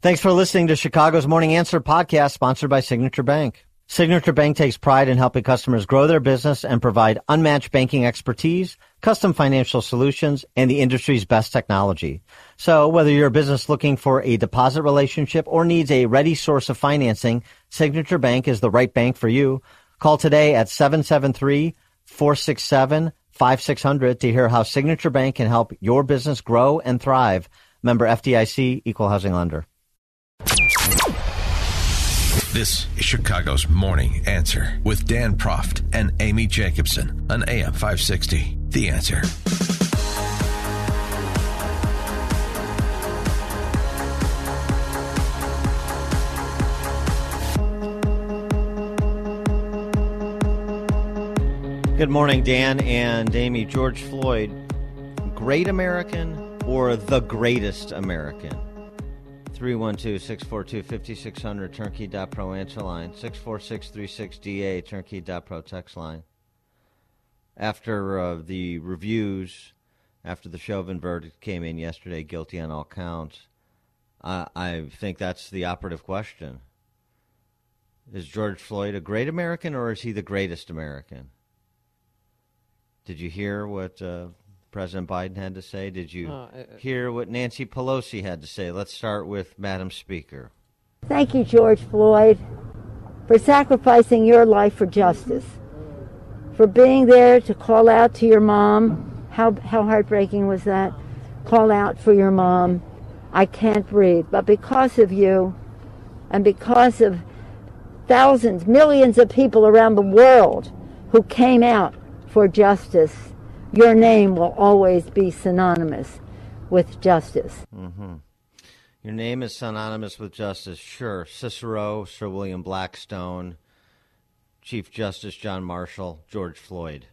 Thanks for listening to Chicago's Morning Answer podcast, sponsored by Signature Bank. Signature Bank takes pride in helping customers grow their business and provide unmatched banking expertise, custom financial solutions, and the industry's best technology. So whether you're a business looking for a deposit relationship or needs a ready source of financing, Signature Bank is the right bank for you. Call today at 773-467-5600 to hear how Signature Bank can help your business grow and thrive. Member FDIC, Equal Housing Lender. This is Chicago's Morning Answer with Dan Proft and Amy Jacobson on AM 560. The Answer. Good morning, Dan and Amy. George Floyd, great American or the greatest American? 312-642-5600, turnkey.pro answer line, 64636DA, turnkey.pro text line. After the reviews, after the Chauvin verdict came in yesterday, guilty on all counts, I think that's the operative question. Is George Floyd a great American or is he the greatest American? Did you hear what President Biden had to say? Did you hear what Nancy Pelosi had to say? Let's start with Madam Speaker. Thank you, George Floyd, for sacrificing your life for justice, for being there to call out to your mom. How heartbreaking was that? Call out for your mom. I can't breathe. But because of you and because of thousands, millions of people around the world who came out for justice, your name will always be synonymous with justice. Mm-hmm. Your name is synonymous with justice, sure. Cicero, Sir William Blackstone, Chief Justice John Marshall, George Floyd.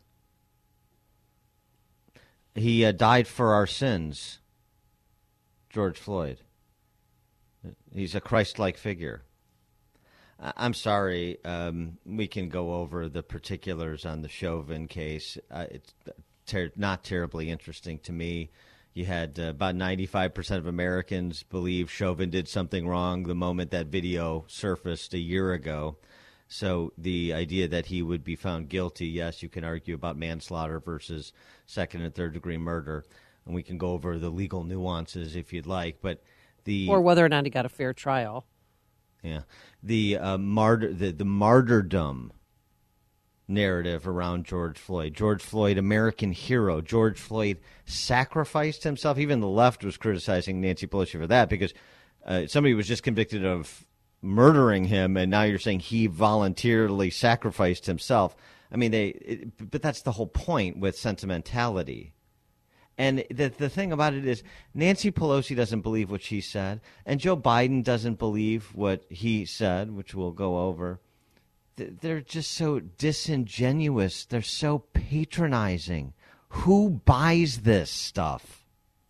He died for our sins, George Floyd. He's a Christ-like figure. I'm sorry, we can go over the particulars on the Chauvin case. It's not terribly interesting to me. You had about 95% of Americans believe Chauvin did something wrong the moment that video surfaced a year ago. So the idea that he would be found guilty, yes, you can argue about manslaughter versus second and third degree murder, and we can go over the legal nuances if you'd like. But or whether or not he got a fair trial. Yeah, the martyrdom narrative around George Floyd, American hero. George Floyd sacrificed himself. Even the left was criticizing Nancy Pelosi for that because somebody was just convicted of murdering him, and now you're saying he voluntarily sacrificed himself. I mean, but that's the whole point with sentimentality. And the thing about it is Nancy Pelosi doesn't believe what she said, and Joe Biden doesn't believe what he said, which we'll go over. They're just so disingenuous. They're so patronizing. Who buys this stuff?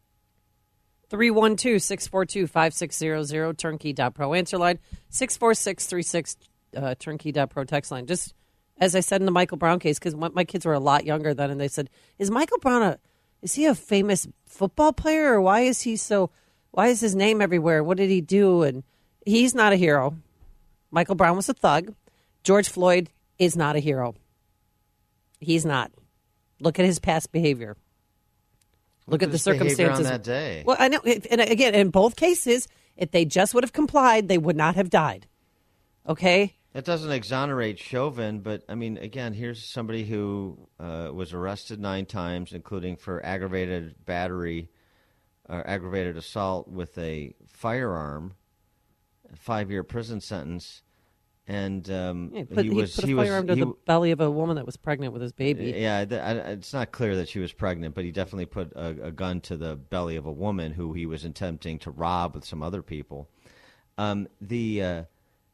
312-642-5600, turnkey.pro answer line, 64636, turnkey.pro text line. Just as I said in the Michael Brown case, because my kids were a lot younger then, and they said, is Michael Brown is he a famous football player, or why is his name everywhere? What did he do? And he's not a hero. Michael Brown was a thug. George Floyd is not a hero. He's not. Look at his past behavior. Look at the circumstances on that day. Well, I know. And again, in both cases, if they just would have complied, they would not have died. Okay? That doesn't exonerate Chauvin, but, I mean, again, here's somebody who was arrested 9 times, including for aggravated battery or aggravated assault with a firearm, a 5-year prison sentence. And he put a firearm to the belly of a woman that was pregnant with his baby. Yeah, it's not clear that she was pregnant, but he definitely put a gun to the belly of a woman who he was attempting to rob with some other people. And he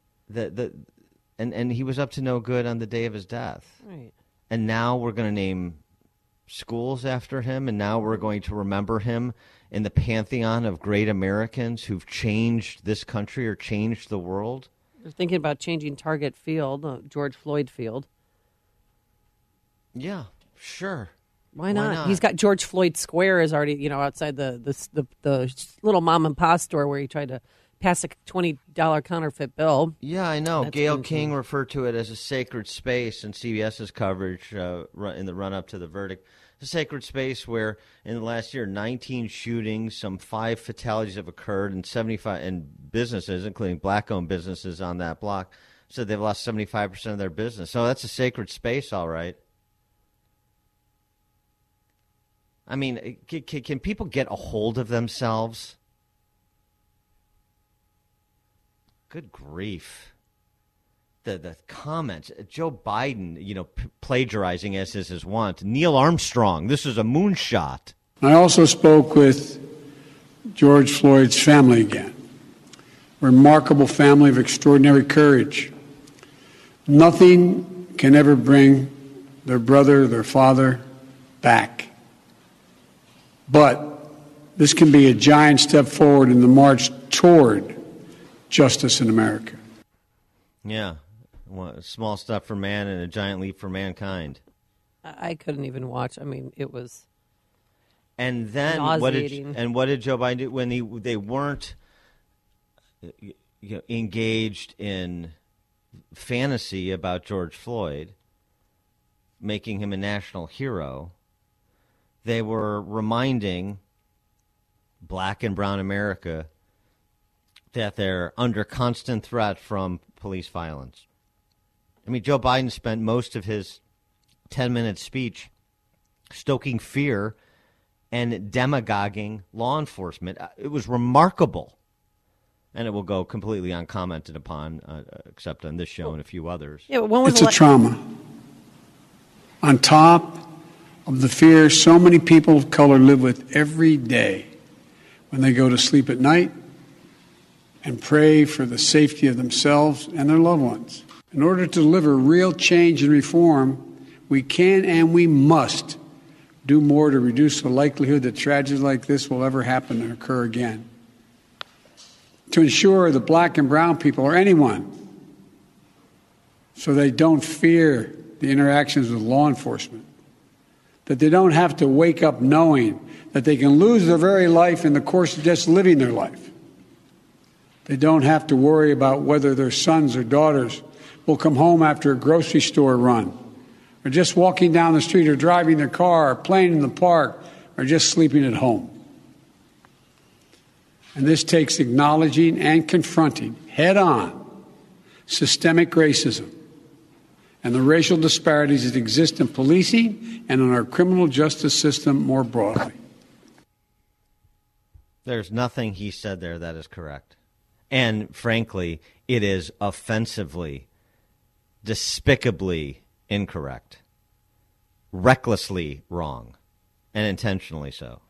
was up to no good on the day of his death. Right. And now we're going to name schools after him, and now we're going to remember him in the pantheon of great Americans who've changed this country or changed the world. They're thinking about changing Target Field, George Floyd Field. Yeah, sure. Why not? He's got George Floyd Square is already, outside the little mom and pop store where he tried to pass a $20 counterfeit bill. Yeah, I know. That's Gayle been- King referred to it as a sacred space in CBS's coverage in the run-up to the verdict. It's a sacred space where, in the last year, 19 shootings, some 5 fatalities have occurred, and 75 and businesses, including black-owned businesses on that block, said they've lost 75% of their business. So that's a sacred space, all right. I mean, can people get a hold of themselves? Good grief. The comments, Joe Biden, plagiarizing as is his wont. Neil Armstrong, this is a moonshot. I also spoke with George Floyd's family again. A remarkable family of extraordinary courage. Nothing can ever bring their brother, their father back. But this can be a giant step forward in the march toward justice in America. Yeah. A small step for man and a giant leap for mankind. I couldn't even watch. I mean, it was And then nauseating. what did Joe Biden do when they weren't engaged in fantasy about George Floyd, making him a national hero? They were reminding black and brown America that they're under constant threat from police violence. I mean, Joe Biden spent most of his 10-minute speech stoking fear and demagoguing law enforcement. It was remarkable. And it will go completely uncommented upon, except on this show and a few others. Yeah, when was It's a trauma. On top of the fear so many people of color live with every day when they go to sleep at night and pray for the safety of themselves and their loved ones. In order to deliver real change and reform, we can and we must do more to reduce the likelihood that tragedies like this will ever happen and occur again. To ensure that black and brown people, or anyone, so they don't fear the interactions with law enforcement, that they don't have to wake up knowing that they can lose their very life in the course of just living their life. They don't have to worry about whether their sons or daughters will come home after a grocery store run, or just walking down the street, or driving their car, or playing in the park, or just sleeping at home. And this takes acknowledging and confronting head-on systemic racism and the racial disparities that exist in policing and in our criminal justice system more broadly. There's nothing he said there that is correct. And frankly, it is offensively, despicably incorrect, recklessly wrong, and intentionally so.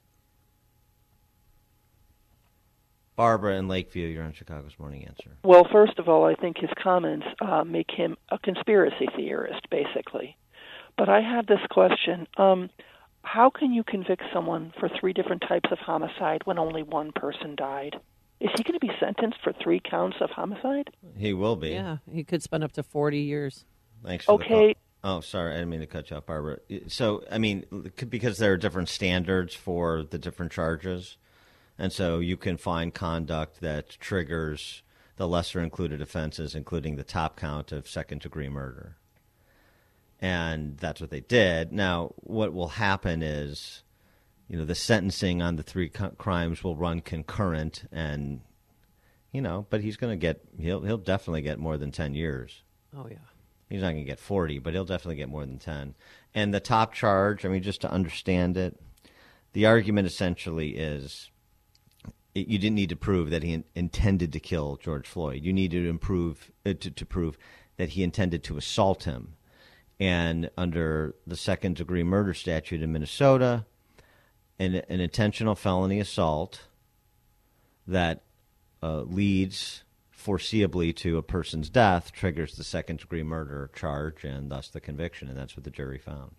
Barbara in Lakeview, you're on Chicago's Morning Answer. Well, first of all, I think his comments make him a conspiracy theorist, basically. But I have this question. How can you convict someone for 3 different types of homicide when only one person died? Is he going to be sentenced for 3 counts of homicide? He will be. Yeah, he could spend up to 40 years. Thanks for the Okay. call. Oh, sorry, I didn't mean to cut you off, Barbara. So, I mean, because there are different standards for the different charges, and so you can find conduct that triggers the lesser included offenses, including the top count of second-degree murder. And that's what they did. Now, what will happen is, the sentencing on the 3 crimes will run concurrent, and, but he's going to get, he'll definitely get more than 10 years. Oh, yeah. He's not going to get 40, but he'll definitely get more than 10. And the top charge, just to understand it, the argument essentially is you didn't need to prove that he intended to kill George Floyd. You needed to prove that he intended to assault him. And under the second-degree murder statute in Minnesota, an intentional felony assault that leads foreseeably to a person's death triggers the second-degree murder charge and thus the conviction, and that's what the jury found.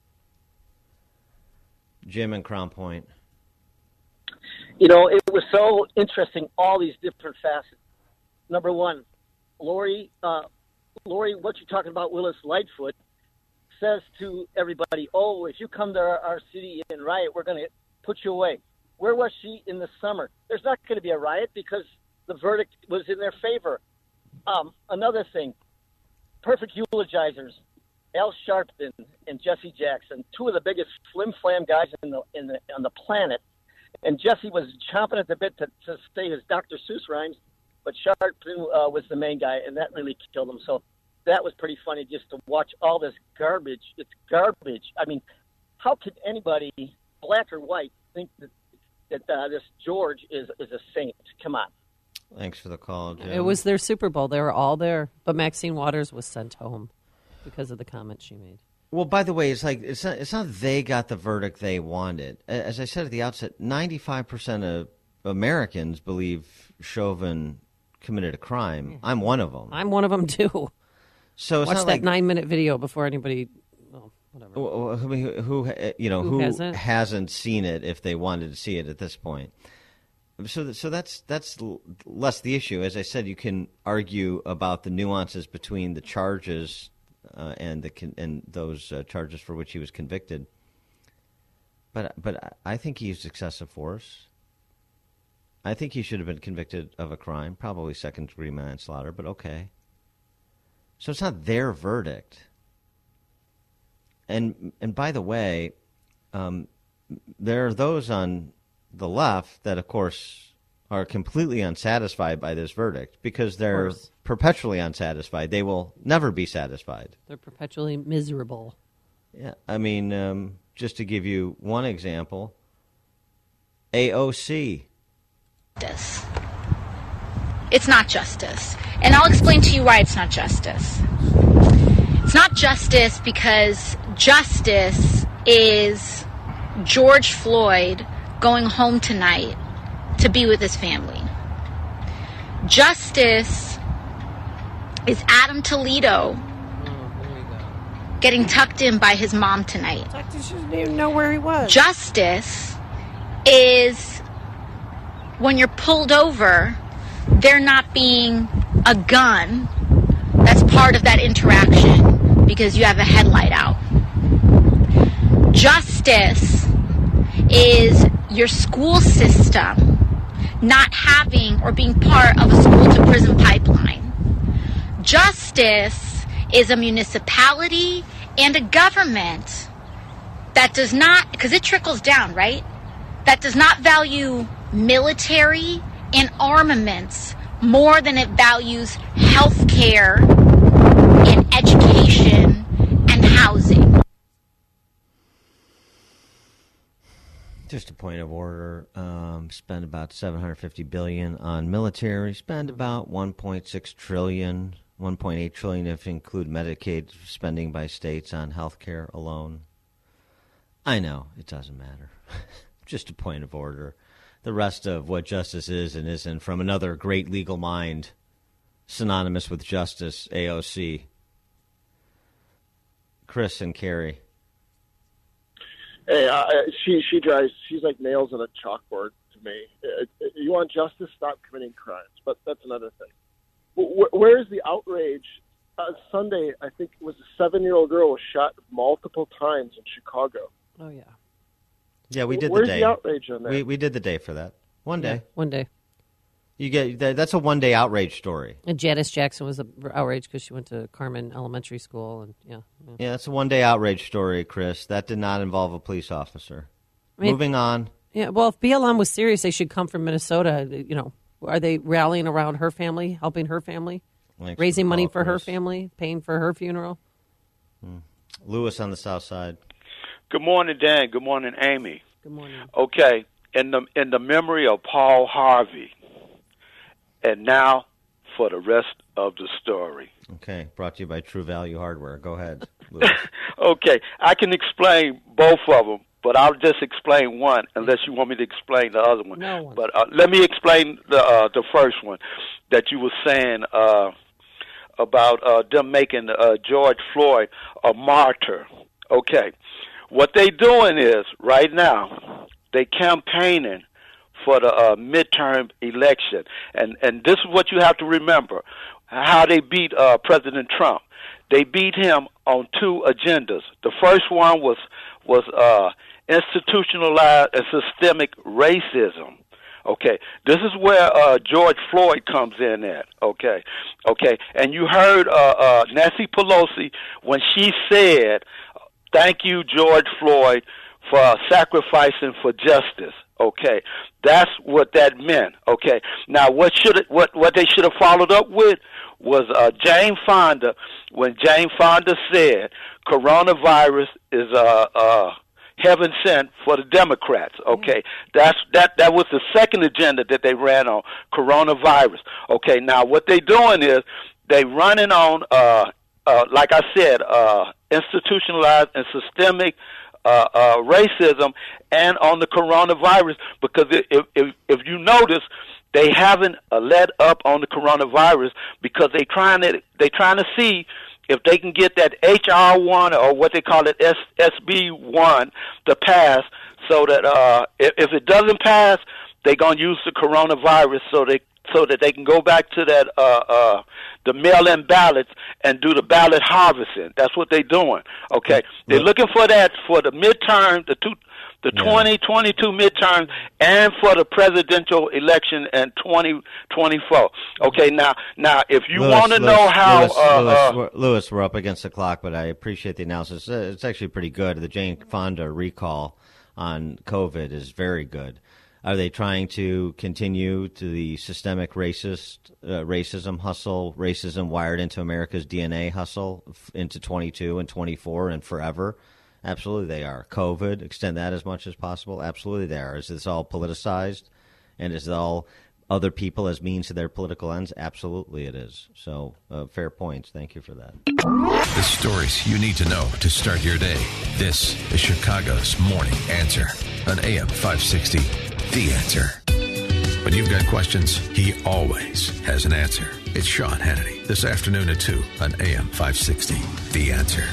Jim in Crown Point. It was so interesting, all these different facets. Number one, Lori, what you're talking about, Willis Lightfoot, says to everybody, oh, if you come to our city and riot, we're going to put you away. Where was she in the summer? There's not going to be a riot because the verdict was in their favor. Another thing, perfect eulogizers, Al Sharpton and Jesse Jackson, two of the biggest flim-flam guys on the planet. And Jesse was chomping at the bit to say his Dr. Seuss rhymes, but Sharpton was the main guy, and that really killed him. So that was pretty funny just to watch all this garbage. It's garbage. I mean, how could anybody, black or white, think that this George is a saint? Come on. Thanks for the call, Jim. It was their Super Bowl. They were all there. But Maxine Waters was sent home because of the comment she made. Well, by the way, it's not they got the verdict they wanted. As I said at the outset, 95% of Americans believe Chauvin committed a crime. I'm one of them. I'm one of them, too. So it's watch not that like 9-minute video before anybody... Well, whatever. Who hasn't? hasn't seen it if they wanted to see it at this point? So that's less the issue. As I said, you can argue about the nuances between the charges and those charges for which he was convicted. But I think he used excessive force. I think he should have been convicted of a crime, probably second-degree manslaughter, but okay. So it's not their verdict. And by the way, there are those on the left that, of course, are completely unsatisfied by this verdict because they're perpetually unsatisfied. They will never be satisfied. They're perpetually miserable. Yeah, I mean, just to give you one example, AOC. It's not justice. And I'll explain to you why it's not justice. It's not justice because justice is George Floyd going home tonight to be with his family. Justice is Adam Toledo getting tucked in by his mom tonight. She didn't even know where he was. Justice is when you're pulled over, there not being a gun that's part of that interaction because you have a headlight out. Justice is your school system not having or being part of a school-to-prison pipeline. Justice is a municipality and a government that does not, because it trickles down, right? That does not value military and armaments more than it values health care and education and housing. Just a point of order. Spend about $750 billion on military. Spend about $1.6 trillion, $1.8 trillion if you include Medicaid spending by states on health care alone. I know it doesn't matter. Just a point of order. The rest of what justice is and isn't from another great legal mind, synonymous with justice, AOC. Chris and Carrie. Hey, she drives. She's like nails on a chalkboard to me. You want justice? Stop committing crimes. But that's another thing. Where's the outrage? Sunday, I think it was a 7-year-old girl was shot multiple times in Chicago. Oh yeah. Yeah, we did Where's the day. The outrage on that? We did the day for that. One day. Yeah, one day. You get that's a one-day outrage story. And Janice Jackson was outraged because she went to Carmen Elementary School, and yeah, that's a one-day outrage story, Chris. That did not involve a police officer. Moving on. Yeah, well, if BLM was serious, they should come from Minnesota. You know, are they rallying around her family, helping her family, raising money for her family, paying for her funeral? Lewis on the South Side. Good morning, Dan. Good morning, Amy. Good morning. Okay, in the memory of Paul Harvey. And now for the rest of the story. Okay, brought to you by True Value Hardware. Go ahead, Lewis. Okay, I can explain both of them, but I'll just explain one unless you want me to explain the other one. No. But let me explain the first one that you were saying about them making George Floyd a martyr. Okay, what they doing is, right now, they campaigning for the midterm election. And this is what you have to remember, how they beat President Trump. They beat him on two agendas. The first one was institutionalized and systemic racism, Okay, this is where George Floyd comes in at. Okay, and you heard Nancy Pelosi when she said, "Thank you, George Floyd, for sacrificing for justice." Okay, that's what that meant. Okay, now what they should have followed up with was Jane Fonda, when Jane Fonda said coronavirus is heaven sent for the Democrats. Okay, that was the second agenda that they ran on, coronavirus. Okay, now what they doing is they running on like I said, institutionalized and systemic racism, and on the coronavirus, because if you notice, they haven't let up on the coronavirus because they trying to see if they can get that HR1 or what they call it SB1 to pass, so that if it doesn't pass, they're gonna use the coronavirus so that they can go back to that the mail-in ballots and do the ballot harvesting. That's what they're doing. Okay, they're looking for that for the midterm, the 2022 midterms, and for the presidential election in 2024. Okay, now if you want to know how Lewis, we're up against the clock, but I appreciate the analysis. It's actually pretty good. The Jane Fonda recall on COVID is very good. Are they trying to continue to the systemic racism hustle, racism wired into America's DNA hustle into 22 and 24 and forever? Absolutely they are. COVID, extend that as much as possible? Absolutely they are. Is this all politicized? And is it all other people as means to their political ends? Absolutely it is. So fair points. Thank you for that. The stories you need to know to start your day. This is Chicago's Morning Answer on AM 560. The Answer. When you've got questions, he always has an answer. It's Sean Hannity this afternoon at 2 on AM 560. The Answer.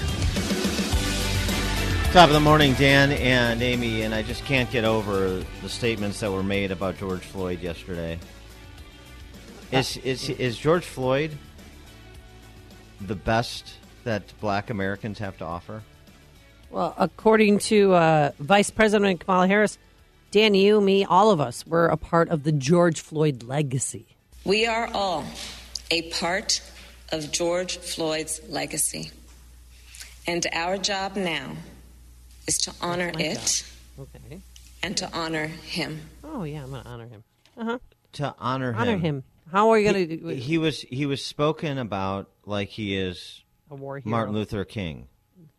Top of the morning, Dan and Amy, and I just can't get over the statements that were made about George Floyd yesterday. Is George Floyd the best that black Americans have to offer? Well, according to Vice President Kamala Harris, Dan, you, me, all of us, we're a part of the George Floyd legacy. We are all a part of George Floyd's legacy. And our job now is to honor it and to honor him. Oh, yeah, I'm going to honor him. Uh-huh. To honor him. How are you going to do it? He was spoken about like he is a war hero. Martin Luther King.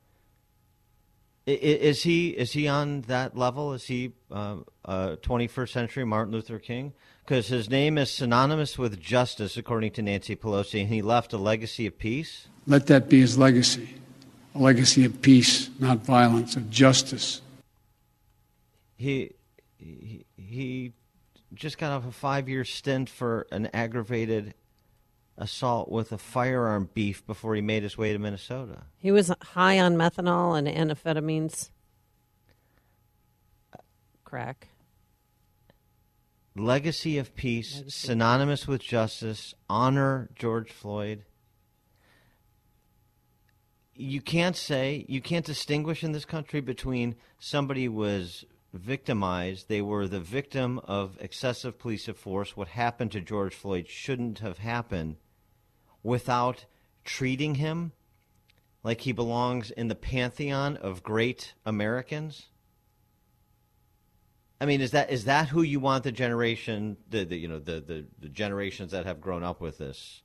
Is he on that level? Is he 21st century Martin Luther King? Because his name is synonymous with justice, according to Nancy Pelosi, and he left a legacy of peace. Let that be his legacy, a legacy of peace, not violence, of justice. He just got off a 5-year stint for an aggravated assault with a firearm beef before he made his way to Minnesota. He was high on methanol and amphetamines. Crack. Legacy of peace, synonymous with justice, honor George Floyd. You can't distinguish in this country between somebody was victimized, they were the victim of excessive police force. What happened to George Floyd shouldn't have happened, without treating him like he belongs in the pantheon of great Americans. I mean, is that who you want the generation, the generations that have grown up with this?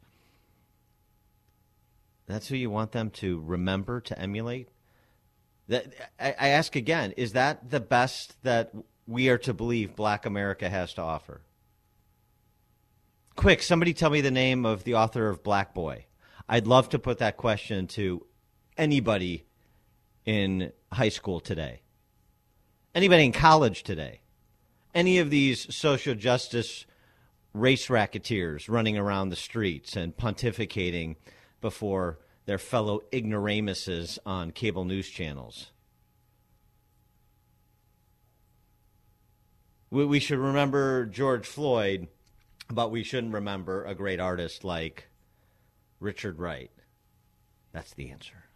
That's who you want them to remember, to emulate? That I ask again, is that the best that we are to believe black America has to offer? Quick, somebody tell me the name of the author of Black Boy. I'd love to put that question to anybody in high school today, anybody in college today, any of these social justice race racketeers running around the streets and pontificating before their fellow ignoramuses on cable news channels. We should remember George Floyd, but we shouldn't remember a great artist like Richard Wright. That's the answer.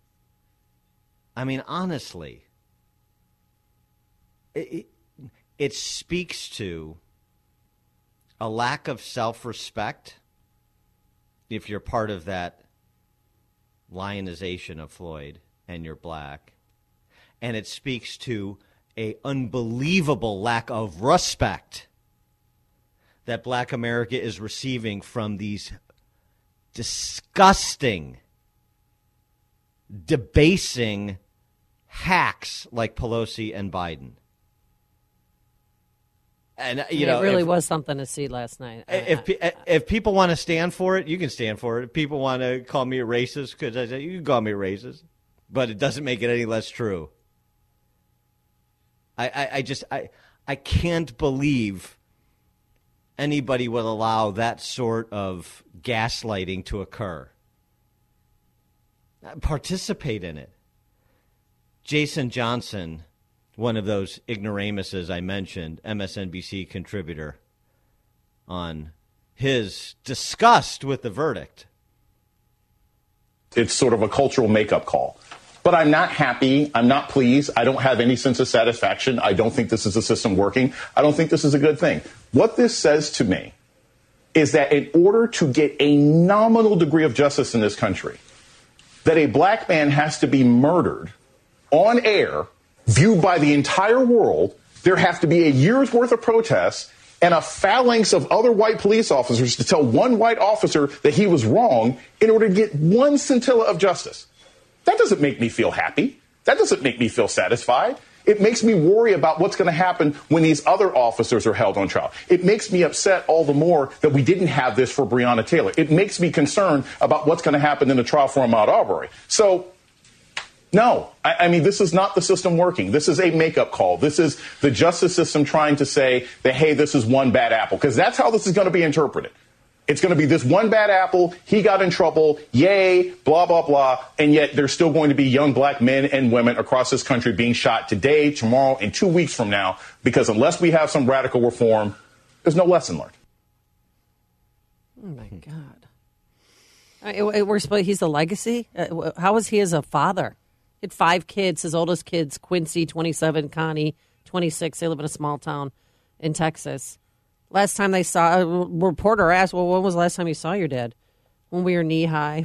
I mean, honestly, it speaks to a lack of self-respect if you're part of that lionization of Floyd and you're black. And it speaks to an unbelievable lack of respect that black America is receiving from these disgusting, debasing hacks like Pelosi and Biden. And it really was something to see last night. If people want to stand for it, you can stand for it. If people want to call me a racist, because I say you can call me a racist, but it doesn't make it any less true. I can't believe anybody would allow that sort of gaslighting to occur. Participate in it. Jason Johnson, one of those ignoramuses I mentioned, MSNBC contributor, on his disgust with the verdict. It's sort of a cultural makeup call. But I'm not happy. I'm not pleased. I don't have any sense of satisfaction. I don't think this is a system working. I don't think this is a good thing. What this says to me is that in order to get a nominal degree of justice in this country, that a black man has to be murdered on air, viewed by the entire world, there have to be a year's worth of protests and a phalanx of other white police officers to tell one white officer that he was wrong in order to get one scintilla of justice. That doesn't make me feel happy. That doesn't make me feel satisfied. It makes me worry about what's going to happen when these other officers are held on trial. It makes me upset all the more that we didn't have this for Breonna Taylor. It makes me concerned about what's going to happen in the trial for Ahmaud Arbery. So, no, I mean, this is not the system working. This is a makeup call. This is the justice system trying to say that, hey, this is one bad apple, because that's how this is going to be interpreted. It's going to be this one bad apple. He got in trouble. Yay, blah, blah, blah. And yet there's still going to be young black men and women across this country being shot today, tomorrow, and 2 weeks from now, because unless we have some radical reform, there's no lesson learned. Oh, my God. He's the legacy? How was he as a father? He had 5 kids. His oldest kids, Quincy, 27, Connie, 26. They live in a small town in Texas. Last time they saw, a reporter asked, well, when was the last time you saw your dad? When we were knee high.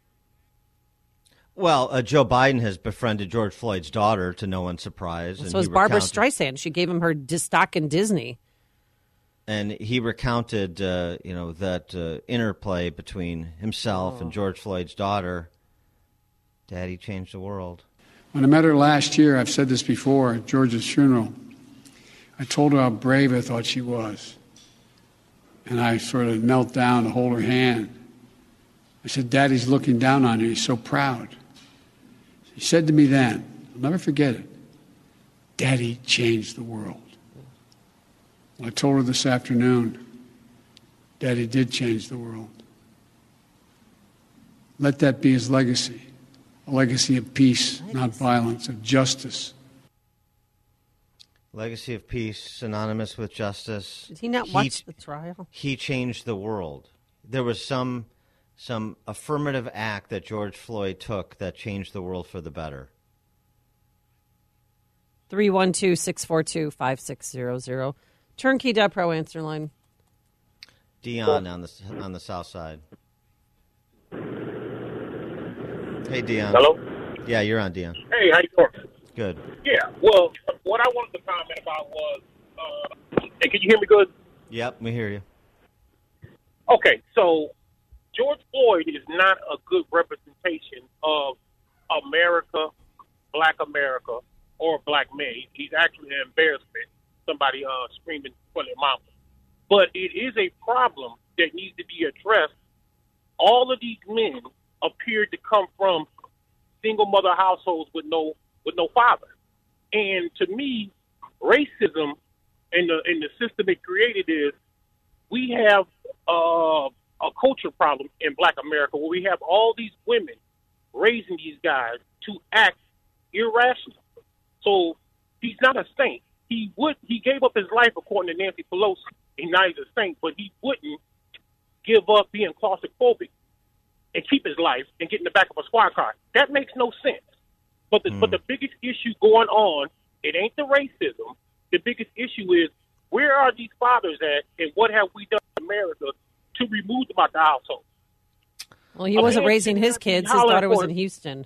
Well, Joe Biden has befriended George Floyd's daughter, to no one's surprise. So was Barbara Streisand. She gave him her stock in Disney. And he recounted, that interplay between himself and George Floyd's daughter. Daddy changed the world. When I met her last year, I've said this before, at George's funeral, I told her how brave I thought she was. And I sort of knelt down to hold her hand. I said, Daddy's looking down on you. He's so proud. She said to me then, I'll never forget it, Daddy changed the world. I told her this afternoon, Daddy did change the world. Let that be his legacy, a legacy of peace, not violence, of justice. Legacy of peace, synonymous with justice. Did he not watch the trial? He changed the world. There was some affirmative act that George Floyd took that changed the world for the better. 312-642-5600. Turnkey.pro answer line. Dion on the south side. Hey, Dion. Hello? Yeah, you're on, Dion. Hey, how you doing? Good. Yeah, well, what I wanted to comment about was, hey, can you hear me good? Yep, we hear you. Okay, so George Floyd is not a good representation of America, black America, or black men. He's actually an embarrassment, somebody screaming for their mama. But it is a problem that needs to be addressed. All of these men appear to come from single mother households with no father. And to me, racism and the system it created is we have a culture problem in black America where we have all these women raising these guys to act irrational. So he's not a saint. He gave up his life according to Nancy Pelosi. He's not even a saint, but he wouldn't give up being claustrophobic and keep his life and get in the back of a squad car. That makes no sense. But the biggest issue going on, it ain't the racism. The biggest issue is Where are these fathers at, and what have we done in America to remove them out the household? Well, he wasn't raising his kids. His daughter was in Houston.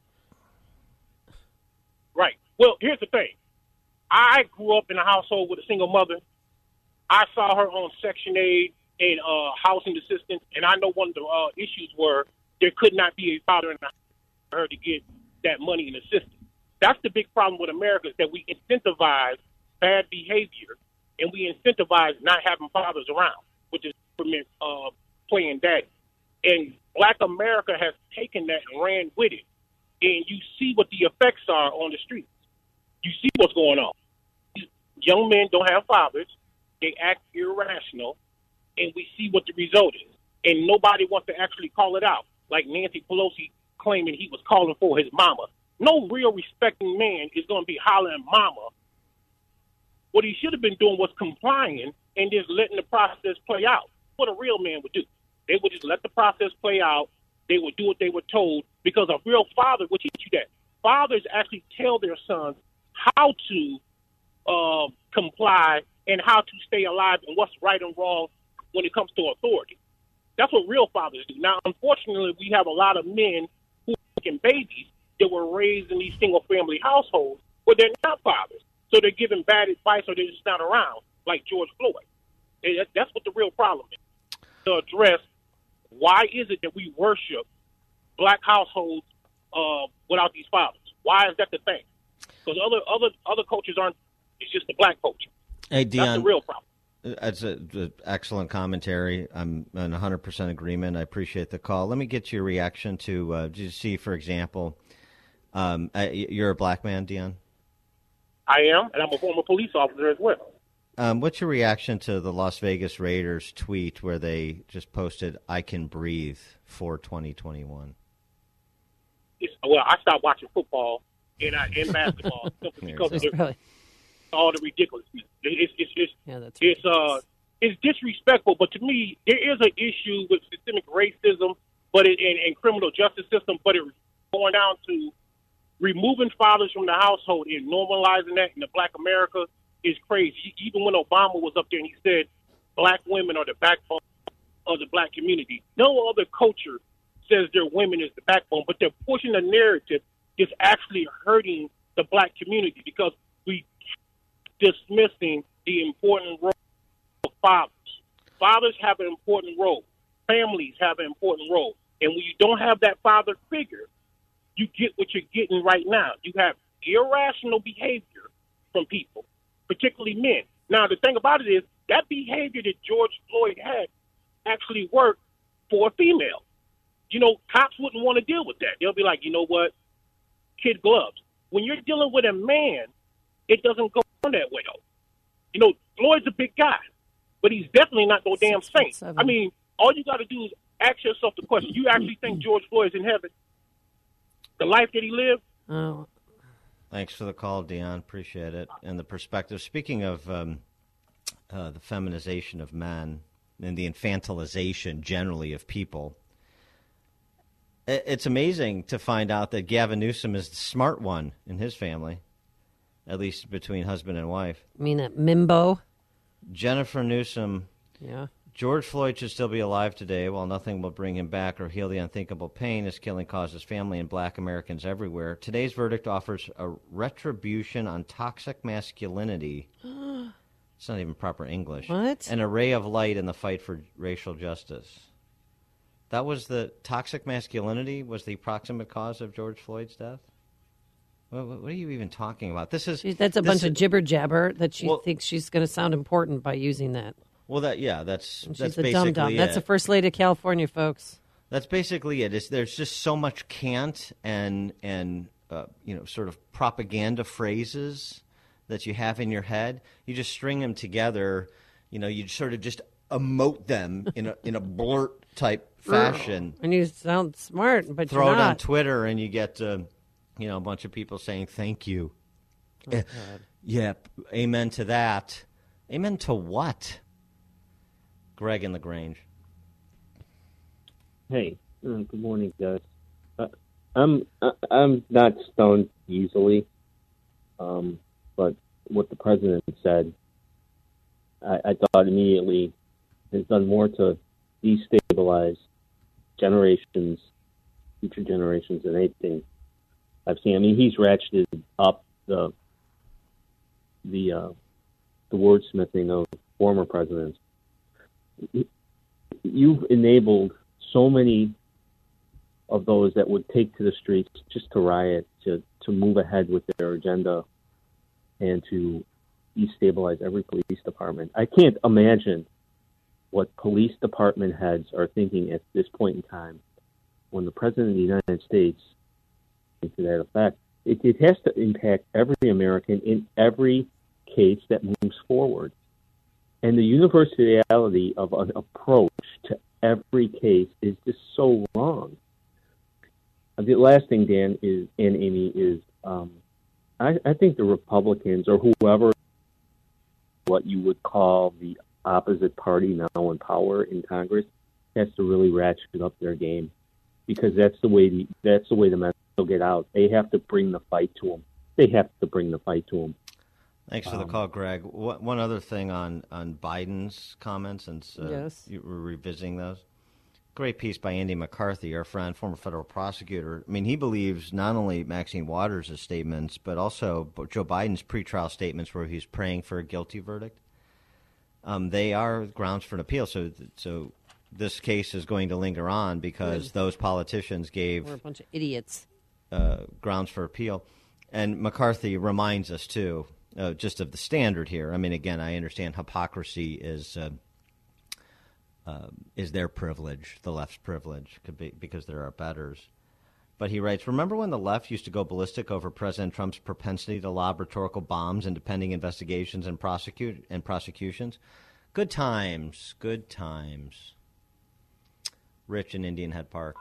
Right. Well, here's the thing. I grew up in a household with a single mother. I saw her on Section 8 and housing assistance, and I know one of the issues were there could not be a father in the house for her to get that money and assistance. That's the big problem with America, is that we incentivize bad behavior, and we incentivize not having fathers around, which is government playing daddy. And Black America has taken that and ran with it. And you see what the effects are on the streets. You see what's going on. Young men don't have fathers. They act irrational, and we see what the result is. And nobody wants to actually call it out, like Nancy Pelosi claiming he was calling for his mama. No real respecting man is going to be hollering mama. What he should have been doing was complying and just letting the process play out. What a real man would do. They would just let the process play out. They would do what they were told, because a real father would teach you that. Fathers actually tell their sons how to comply and how to stay alive and what's right and wrong when it comes to authority. That's what real fathers do. Now, unfortunately, we have a lot of men who are making babies that were raised in these single-family households where they're not fathers. So they're giving bad advice, or they're just not around, like George Floyd. And that's what the real problem is. To address why is it that we worship Black households without these fathers? Why is that the thing? Because other cultures aren't. It's just the Black culture. Hey, Dion, that's the real problem. That's an excellent commentary. I'm in 100% agreement. I appreciate the call. Let me get your reaction to just see, for example, you're a Black man, Dion? I am, and I'm a former police officer as well. What's your reaction to the Las Vegas Raiders tweet where they just posted, "I can breathe" for 2021? Well, I stopped watching football and basketball simply because of all the ridiculousness. It's disrespectful. But to me, there is an issue with systemic racism, but and criminal justice system. But it's going down to removing fathers from the household and normalizing that in the Black America is crazy. Even when Obama was up there and he said Black women are the backbone of the Black community, no other culture says their women is the backbone, but they're pushing the narrative that's actually hurting the Black community because we dismissing the important role of fathers. Fathers have an important role. Families have an important role. And when you don't have that father figure, you get what you're getting right now. You have irrational behavior from people, particularly men. Now, the thing about it is that behavior that George Floyd had actually worked for a female. You know, cops wouldn't want to deal with that. They'll be like, you know what, kid gloves. When you're dealing with a man, it doesn't go on that way, though. You know, Floyd's a big guy, but he's definitely not no damn saint. I mean, all you got to do is ask yourself the question, you actually think George Floyd's in heaven? The life that he lived? Oh. Thanks for the call, Dion. Appreciate it. And the perspective. Speaking of the feminization of men and the infantilization generally of people, it's amazing to find out that Gavin Newsom is the smart one in his family, at least between husband and wife. You mean that Mimbo? Jennifer Newsom. Yeah. George Floyd should still be alive today. While nothing will bring him back or heal the unthinkable pain his killing causes family and Black Americans everywhere, today's verdict offers a retribution on toxic masculinity. It's not even proper English. What? An array of light in the fight for racial justice. That was the toxic masculinity was the proximate cause of George Floyd's death? What are you even talking about? That's a bunch of jibber jabber that she thinks she's going to sound important by using that. Well, that's she's basically a dum-dum. it. That's the First Lady of California, folks. That's basically it. There's just so much cant and sort of propaganda phrases that you have in your head. You just string them together. You know, you sort of just emote them in a blurt type fashion. And you sound smart, but throw you're it not. on Twitter, and you get a bunch of people saying thank you. Oh, yeah, amen to that. Amen to what? Greg in LaGrange. Hey, good morning, guys. I'm not stoned easily, but what the president said I thought immediately has done more to destabilize future generations than anything I've seen. I mean, he's ratcheted up the wordsmithing of former presidents. You've enabled so many of those that would take to the streets just to riot, to move ahead with their agenda, and to destabilize every police department. I can't imagine what police department heads are thinking at this point in time when the President of the United States, to that effect, it has to impact every American in every case that moves forward. And the universality of an approach to every case is just so wrong. The last thing, Dan, and Amy, is I think the Republicans, or whoever, what you would call the opposite party now in power in Congress, has to really ratchet up their game, because that's the way the message will get out. They have to bring the fight to them. Thanks for the call, Greg. One other thing on Biden's comments, since you were revisiting those. Great piece by Andy McCarthy, our friend, former federal prosecutor. I mean, he believes not only Maxine Waters' statements, but also Joe Biden's pretrial statements where he's praying for a guilty verdict. They are grounds for an appeal. So this case is going to linger on because those politicians gave... We're a bunch of idiots. Grounds for appeal. And McCarthy reminds us, too, just of the standard here. I mean, again, I understand hypocrisy is their privilege, the left's privilege, because there are betters. But he writes, remember when the left used to go ballistic over President Trump's propensity to lob rhetorical bombs into pending investigations and prosecutions? Good times, good times. Rich in Indian Head Park.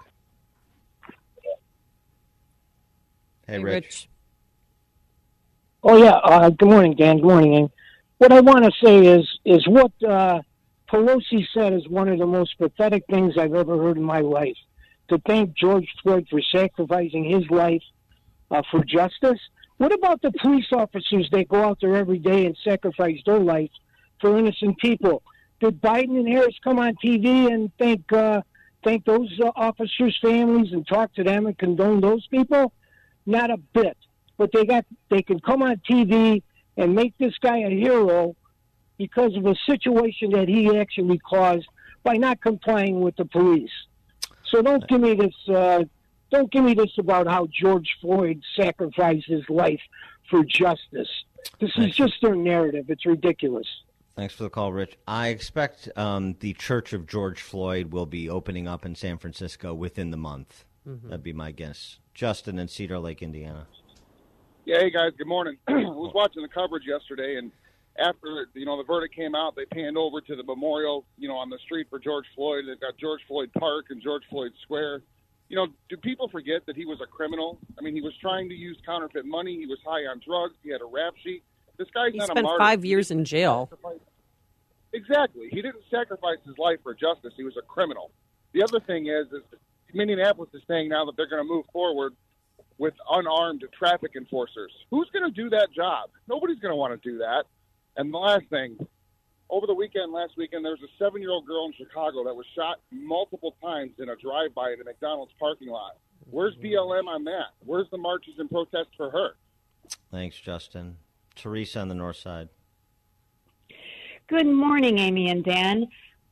Hey, Rich. Oh, yeah. Good morning, Dan. Good morning, Amy. What I want to say is what Pelosi said is one of the most pathetic things I've ever heard in my life. To thank George Floyd for sacrificing his life for justice. What about the police officers that go out there every day and sacrifice their life for innocent people? Did Biden and Harris come on TV and thank those officers' families and talk to them and condone those people? Not a bit. But they can come on TV and make this guy a hero because of a situation that he actually caused by not complying with the police. So don't give me this about how George Floyd sacrificed his life for justice. This is just their narrative. It's ridiculous. Thanks for the call, Rich. I expect the Church of George Floyd will be opening up in San Francisco within the month. Mm-hmm. That'd be my guess. Justin in Cedar Lake, Indiana. Yeah, hey, guys, good morning. I was watching the coverage yesterday, and after, the verdict came out, they panned over to the memorial, on the street for George Floyd. They've got George Floyd Park and George Floyd Square. Do people forget that he was a criminal? I mean, he was trying to use counterfeit money. He was high on drugs. He had a rap sheet. This guy's not a martyr. He spent 5 years in jail. Exactly. He didn't sacrifice his life for justice. He was a criminal. The other thing is Minneapolis is saying now that they're going to move forward with unarmed traffic enforcers. Who's going to do that job? Nobody's going to want to do that. And the last thing, last weekend, there was a 7-year-old girl in Chicago that was shot multiple times in a drive-by at a McDonald's parking lot. Where's BLM on that? Where's the marches and protests for her? Thanks, Justin. Teresa on the north side. Good morning, Amy and Dan.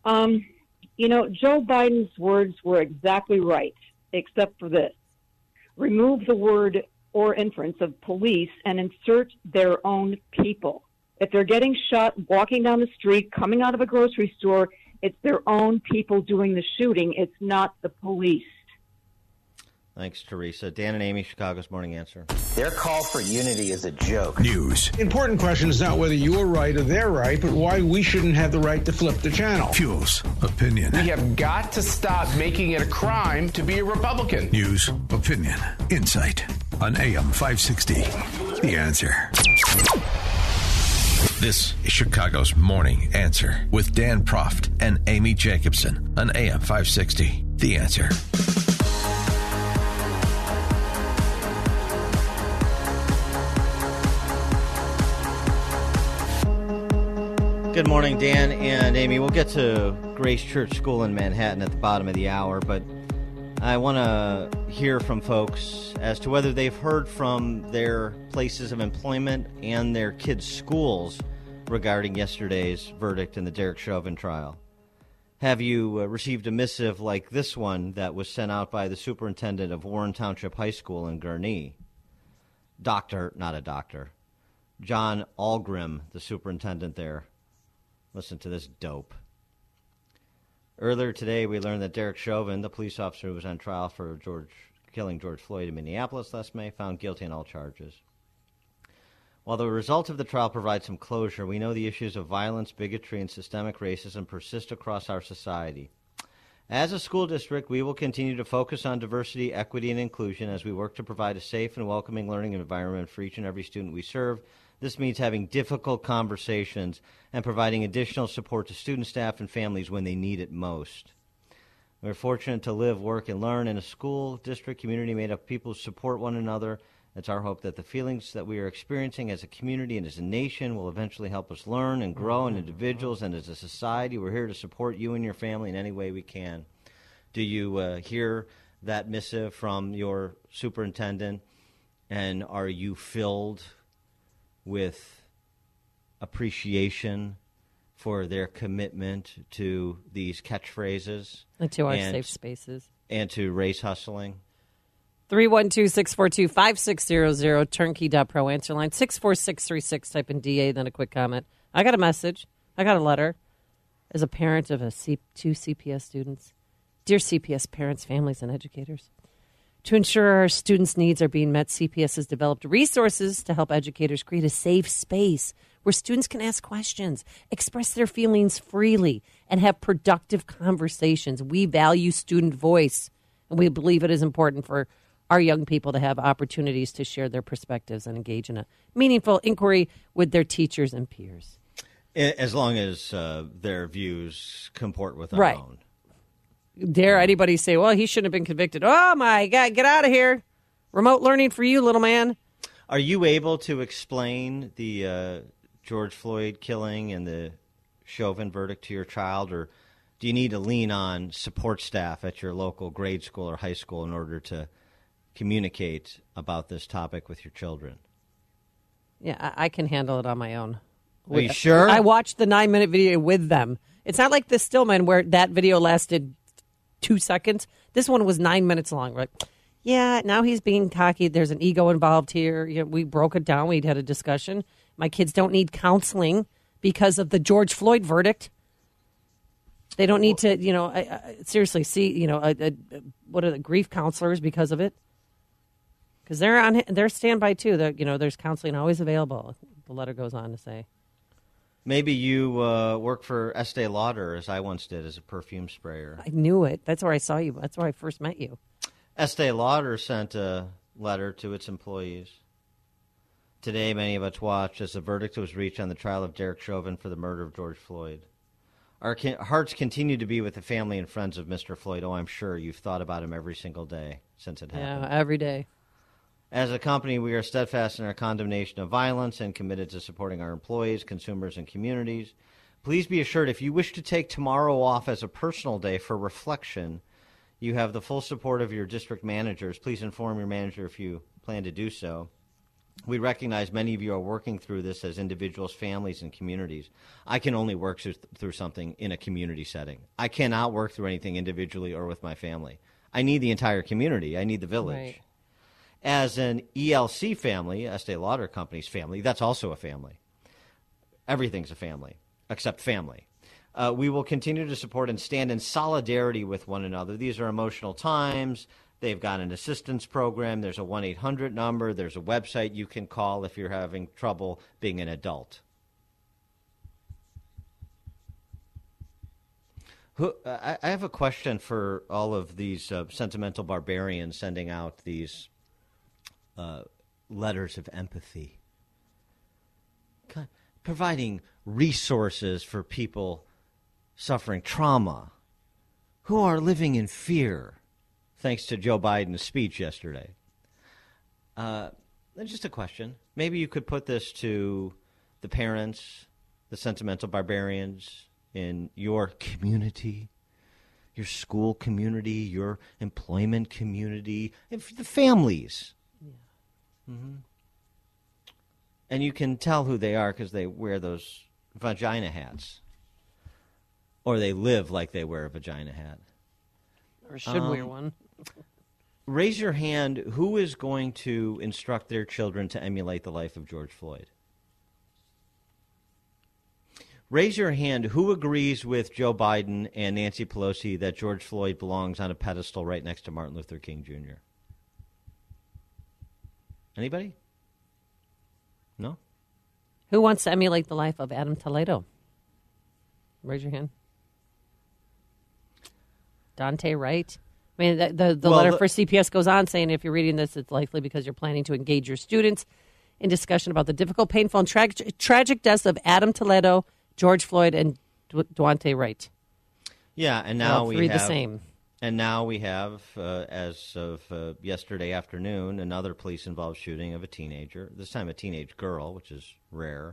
Joe Biden's words were exactly right, except for this. Remove the word or inference of police and insert their own people. If they're getting shot walking down the street, coming out of a grocery store, it's their own people doing the shooting. It's not the police. Thanks, Teresa. Dan and Amy, Chicago's Morning Answer. Their call for unity is a joke. News. Important question is not whether you're right or they're right, but why we shouldn't have the right to flip the channel. Fuels. Opinion. We have got to stop making it a crime to be a Republican. News. Opinion. Insight. On AM 560. The Answer. This is Chicago's Morning Answer with Dan Proft and Amy Jacobson on AM 560. The Answer. Good morning, Dan and Amy. We'll get to Grace Church School in Manhattan at the bottom of the hour, but I want to hear from folks as to whether they've heard from their places of employment and their kids' schools regarding yesterday's verdict in the Derek Chauvin trial. Have you received a missive like this one that was sent out by the superintendent of Warren Township High School in Gurnee? Not a doctor. John Algrim, the superintendent there. Listen to this dope. Earlier today, we learned that Derek Chauvin, the police officer who was on trial for killing George Floyd in Minneapolis last May, found guilty on all charges. While the result of the trial provides some closure, we know the issues of violence, bigotry, and systemic racism persist across our society. As a school district, we will continue to focus on diversity, equity, and inclusion as we work to provide a safe and welcoming learning environment for each and every student we serve. This means having difficult conversations and providing additional support to student, staff, and families when they need it most. We're fortunate to live, work, and learn in a school district community made up of people who support one another. It's our hope that the feelings that we are experiencing as a community and as a nation will eventually help us learn and grow as individuals and as a society. We're here to support you and your family in any way we can. Do you hear that missive from your superintendent, and are you filled with appreciation for their commitment to these catchphrases? And to our safe spaces. And to race hustling? 312-642-5600, turnkey.pro answer line, 64636, type in DA, then a quick comment. I got a message. I got a letter as a parent of two CPS students. Dear CPS parents, families, and educators, to ensure our students' needs are being met, CPS has developed resources to help educators create a safe space where students can ask questions, express their feelings freely, and have productive conversations. We value student voice, and we believe it is important for our young people to have opportunities to share their perspectives and engage in a meaningful inquiry with their teachers and peers. As long as their views comport with our own. Dare anybody say, well, he shouldn't have been convicted. Oh, my God, get out of here. Remote learning for you, little man. Are you able to explain the George Floyd killing and the Chauvin verdict to your child, or do you need to lean on support staff at your local grade school or high school in order to communicate about this topic with your children? Yeah, I can handle it on my own. Are you sure? I watched the 9-minute video with them. It's not like the Stillman where that video lasted 2 seconds. This one was 9 minutes long. Right? Yeah, now he's being cocky. There's an ego involved here. You know, we broke it down. We had a discussion. My kids don't need counseling because of the George Floyd verdict. They don't need to, seriously see, what are the grief counselors because of it? Because they're on their standby too. There's counseling always available. The letter goes on to say. Maybe you work for Estee Lauder, as I once did, as a perfume sprayer. I knew it. That's where I saw you. That's where I first met you. Estee Lauder sent a letter to its employees. Today, many of us watched as the verdict was reached on the trial of Derek Chauvin for the murder of George Floyd. Our hearts continue to be with the family and friends of Mr. Floyd. Oh, I'm sure you've thought about him every single day since it happened. Yeah, every day. As a company, we are steadfast in our condemnation of violence and committed to supporting our employees, consumers, and communities. Please be assured, if you wish to take tomorrow off as a personal day for reflection, you have the full support of your district managers. Please inform your manager if you plan to do so. We recognize many of you are working through this as individuals, families, and communities. I can only work through something in a community setting. I cannot work through anything individually or with my family. I need the entire community. I need the village. Right. As an ELC family, Estee Lauder Company's family, that's also a family. Everything's a family, except family. We will continue to support and stand in solidarity with one another. These are emotional times. They've got an assistance program. There's a 1-800 number. There's a website you can call if you're having trouble being an adult. I have a question for all of these sentimental barbarians sending out these letters of empathy, providing resources for people suffering trauma, who are living in fear, thanks to Joe Biden's speech yesterday. Just a question. Maybe you could put this to the parents the sentimental barbarians in your community, your school community, your employment community, and the families. Yeah. Mm-hmm. And you can tell who they are because they wear those vagina hats. Or they live like they wear a vagina hat. Or should wear one. Raise your hand. Who is going to instruct their children to emulate the life of George Floyd? Raise your hand. Who agrees with Joe Biden and Nancy Pelosi that George Floyd belongs on a pedestal right next to Martin Luther King Jr.? Anybody? No? Who wants to emulate the life of Adam Toledo? Raise your hand. Dante Wright. I mean, the letter for CPS goes on saying if you're reading this, it's likely because you're planning to engage your students in discussion about the difficult, painful, and tragic deaths of Adam Toledo, George Floyd, and Dante Wright. Yeah, and now we have the same. And now we have, as of yesterday afternoon, another police-involved shooting of a teenager. This time, a teenage girl, which is rare.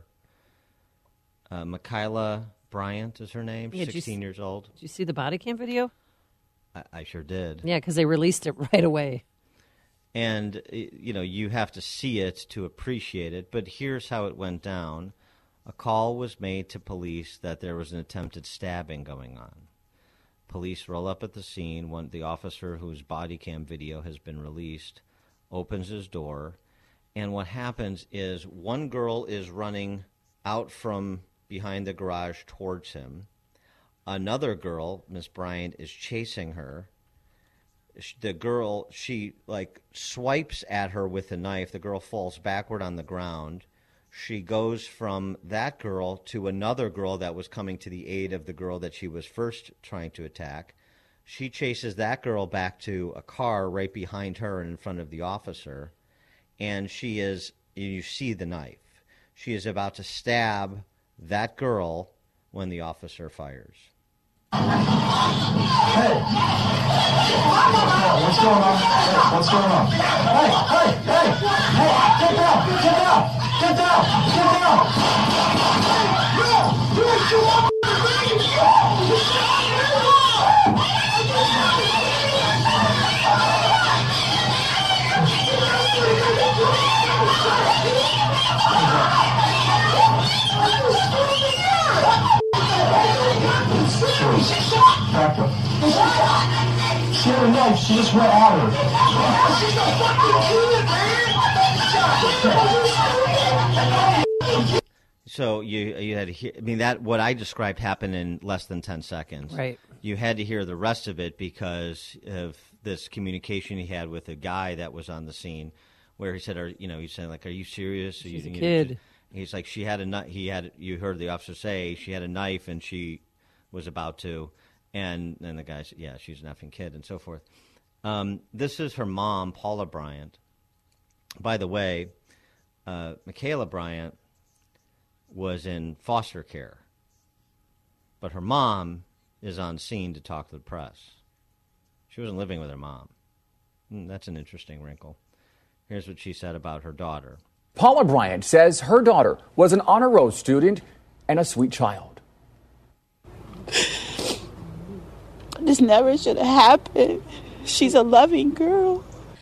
Michaela Bryant is her name. 16 years old. Did you see the body cam video? I sure did. Yeah, because they released it right away. And, you have to see it to appreciate it. But here's how it went down. A call was made to police that there was an attempted stabbing going on. Police roll up at the scene. The officer whose body cam video has been released opens his door. And what happens is one girl is running out from behind the garage towards him. Another girl, Miss Bryant, is chasing her. The girl, she swipes at her with a knife. The girl falls backward on the ground. She goes from that girl to another girl that was coming to the aid of the girl that she was first trying to attack. She chases that girl back to a car right behind her and in front of the officer. And you see the knife. She is about to stab that girl when the officer fires. Hey! What's going on? What's going on? Hey! Get down! Get down! Back up. She had a knife. She just went at her. She's a fucking kid, man. So you had to hear. I mean, that what I described happened in less than 10 seconds. Right. You had to hear the rest of it because of this communication he had with a guy that was on the scene, where he said, he's saying like, "Are you serious?" She's a kid. He's like, "She had a knife." You heard the officer say she had a knife and she was about to. And then the guy said, yeah, she's an effing kid, and so forth. This is her mom, Paula Bryant. By the way, Michaela Bryant was in foster care. But her mom is on scene to talk to the press. She wasn't living with her mom. That's an interesting wrinkle. Here's what she said about her daughter. Paula Bryant says her daughter was an honor roll student and a sweet child. This never should have happened. She's a loving girl.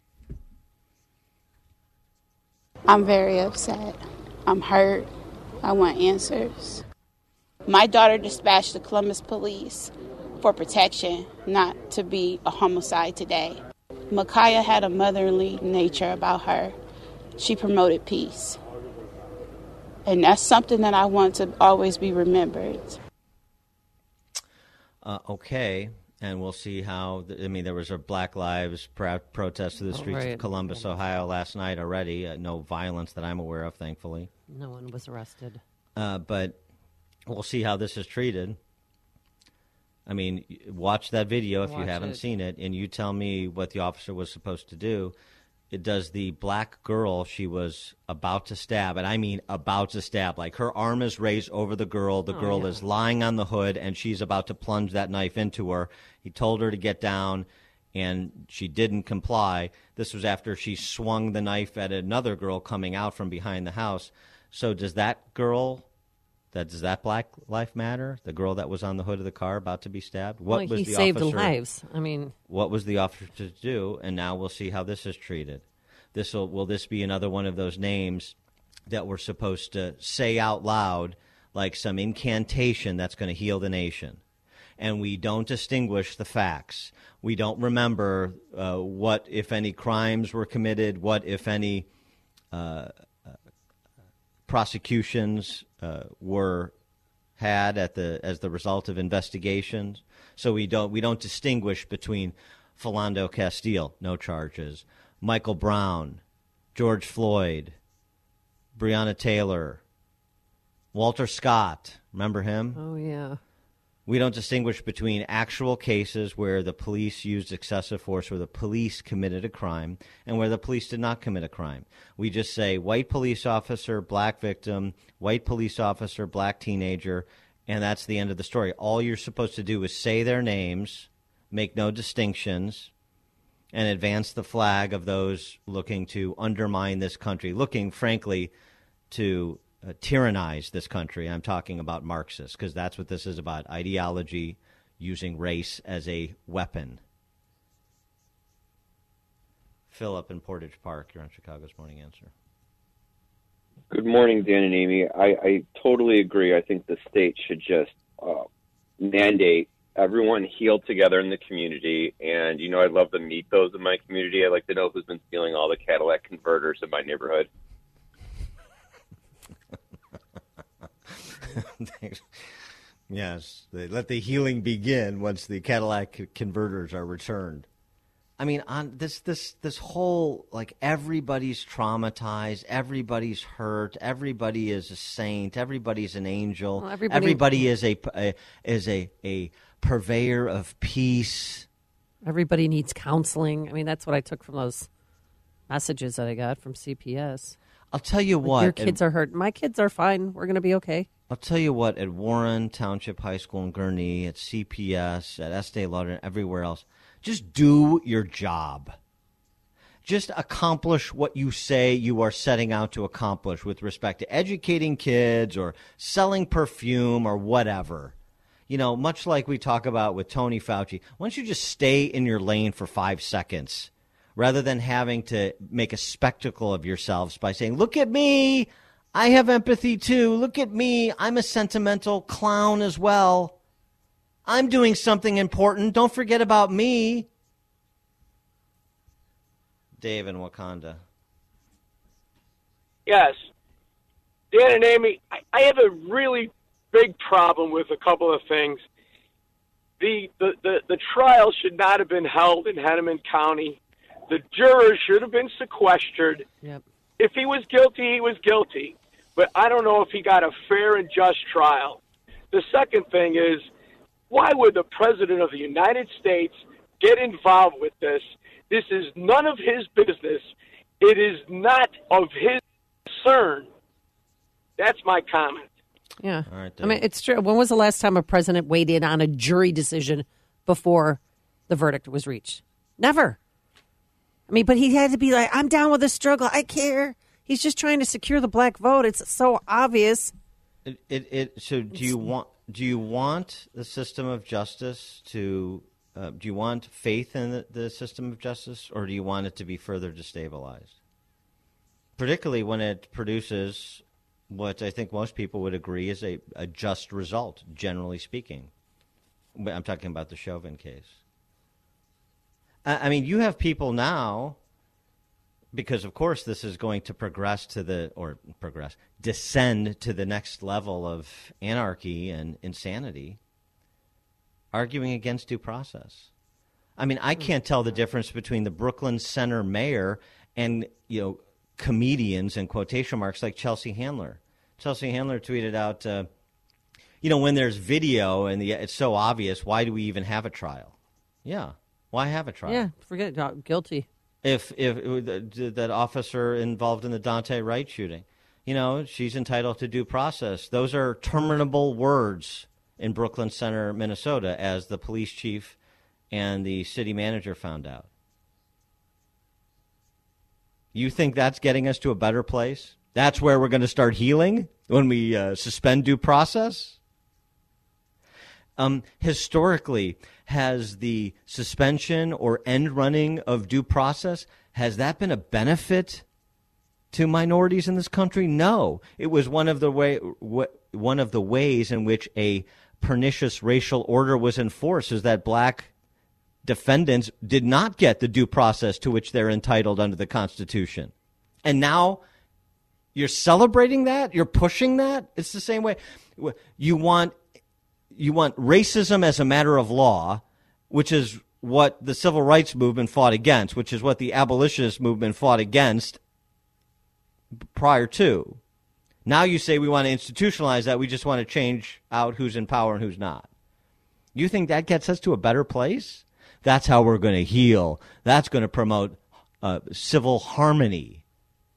I'm very upset. I'm hurt. I want answers. My daughter dispatched the Columbus police for protection, not to be a homicide today. Micaiah had a motherly nature about her. She promoted peace. And that's something that I want to always be remembered. Okay. And we'll see how, there was a Black Lives protest to the streets of Columbus, Ohio last night already. No violence that I'm aware of, thankfully. No one was arrested. But we'll see how this is treated. Watch that video if you haven't seen it, and you tell me what the officer was supposed to do. It does the black girl she was about to stab, and I mean about to stab. Like her arm is raised over the girl. The girl is lying on the hood, and she's about to plunge that knife into her. He told her to get down, and she didn't comply. This was after she swung the knife at another girl coming out from behind the house. So does that girl Does that Black Life Matter? The girl that was on the hood of the car about to be stabbed? Well, he saved lives. I mean, what was the officer to do? And now we'll see how this is treated. Will this be another one of those names that we're supposed to say out loud, like some incantation that's going to heal the nation? And we don't distinguish the facts. We don't remember what, if any, crimes were committed, what, if any, prosecutions were had as the result of investigations. So we don't distinguish between Philando Castile, no charges, Michael Brown, George Floyd, Breonna Taylor, Walter Scott. Remember him? Oh, yeah. We don't distinguish between actual cases where the police used excessive force, where the police committed a crime, and where the police did not commit a crime. We just say white police officer, black victim, white police officer, black teenager, and that's the end of the story. All you're supposed to do is say their names, make no distinctions, and advance the flag of those looking to undermine this country, looking, frankly, to tyrannize this country. I'm talking about Marxists, because that's what this is about, ideology using race as a weapon. Philip in Portage Park, you're on Chicago's Morning Answer. Good morning, Dan and Amy. I totally agree. I think the state should just mandate everyone heal together in the community. And, you know, I'd love to meet those in my community. I'd like to know who's been stealing all the Cadillac converters in my neighborhood. Yes, they let the healing begin once the Cadillac converters are returned. I mean, on this whole, like, everybody's traumatized, everybody's hurt, everybody is a saint, everybody's an angel, Well, everybody is a purveyor of peace. Everybody needs counseling. I mean, that's what I took from those messages that I got from CPS. I'll tell you Like, what. your kids are hurt. My kids are fine. We're going to be okay. I'll tell you what, at Warren Township High School in Gurnee, at CPS, at Estee Lauder, everywhere else, just do your job. Just accomplish what you say you are setting out to accomplish with respect to educating kids or selling perfume or whatever. You know, much like we talk about with Tony Fauci, why don't you just stay in your lane for 5 seconds rather than having to make a spectacle of yourselves by saying, look at me, I have empathy too. Look at me, I'm a sentimental clown as well. I'm doing something important. Don't forget about me. Dave in Wakanda. Yes. Dan and Amy, I have a really big problem with a couple of things. The trial should not have been held in Hennepin County. The jurors should have been sequestered. Yep. If he was guilty, he was guilty. But I don't know if he got a fair and just trial. The second thing is, why would the President of the United States get involved with this? This is none of his business. It is not of his concern. That's my comment. Yeah. All right, I mean, it's true. When was the last time a president weighed in on a jury decision before the verdict was reached? Never. I mean, but he had to be like, I'm down with the struggle. I care. He's just trying to secure the black vote. It's so obvious. So do you want the system of justice to do you want faith in the system of justice, or do you want it to be further destabilized? Particularly when it produces what I think most people would agree is a just result, generally speaking. I'm talking about the Chauvin case. I mean, you have people now, because of course this is going to descend to the next level of anarchy and insanity, arguing against due process. I mean, I can't tell the difference between the Brooklyn Center mayor and, you know, comedians in quotation marks like Chelsea Handler. Chelsea Handler tweeted out, when there's video and it's so obvious, why do we even have a trial? Yeah, why have a trial? Yeah, forget it. Guilty. If that officer involved in the Dante Wright shooting, she's entitled to due process. Those are terminable words in Brooklyn Center, Minnesota, as the police chief and the city manager found out. You think that's getting us to a better place? That's where we're going to start healing when we suspend due process? Historically, has the suspension or end running of due process, has that been a benefit to minorities in this country? No. It was one of the ways in which a pernicious racial order was enforced, is that black defendants did not get the due process to which they're entitled under the Constitution. And now you're celebrating that? You're pushing that? It's the same way. You want racism as a matter of law, which is what the civil rights movement fought against, which is what the abolitionist movement fought against prior to. Now you say we want to institutionalize that. We just want to change out who's in power and who's not. You think that gets us to a better place? That's how we're going to heal. That's going to promote civil harmony.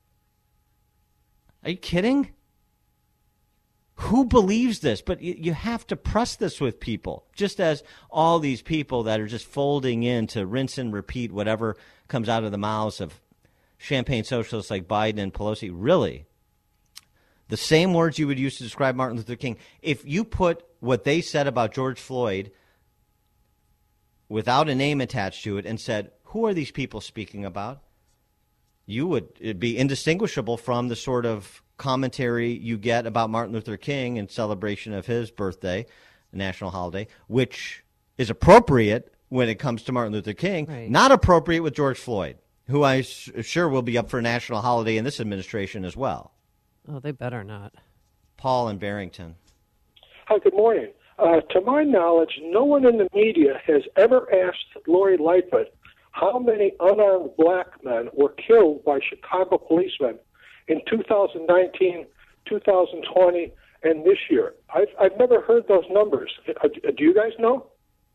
Are you kidding? Who believes this? But you have to press this with people, just as all these people that are just folding in to rinse and repeat whatever comes out of the mouths of champagne socialists like Biden and Pelosi. Really? The same words you would use to describe Martin Luther King. If you put what they said about George Floyd without a name attached to it and said, who are these people speaking about? It'd be indistinguishable from the sort of commentary you get about Martin Luther King in celebration of his birthday, a national holiday, which is appropriate when it comes to Martin Luther King, right. Not appropriate with George Floyd, who I sure will be up for a national holiday in this administration as well. Oh, they better not. Paul in Barrington. Hi, good morning. To my knowledge, no one in the media has ever asked Lori Lightfoot how many unarmed black men were killed by Chicago policemen in 2019, 2020, and this year. I've never heard those numbers. Do you guys know?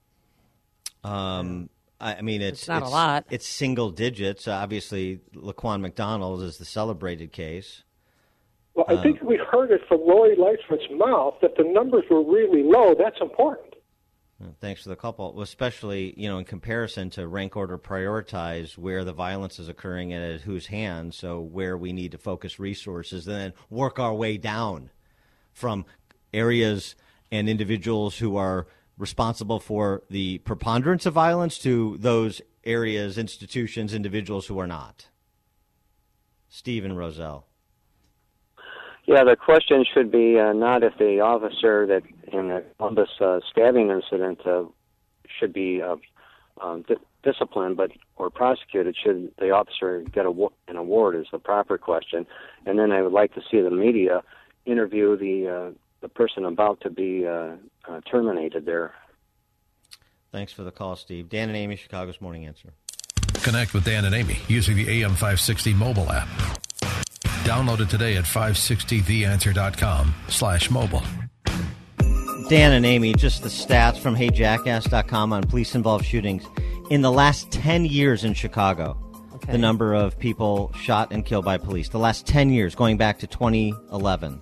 I mean, it's not a lot. It's single digits. Obviously, Laquan McDonald is the celebrated case. Well, I think we heard it from Lori Lightfoot's mouth that the numbers were really low. That's important. Thanks for the couple, especially, in comparison to rank order prioritize where the violence is occurring and at whose hands, so where we need to focus resources and then work our way down from areas and individuals who are responsible for the preponderance of violence to those areas, institutions, individuals who are not. Stephen Roselle. Yeah, the question should be not if the officer that in the Columbus stabbing incident should be disciplined, or prosecuted. Should the officer get an award is the proper question. And then I would like to see the media interview the person about to be terminated there. Thanks for the call, Steve. Dan and Amy, Chicago's Morning Answer. Connect with Dan and Amy using the AM560 mobile app. Download it today at 560theanswer.com/mobile. Dan and Amy, just the stats from HeyJackass.com on police-involved shootings. In the last 10 years in Chicago, the number of people shot and killed by police. The last 10 years, going back to 2011,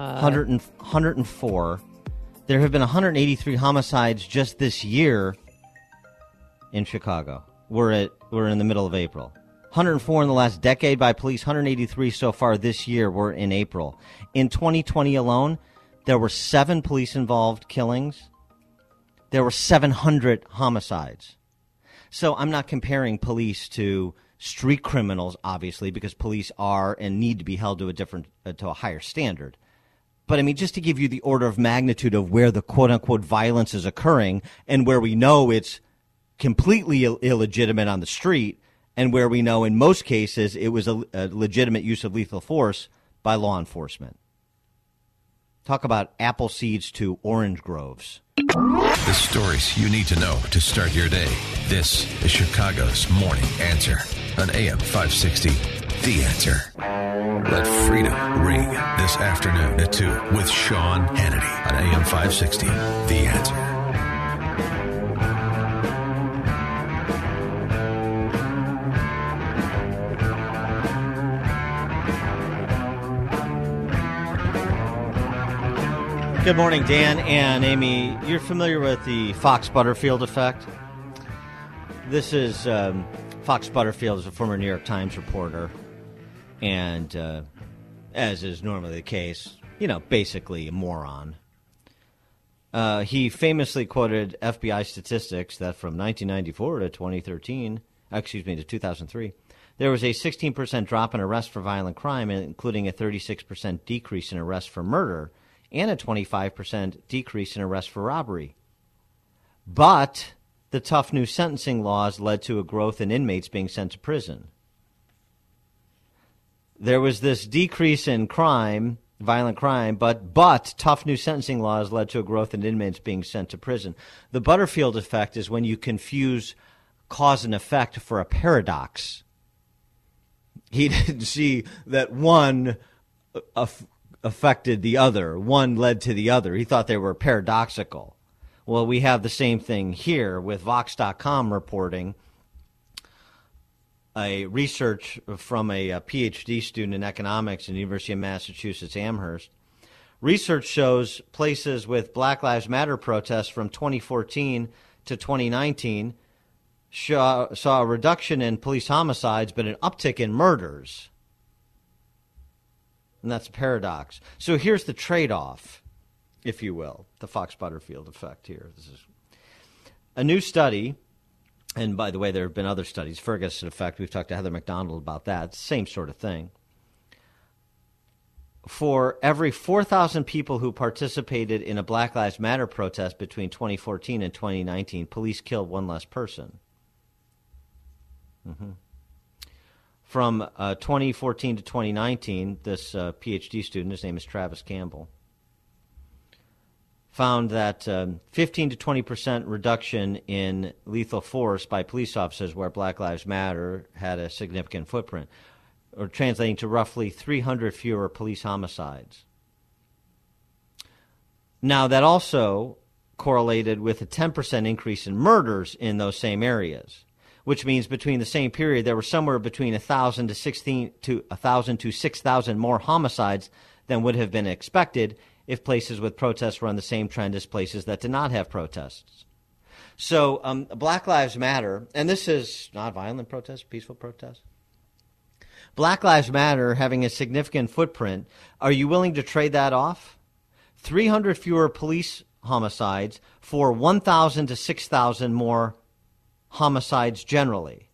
104. There have been 183 homicides just this year in Chicago. We're in the middle of April. 104 in the last decade by police, 183 so far this year were in April. In 2020 alone, there were 7 police-involved killings. There were 700 homicides. So I'm not comparing police to street criminals, obviously, because police are and need to be held to a higher standard. But, I mean, just to give you the order of magnitude of where the quote-unquote violence is occurring and where we know it's completely illegitimate on the street, and where we know in most cases it was a legitimate use of lethal force by law enforcement. Talk about apple seeds to orange groves. The stories you need to know to start your day. This is Chicago's Morning Answer on AM 560. The Answer. Let freedom ring this afternoon at 2 with Sean Hannity on AM 560. The Answer. Good morning, Dan and Amy. You're familiar with the Fox Butterfield effect? This is Fox Butterfield is a former New York Times reporter, and as is normally the case, basically a moron. He famously quoted FBI statistics that from 1994 to 2003, there was a 16% drop in arrests for violent crime, including a 36% decrease in arrests for murder and a 25% decrease in arrests for robbery. But the tough new sentencing laws led to a growth in inmates being sent to prison. There was this decrease in crime, violent crime, but tough new sentencing laws led to a growth in inmates being sent to prison. The Butterfield effect is when you confuse cause and effect for a paradox. He didn't see that one affected the other, one led to the other. He thought they were paradoxical. Well, we have the same thing here with Vox.com reporting a research from a PhD student in economics at the University of Massachusetts Amherst. Research shows places with Black Lives Matter protests from 2014 to 2019 saw a reduction in police homicides, but an uptick in murders. And that's a paradox. So here's the trade-off, if you will, the Fox-Butterfield effect here. This is a new study, and by the way, there have been other studies, Ferguson effect. We've talked to Heather McDonald about that. Same sort of thing. For every 4,000 people who participated in a Black Lives Matter protest between 2014 and 2019, police killed one less person. Mm-hmm. From 2014 to 2019, this PhD student, his name is Travis Campbell, found that 15 to 20% reduction in lethal force by police officers where Black Lives Matter had a significant footprint, or translating to roughly 300 fewer police homicides. Now, that also correlated with a 10% increase in murders in those same areas, which means between the same period, there were somewhere between 1,000 to 6,000 more homicides than would have been expected if places with protests were on the same trend as places that did not have protests. So Black Lives Matter, and this is not violent protest, peaceful protest. Black Lives Matter having a significant footprint, are you willing to trade that off? 300 fewer police homicides for 1,000 to 6,000 more homicides generally.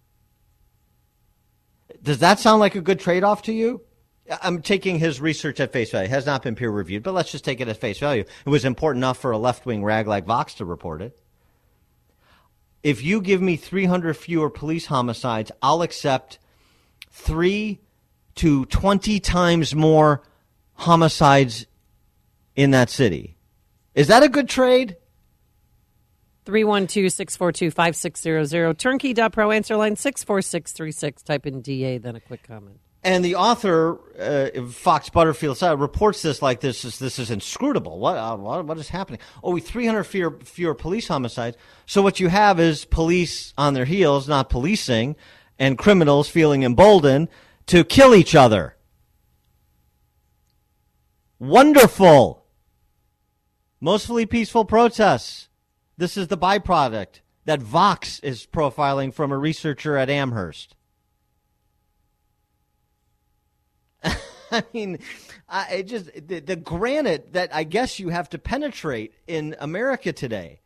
Does that sound like a good trade-off to you? I'm taking his research at face value. It has not been peer-reviewed, but let's just take it at face value. It was important enough for a left-wing rag like Vox to report it. If you give me 300 fewer police homicides, I'll accept 3 to 20 times more homicides in that city. Is that a good trade? 312-642-5600. Turnkey.pro answer line 64636. Type in DA, then a quick comment. And the author, Fox Butterfield, reports this like this is inscrutable. What is happening? 300 fewer police homicides. So what you have is police on their heels, not policing, and criminals feeling emboldened to kill each other. Wonderful. Mostly peaceful protests. This is the byproduct that Vox is profiling from a researcher at Amherst. I mean, the granite that I guess you have to penetrate in America today.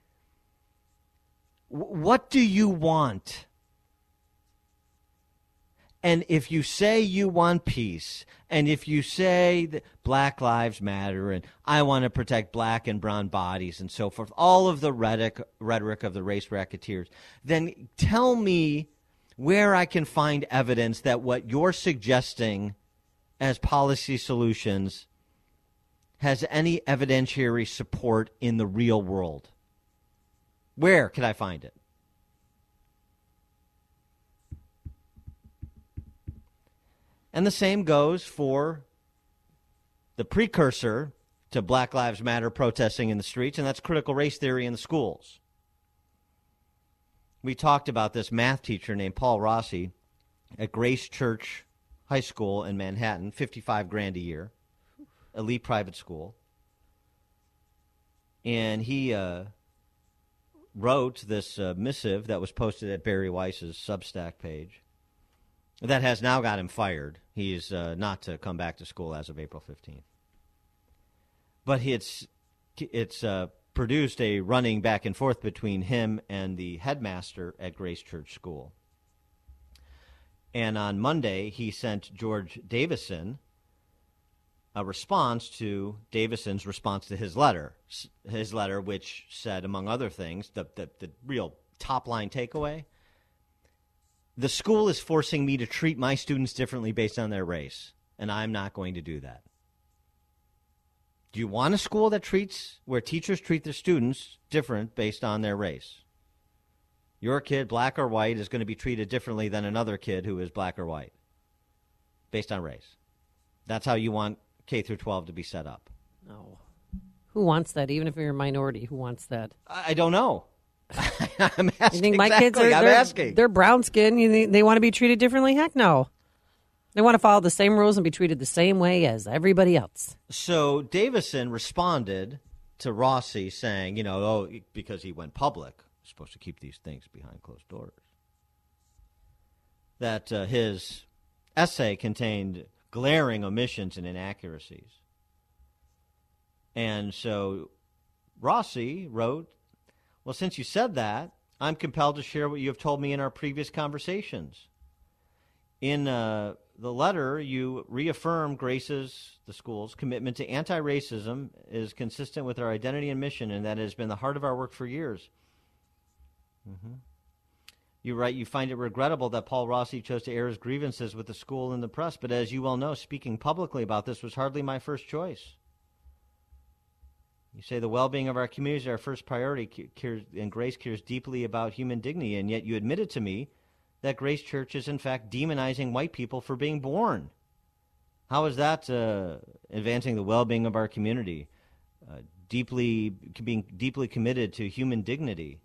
What do you want? And if you say you want peace, and if you say that Black Lives Matter, and I want to protect black and brown bodies and so forth, all of the rhetoric of the race racketeers, then tell me where I can find evidence that what you're suggesting as policy solutions has any evidentiary support in the real world. Where can I find it? And the same goes for the precursor to Black Lives Matter protesting in the streets, and that's critical race theory in the schools. We talked about this math teacher named Paul Rossi at Grace Church High School in Manhattan, $55,000 a year, elite private school. And he wrote this missive that was posted at Barry Weiss's Substack page that has now got him fired. He's not to come back to school as of April 15th. But it's produced a running back and forth between him and the headmaster at Grace Church School. And on Monday, he sent George Davison a response to Davison's response to his letter, which said, among other things, the real top-line takeaway, the school is forcing me to treat my students differently based on their race, and I'm not going to do that. Do you want a school where teachers treat their students different based on their race? Your kid, black or white, is going to be treated differently than another kid who is black or white based on race. That's how you want K through 12 to be set up. No. Who wants that? Even if you're a minority, who wants that? I don't know. I'm asking. You think my kids are they're brown skin? You think they want to be treated differently? Heck no. They want to follow the same rules and be treated the same way as everybody else. So Davison responded to Rossi saying, because he went public, he's supposed to keep these things behind closed doors, that his essay contained glaring omissions and inaccuracies. And so Rossi wrote, well, since you said that, I'm compelled to share what you have told me in our previous conversations. In the letter, you reaffirm Grace's, the school's, commitment to anti-racism is consistent with our identity and mission, and that has been the heart of our work for years. Mm-hmm. You write, you find it regrettable that Paul Rossi chose to air his grievances with the school and the press, but as you well know, speaking publicly about this was hardly my first choice. You say the well-being of our community is our first priority, and Grace cares deeply about human dignity, and yet you admitted to me that Grace Church is in fact demonizing white people for being born. How is that advancing the well-being of our community, being deeply committed to human dignity?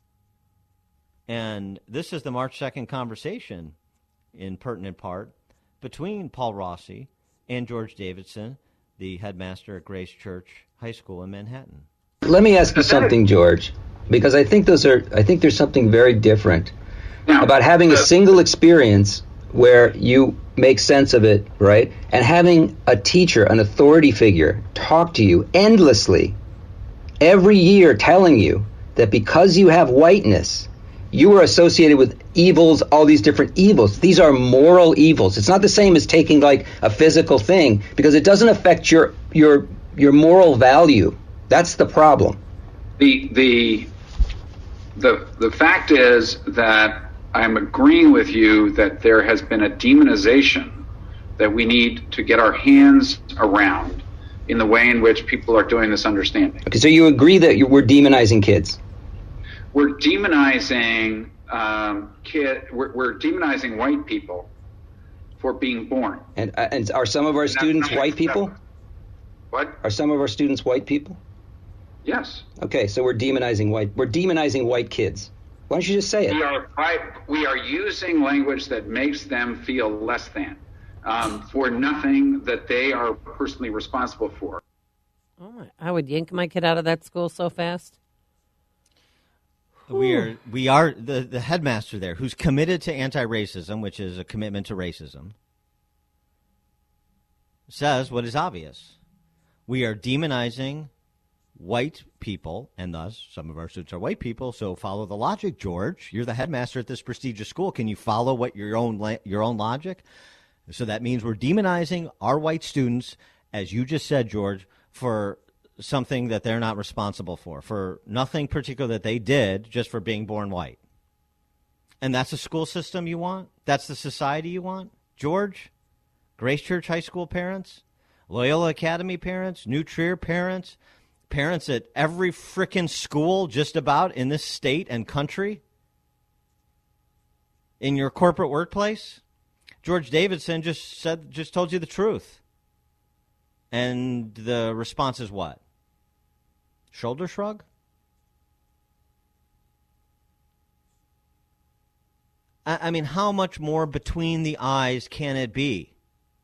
And this is the March 2nd conversation, in pertinent part, between Paul Rossi and George Davison, the headmaster at Grace Church High School in Manhattan. Let me ask you something, George, because I think there's something very different about having a single experience where you make sense of it, right? And having a teacher, an authority figure, talk to you endlessly every year telling you that because you have whiteness, you are associated with evils, all these different evils. These are moral evils. It's not the same as taking like a physical thing because it doesn't affect your moral value. That's the problem. The fact is that I'm agreeing with you that there has been a demonization that we need to get our hands around in the way in which people are doing this understanding. Okay, so you agree that we're demonizing kids? We're demonizing we're demonizing white people for being born. And are some of our students white people? What? Are some of our students white people? Yes. Okay, so we're demonizing white kids. Why don't you just say it? We are using language that makes them feel less than for nothing that they are personally responsible for. Oh my! I would yank my kid out of that school so fast. We are the headmaster there, who's committed to anti-racism, which is a commitment to racism, says what is obvious. We are demonizing white people, and thus some of our students are white people. So follow the logic, George. You're the headmaster at this prestigious school. Can you follow what your own logic? So that means we're demonizing our white students, as you just said, George, for something that they're not responsible for nothing particular that they did, just for being born white. And that's the school system you want? That's the society you want? George? Grace Church High School parents? Loyola Academy parents? New Trier parents? Parents at every frickin' school just about in this state and country? In your corporate workplace? George Davidson just told you the truth. And the response is what? Shoulder shrug? I mean, how much more between the eyes can it be?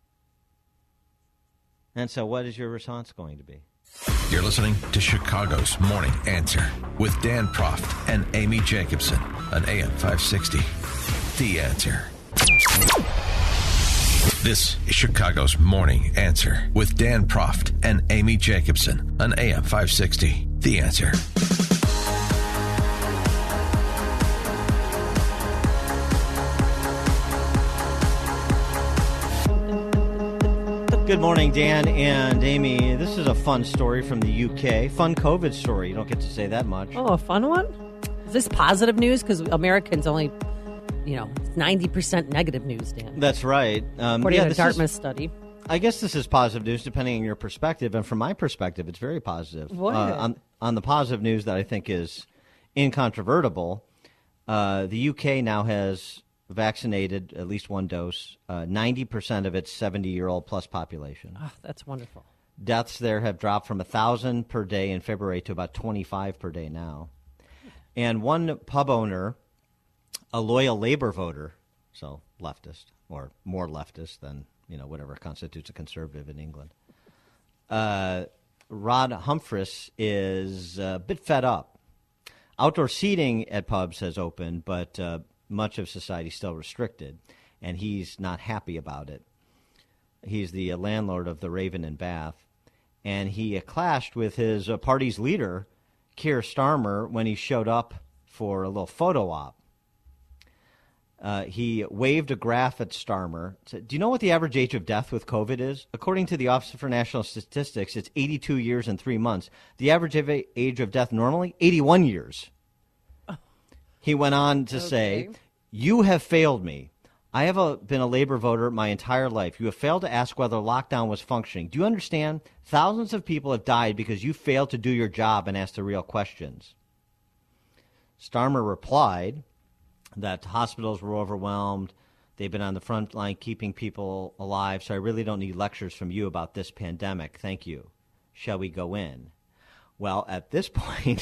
And so what is your response going to be? You're listening to Chicago's Morning Answer with Dan Proft and Amy Jacobson on AM 560. The Answer. This is Chicago's Morning Answer with Dan Proft and Amy Jacobson on AM 560. The Answer. Good morning, Dan and Amy. This is a fun story from the UK. Fun COVID story. You don't get to say that much. Oh, a fun one? Is this positive news? Because Americans only, 90% negative news, Dan. That's right. According to the Dartmouth study. I guess this is positive news depending on your perspective. And from my perspective, it's very positive. What? On the positive news that I think is incontrovertible, the UK now has vaccinated at least one dose, 90% of its 70-year-old plus population. Oh, that's wonderful. Deaths there have dropped from 1,000 per day in February to about 25 per day now. And one pub owner, a loyal Labour voter, so leftist, or more leftist than, whatever constitutes a conservative in England, Rod Humphreys is a bit fed up. Outdoor seating at pubs has opened, but much of society is still restricted, and he's not happy about it. He's the landlord of the Raven in Bath, and he clashed with his party's leader, Keir Starmer, when he showed up for a little photo op. He waved a graph at Starmer. Said, "Do you know what the average age of death with COVID is? According to the Office for National Statistics, it's 82 years and 3 months. The average age of death normally, 81 years. He went on to say, "You have failed me. I have been a Labor voter my entire life. You have failed to ask whether lockdown was functioning. Do you understand? Thousands of people have died because you failed to do your job and ask the real questions." Starmer replied that hospitals were overwhelmed. They've been on the front line keeping people alive, so I really don't need lectures from you about this pandemic. Thank you. Shall we go in? Well, at this point,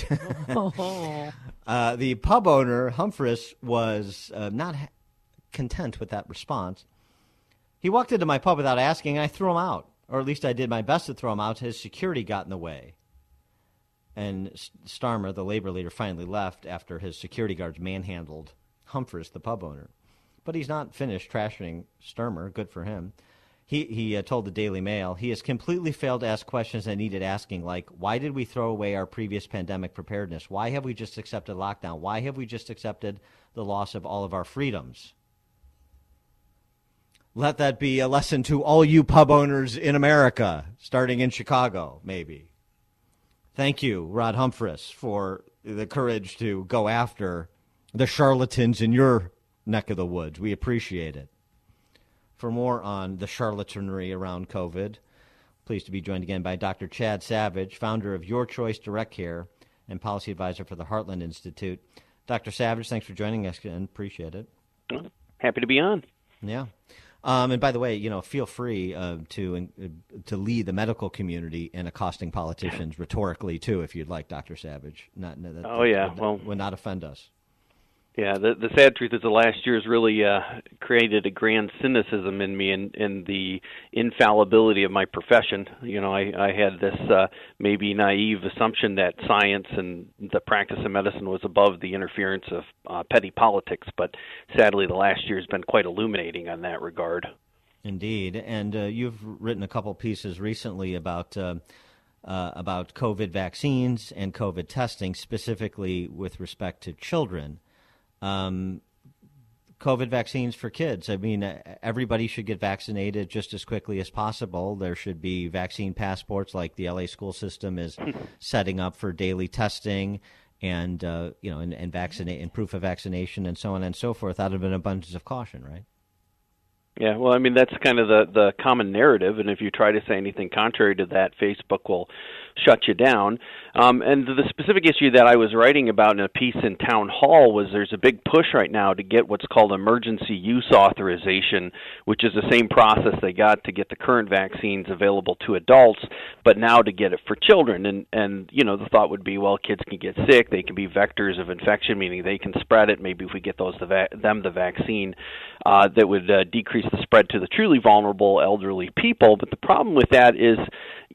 the pub owner, Humphreys, was not content with that response. He walked into my pub without asking, and I threw him out. Or at least I did my best to throw him out. His security got in the way. And Starmer, the Labor leader, finally left after his security guards manhandled Humphreys, the pub owner. But he's not finished trashing Starmer. Good for him. He told the Daily Mail, he has completely failed to ask questions that needed asking, like, why did we throw away our previous pandemic preparedness? Why have we just accepted lockdown? Why have we just accepted the loss of all of our freedoms? Let that be a lesson to all you pub owners in America, starting in Chicago, maybe. Thank you, Rod Humphreys, for the courage to go after the charlatans in your neck of the woods. We appreciate it. For more on the charlatanry around COVID, pleased to be joined again by Dr. Chad Savage, founder of Your Choice Direct Care and policy advisor for the Heartland Institute. Dr. Savage, thanks for joining us and appreciate it. Happy to be on. Yeah. And by the way, feel free to lead the medical community in accosting politicians rhetorically, too, if you'd like, Dr. Savage. Would not offend us. Yeah, the sad truth is the last year has really created a grand cynicism in me and the infallibility of my profession. I had this maybe naive assumption that science and the practice of medicine was above the interference of petty politics, but sadly the last year has been quite illuminating on that regard. Indeed, and you've written a couple pieces recently about COVID vaccines and COVID testing, specifically with respect to children. COVID vaccines for kids. I mean, everybody should get vaccinated just as quickly as possible. There should be vaccine passports like the LA school system is setting up for daily testing and and proof of vaccination and so on and so forth out of an abundance of caution, right? Yeah, well, I mean, that's kind of the common narrative, and if you try to say anything contrary to that, Facebook will shut you down. And the specific issue that I was writing about in a piece in Town Hall was there's a big push right now to get what's called emergency use authorization, which is the same process they got to get the current vaccines available to adults, but now to get it for children. And the thought would be, well, kids can get sick, they can be vectors of infection, meaning they can spread it. Maybe if we get them the vaccine, that would decrease the spread to the truly vulnerable elderly people. But the problem with that is,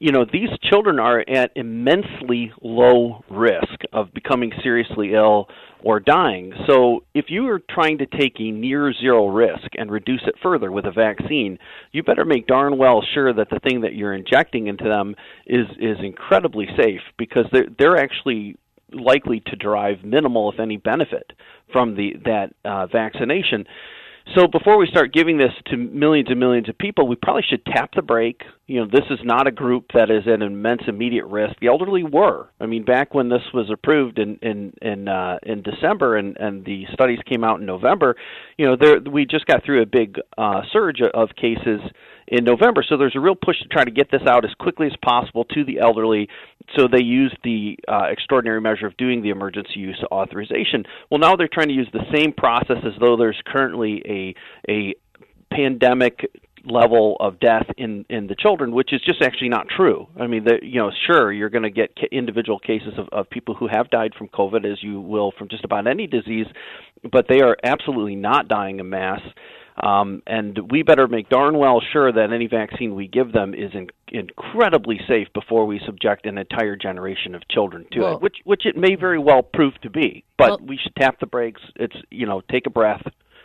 these children are at immensely low risk of becoming seriously ill or dying. So if you are trying to take a near zero risk and reduce it further with a vaccine, you better make darn well sure that the thing that you're injecting into them is incredibly safe, because they're actually likely to derive minimal, if any, benefit from that vaccination. So before we start giving this to millions and millions of people, we probably should tap the brake. This is not a group that is at immense immediate risk. The elderly were. I mean, back when this was approved in December and the studies came out in November, we just got through a big surge of cases in November. So there's a real push to try to get this out as quickly as possible to the elderly. So they used the extraordinary measure of doing the emergency use authorization. Well, now they're trying to use the same process as though there's currently a pandemic level of death in the children, which is just actually not true. I mean, sure, you're going to get individual cases of people who have died from COVID, as you will from just about any disease, but they are absolutely not dying en masse. And we better make darn well sure that any vaccine we give them is incredibly safe before we subject an entire generation of children to it, which it may very well prove to be. But we should tap the brakes. It's take a breath,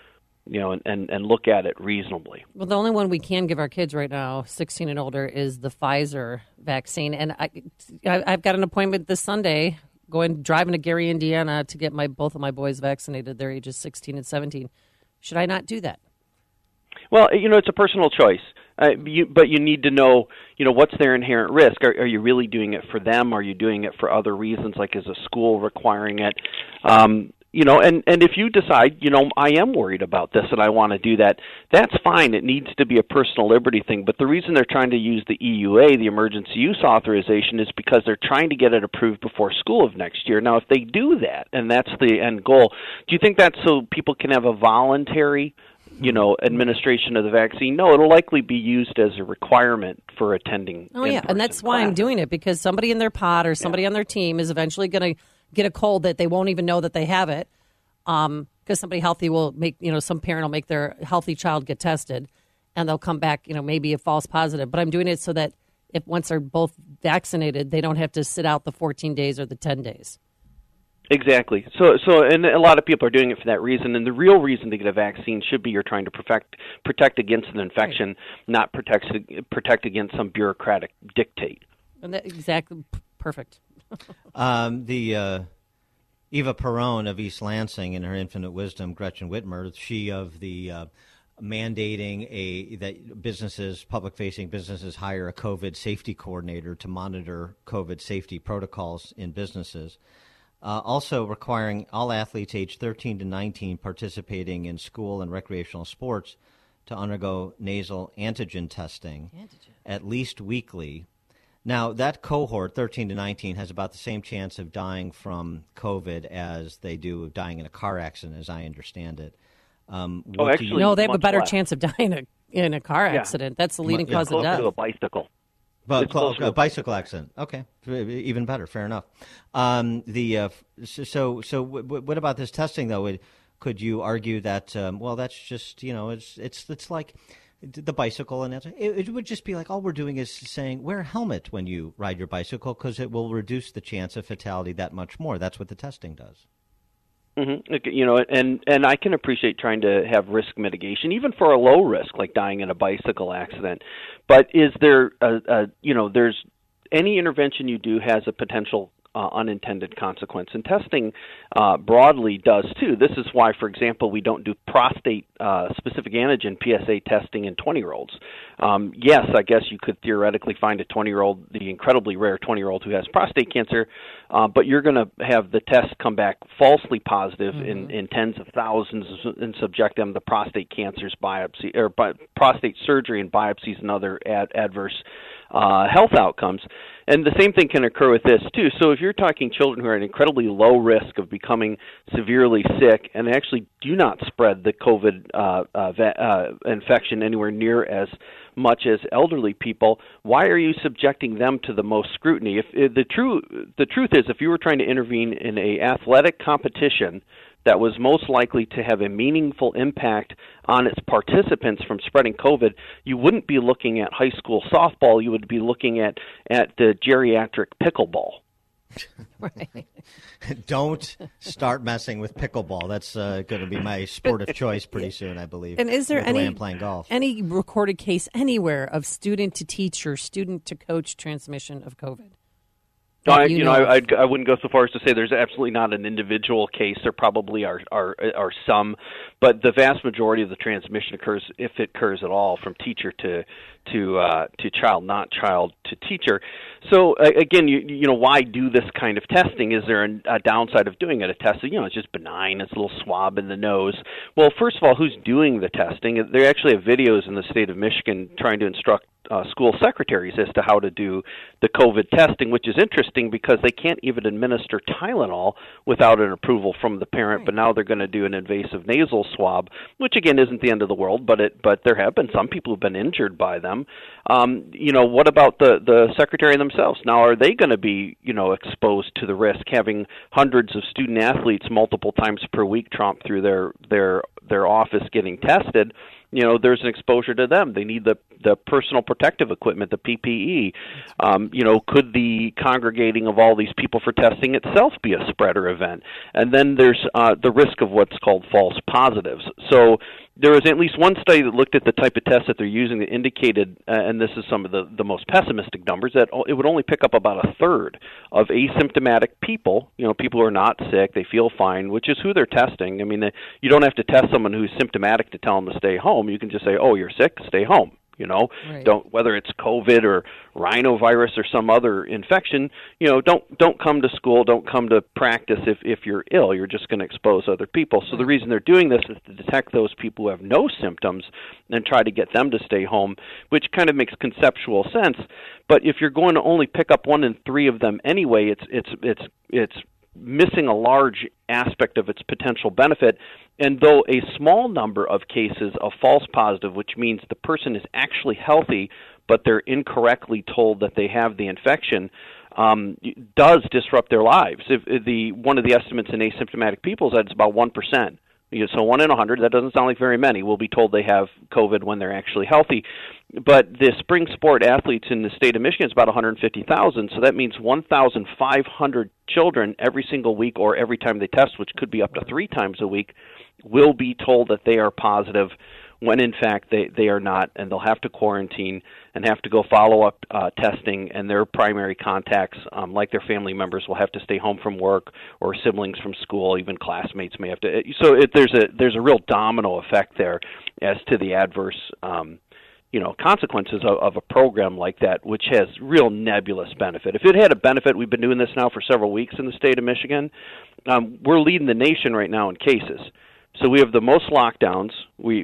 and look at it reasonably. Well, the only one we can give our kids right now, 16 and older, is the Pfizer vaccine. And I've got an appointment this Sunday driving to Gary, Indiana to get both of my boys vaccinated. They're ages 16 and 17. Should I not do that? Well, it's a personal choice, but you need to know, what's their inherent risk. Are you really doing it for them? Are you doing it for other reasons, like is a school requiring it? And if you decide, I am worried about this and I want to do that, that's fine. It needs to be a personal liberty thing. But the reason they're trying to use the EUA, the emergency use authorization, is because they're trying to get it approved before school of next year. Now, if they do that, and that's the end goal, do you think that's so people can have a voluntary administration of the vaccine? No, it'll likely be used as a requirement for attending. Oh, yeah, and that's why I'm doing it, because somebody in their pod or somebody on their team is eventually going to get a cold that they won't even know that they have it, because somebody healthy will make, some parent will make their healthy child get tested, and they'll come back, maybe a false positive. But I'm doing it so that if once they're both vaccinated, they don't have to sit out the 14 days or the 10 days. Exactly. So, and a lot of people are doing it for that reason. And the real reason to get a vaccine should be you're trying to protect against an infection, not protect against some bureaucratic dictate. And that, exactly, perfect. The Eva Perone of East Lansing, in her infinite wisdom, Gretchen Whitmer, she of the mandating that public-facing businesses hire a COVID safety coordinator to monitor COVID safety protocols in businesses. Also requiring all athletes aged 13 to 19 participating in school and recreational sports to undergo nasal antigen testing at least weekly. Now, that cohort, 13 to 19, has about the same chance of dying from COVID as they do of dying in a car accident, as I understand it. No, they have a better chance of dying in a car accident. That's the leading cause of death. To a bicycle. But a bicycle accident. Okay, even better. Fair enough. So what about this testing though? Could you argue that that's just it's like the bicycle, and it would just be like all we're doing is saying wear a helmet when you ride your bicycle because it will reduce the chance of fatality that much more. That's what the testing does. Mm-hmm. And I can appreciate trying to have risk mitigation, even for a low risk like dying in a bicycle accident. But is there there's any intervention you do has a potential unintended consequence, and testing broadly does too. This is why, for example, we don't do prostate specific antigen PSA testing in 20-year-olds. Yes, I guess you could theoretically find a 20-year-old, the incredibly rare 20-year-old who has prostate cancer, but you're going to have the test come back falsely positive in tens of thousands and subject them to prostate cancer's biopsy or prostate surgery and biopsies and other adverse health outcomes. And the same thing can occur with this, too. So if you're talking children who are at incredibly low risk of becoming severely sick and actually do not spread the COVID infection anywhere near as much as elderly people, why are you subjecting them to the most scrutiny? If the truth is, if you were trying to intervene in an athletic competition that was most likely to have a meaningful impact on its participants from spreading COVID, you wouldn't be looking at high school softball. You would be looking at the geriatric pickleball. Right. Don't start messing with pickleball. That's going to be my sport of choice pretty soon, I believe. And is there I'm playing golf. any recorded case anywhere of student to teacher, student to coach transmission of COVID? I wouldn't go so far as to say there's absolutely not an individual case. There probably are some, but the vast majority of the transmission occurs, if it occurs at all, from teacher to child, not child to teacher. So again, you know, why do this kind of testing? Is there a downside of doing it? A test, you know, it's just benign. It's a little swab in the nose. Well, first of all, who's doing the testing? There actually have videos in the state of Michigan trying to instruct school secretaries as to how to do the COVID testing, which is interesting because they can't even administer Tylenol without an approval from the parent. Right. But now they're going to do an invasive nasal swab, which again isn't the end of the world, but there have been some people who've been injured by them. You know, what about the secretary themselves? Now, are they going to be, you know, exposed to the risk, having hundreds of student athletes multiple times per week tromp through their office getting tested? You know, there's an exposure to them. They need the personal protective equipment, the PPE. You know, could the congregating of all these people for testing itself be a spreader event? And then there's the risk of what's called false positives. So there was at least one study that looked at the type of tests that they're using that indicated, and this is some of the most pessimistic numbers, that it would only pick up about a third of asymptomatic people, you know, people who are not sick, they feel fine, which is who they're testing. I mean, you don't have to test someone who's symptomatic to tell them to stay home. You can just say, oh, you're sick, stay home. You know, right. Don't, whether it's COVID or rhinovirus or some other infection, you know, don't come to school, don't come to practice if you're ill. You're just going to expose other people. So the reason they're doing this is to detect those people who have no symptoms and try to get them to stay home, which kind of makes conceptual sense. But if you're going to only pick up 1 in 3 of them anyway, it's missing a large aspect of its potential benefit. And though a small number of cases of false positive, which means the person is actually healthy, but they're incorrectly told that they have the infection, does disrupt their lives. One of the estimates in asymptomatic people is that it's about 1%. So 1 in 100, that doesn't sound like very many, will be told they have COVID when they're actually healthy. But the spring sport athletes in the state of Michigan is about 150,000, so that means 1,500 children every single week or every time they test, which could be up to 3 times a week, will be told that they are positive when in fact they are not, and they'll have to quarantine and have to go follow-up testing, and their primary contacts, like their family members, will have to stay home from work, or siblings from school, even classmates may have to. So there's a real domino effect there as to the adverse consequences of a program like that, which has real nebulous benefit. If it had a benefit, we've been doing this now for several weeks in the state of Michigan. We're leading the nation right now in cases. So we have the most lockdowns. We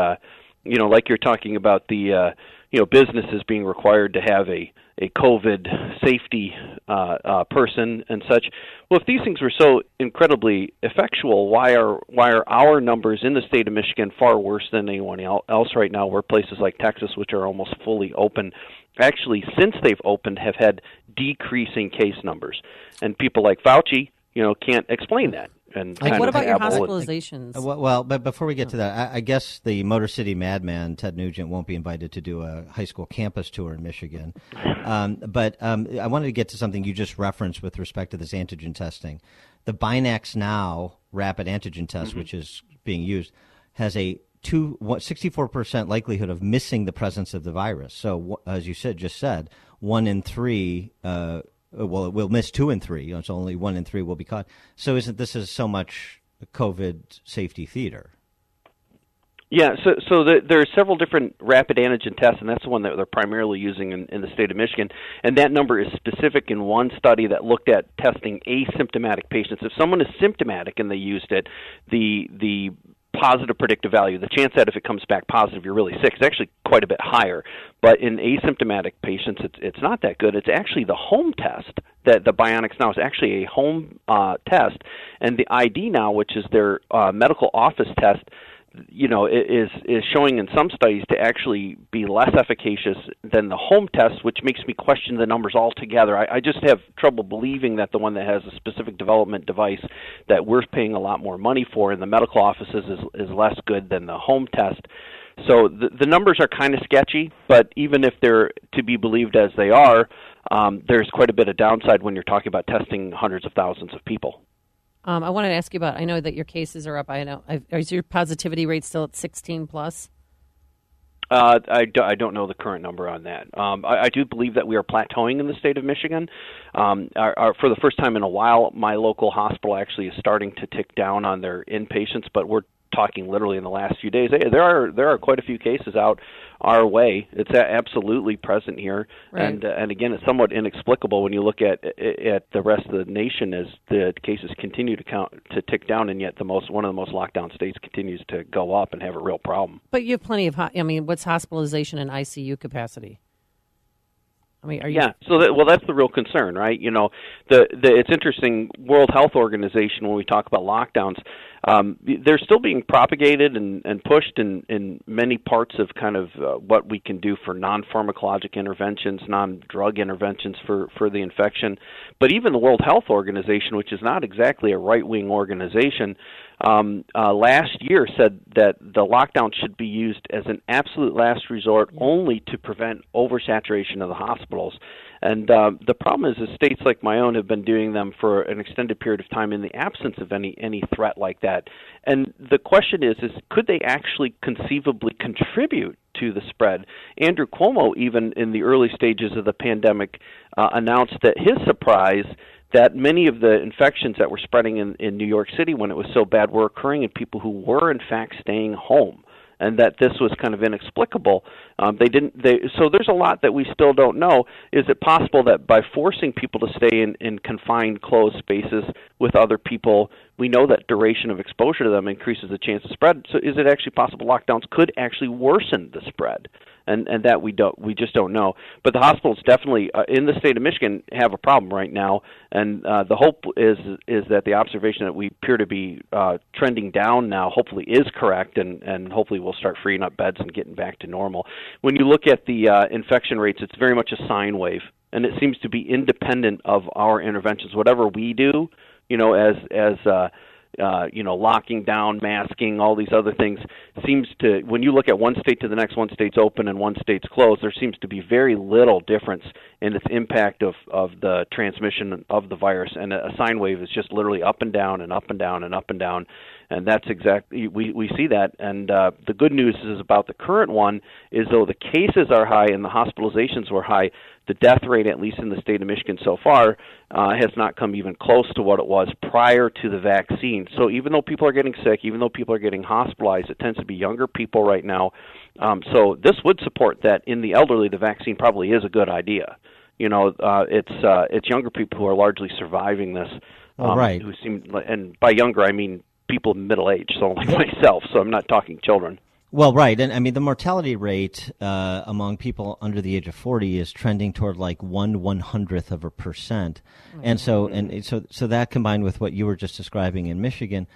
like you're talking about the businesses being required to have a COVID safety person and such. Well, if these things were so incredibly effectual, why are our numbers in the state of Michigan far worse than anyone else right now, where places like Texas, which are almost fully open, actually, since they've opened, have had decreasing case numbers? And people like Fauci, can't explain that. And what about your hospitalizations? Well, but before we get to that, I guess the Motor City Madman, Ted Nugent, won't be invited to do a high school campus tour in Michigan. But I wanted to get to something you just referenced with respect to this antigen testing. The Binax Now rapid antigen test, which is being used, has a 64% likelihood of missing the presence of the virus. So, as you just said, 1 in 3. Well, we'll miss 2 in 3. It's only 1 in 3 will be caught. So this is so much COVID safety theater? Yeah, so there are several different rapid antigen tests, and that's the one that they're primarily using in the state of Michigan. And that number is specific in one study that looked at testing asymptomatic patients. If someone is symptomatic and they used it, the positive predictive value, the chance that if it comes back positive you're really sick, is actually quite a bit higher. But in asymptomatic patients, it's not that good. It's actually the home test. That the Binax Now is actually a home test, and the ID Now, which is their medical office test, is showing in some studies to actually be less efficacious than the home test, which makes me question the numbers altogether. I just have trouble believing that the one that has a specific development device that we're paying a lot more money for in the medical offices is less good than the home test. So the numbers are kind of sketchy, but even if they're to be believed as they are, there's quite a bit of downside when you're talking about testing hundreds of thousands of people. I wanted to ask you about, I know that your cases are up. Is your positivity rate still at 16 plus? I don't know the current number on that. I do believe that we are plateauing in the state of Michigan. For the first time in a while, my local hospital actually is starting to tick down on their inpatients, but we're talking literally in the last few days. There are quite a few cases out our way. It's absolutely present here, right. And again, it's somewhat inexplicable when you look at the rest of the nation as the cases continue to tick down, and yet one of the most locked down states continues to go up and have a real problem. But you have plenty of. What's hospitalization and ICU capacity? Yeah, so that's the real concern, right? It's interesting. World Health Organization, when we talk about lockdowns, they're still being propagated and pushed in many parts of kind of what we can do for non-pharmacologic interventions, non-drug interventions for the infection. But even the World Health Organization, which is not exactly a right-wing organization, last year said that the lockdown should be used as an absolute last resort only to prevent oversaturation of the hospitals. And the problem is states like my own have been doing them for an extended period of time in the absence of any threat like that. And the question is could they actually conceivably contribute to the spread? Andrew Cuomo, even in the early stages of the pandemic, announced that his surprise that many of the infections that were spreading in New York City when it was so bad were occurring in people who were in fact staying home, and that this was kind of inexplicable. So there's a lot that we still don't know. Is it possible that by forcing people to stay in confined, closed spaces with other people, we know that duration of exposure to them increases the chance of spread? So is it actually possible lockdowns could actually worsen the spread? And that we just don't know. But the hospitals definitely in the state of Michigan have a problem right now, and the hope is that the observation that we appear to be trending down now hopefully is correct, and hopefully we'll start freeing up beds and getting back to normal. When you look at the infection rates, it's very much a sine wave, and it seems to be independent of our interventions. Whatever we do, locking down, masking, all these other things seems to, when you look at one state to the next, one state's open and one state's closed, there seems to be very little difference in its impact of the transmission of the virus. And a sine wave is just literally up and down and up and down and up and down. And that's exactly, we see that. And the good news is about the current one is though the cases are high and the hospitalizations were high, the death rate, at least in the state of Michigan so far, has not come even close to what it was prior to the vaccine. So even though people are getting sick, even though people are getting hospitalized, it tends to be younger people right now. So this would support that in the elderly, the vaccine probably is a good idea. It's younger people who are largely surviving this. Right. Who seem, and by younger I mean people middle age, so like myself. So I'm not talking children. Well, right, and I mean the mortality rate among people under the age of 40 is trending toward like 1/100%, and so that combined with what you were just describing in Michigan,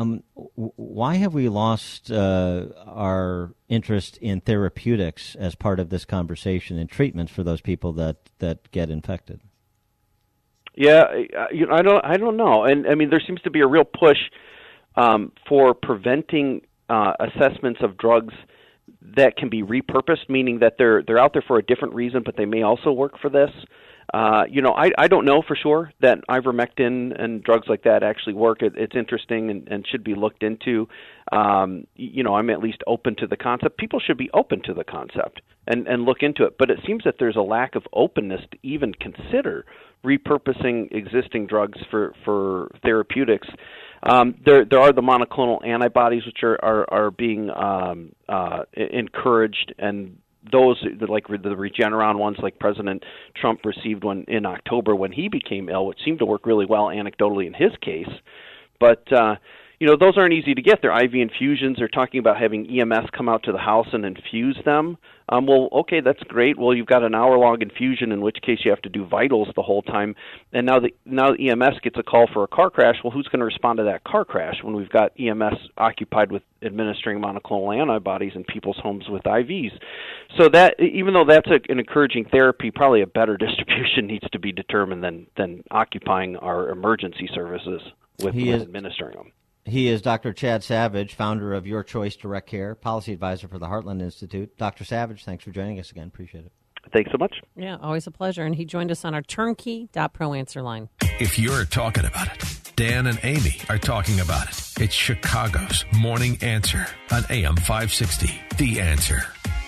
why have we lost our interest in therapeutics as part of this conversation and treatments for those people that get infected? Yeah, I don't know, and I mean there seems to be a real push for preventing assessments of drugs that can be repurposed, meaning that they're out there for a different reason, but they may also work for this. I don't know for sure that ivermectin and drugs like that actually work. It's interesting and should be looked into. I'm at least open to the concept. People should be open to the concept and look into it. But it seems that there's a lack of openness to even consider repurposing existing drugs for therapeutics. There are the monoclonal antibodies which are being encouraged, and those like the Regeneron ones, like President Trump received one in October when he became ill, which seemed to work really well anecdotally in his case. But those aren't easy to get. They're IV infusions. They're talking about having EMS come out to the house and infuse them. Well, okay, that's great. Well, you've got an hour-long infusion, in which case you have to do vitals the whole time. And now EMS gets a call for a car crash. Well, who's going to respond to that car crash when we've got EMS occupied with administering monoclonal antibodies in people's homes with IVs? So that, even though that's an encouraging therapy, probably a better distribution needs to be determined than occupying our emergency services with administering them. He is Dr. Chad Savage, founder of Your Choice Direct Care, policy advisor for the Heartland Institute. Dr. Savage, thanks for joining us again. Appreciate it. Thanks so much. Yeah, always a pleasure. And he joined us on our turnkey.pro answer line. If you're talking about it, Dan and Amy are talking about it. It's Chicago's Morning Answer on AM 560. The Answer.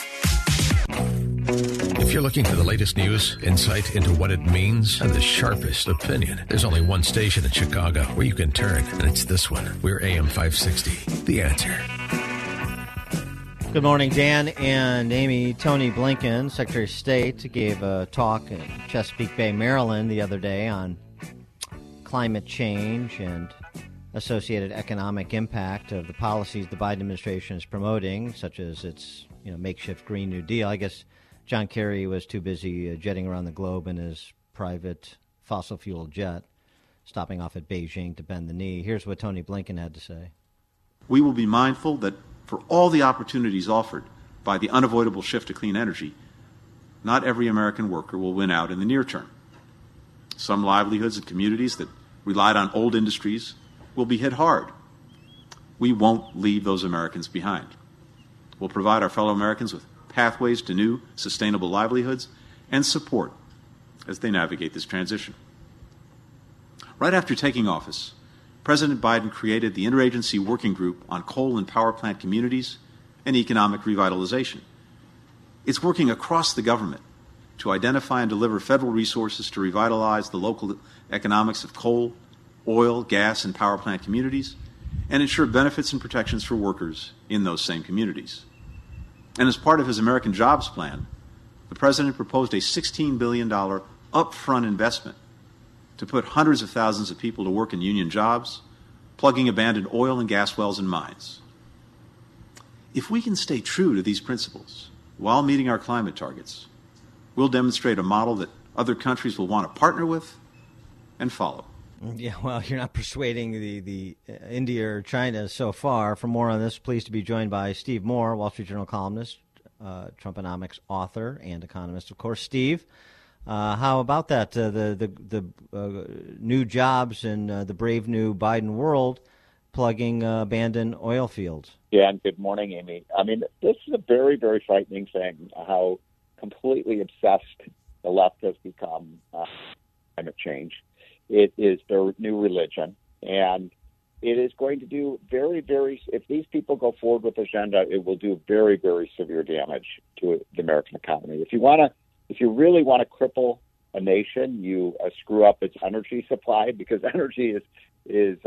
If you're looking for the latest news, insight into what it means, and the sharpest opinion, there's only one station in Chicago where you can turn, and it's this one. We're AM 560. The Answer. Good morning, Dan and Amy. Tony Blinken, Secretary of State, gave a talk in Chesapeake Bay, Maryland the other day on climate change and associated economic impact of the policies the Biden administration is promoting, such as its makeshift Green New Deal. I guess John Kerry was too busy jetting around the globe in his private fossil fuel jet, stopping off at Beijing to bend the knee. Here's what Tony Blinken had to say. We will be mindful that for all the opportunities offered by the unavoidable shift to clean energy, not every American worker will win out in the near term. Some livelihoods and communities that relied on old industries will be hit hard. We won't leave those Americans behind. We'll provide our fellow Americans with pathways to new, sustainable livelihoods and support as they navigate this transition. Right after taking office, President Biden created the Interagency Working Group on Coal and Power Plant Communities and Economic Revitalization. It's working across the government to identify and deliver federal resources to revitalize the local economics of coal, oil, gas, and power plant communities and ensure benefits and protections for workers in those same communities. And as part of his American Jobs Plan, the President proposed a $16 billion upfront investment to put hundreds of thousands of people to work in union jobs, plugging abandoned oil and gas wells and mines. If we can stay true to these principles while meeting our climate targets, we'll demonstrate a model that other countries will want to partner with and follow. Yeah, well, you're not persuading the India or China so far. For more on this, pleased to be joined by Steve Moore, Wall Street Journal columnist, Trumponomics author, and economist, of course. Steve, how about that? The new jobs in the brave new Biden world, plugging abandoned oil fields. Yeah, and good morning, Amy. I mean, this is a very, very frightening thing, how completely obsessed the left has become climate change. It is their new religion, and it is going to do very, very, if these people go forward with the agenda, it will do very, very severe damage to the American economy. If you really want to cripple a nation, you screw up its energy supply, because energy is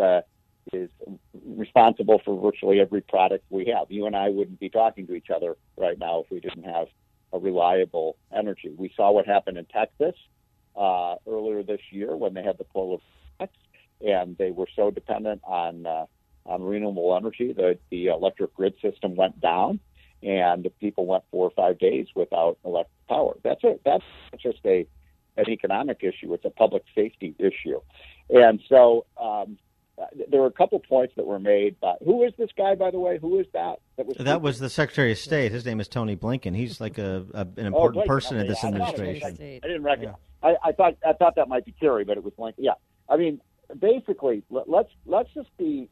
responsible for virtually every product we have. You and I wouldn't be talking to each other right now if we didn't have a reliable energy. We saw what happened in Texas earlier this year when they had the polar vortex, and they were so dependent on renewable energy that the electric grid system went down, and people went 4 or 5 days without electric power. That's just an economic issue. It's a public safety issue. And so there were a couple points that were made. Who is this guy, by the way? Who is that? That was the Secretary of State. His name is Tony Blinken. He's like an important person in this administration. I didn't recognize. Yeah. I thought that might be Kerry, but it was Blinken. Yeah, I mean, basically, let's just be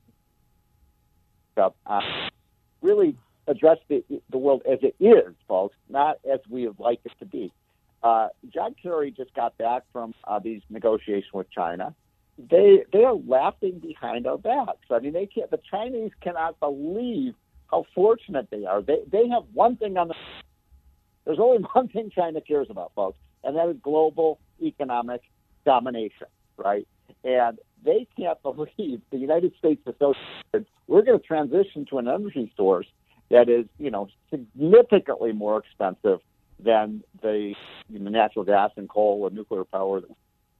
really address the world as it is, folks, not as we would like it to be. John Kerry just got back from these negotiations with China. They are laughing behind our backs. I mean, the Chinese cannot believe how fortunate they are. They have one thing on there's only one thing China cares about, folks, and that is global economic domination, right? And they can't believe the United States associated, we're going to transition to an energy source that is, significantly more expensive than the natural gas and coal and nuclear power.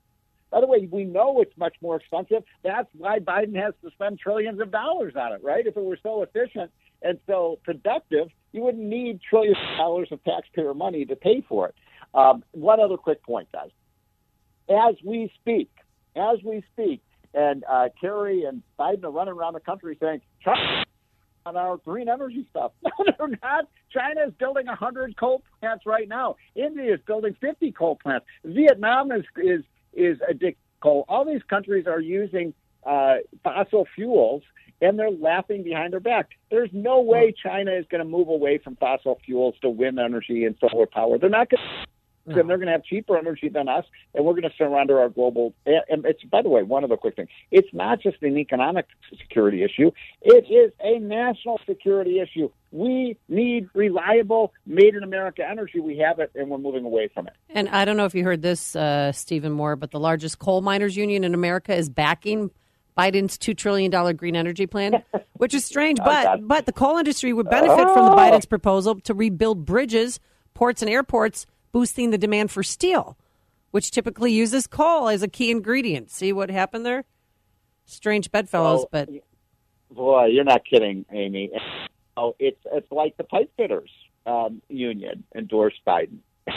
By the way, we know it's much more expensive. That's why Biden has to spend trillions of dollars on it, right? If it were so efficient and so productive, you wouldn't need trillions of dollars of taxpayer money to pay for it. One other quick point, guys. As we speak, and Kerry and Biden are running around the country saying, China on our green energy stuff. No, they're not. China is building 100 coal plants right now. India is building 50 coal plants. Vietnam is addicted to coal. All these countries are using fossil fuels, and they're laughing behind their back. There's no way China is going to move away from fossil fuels to wind energy and solar power. They're not going to. And they're going to have cheaper energy than us, and we're going to surrender our global. And it's, by the way, one other quick thing. It's not just an economic security issue. It is a national security issue. We need reliable, made-in-America energy. We have it, and we're moving away from it. And I don't know if you heard this, Stephen Moore, but the largest coal miners union in America is backing Biden's $2 trillion green energy plan, which is strange. But the coal industry would benefit from the Biden's proposal to rebuild bridges, ports, and airports, boosting the demand for steel, which typically uses coal as a key ingredient. See what happened there? Strange bedfellows, but... Boy, you're not kidding, Amy. Oh, it's like the pipe fitters union endorsed Biden.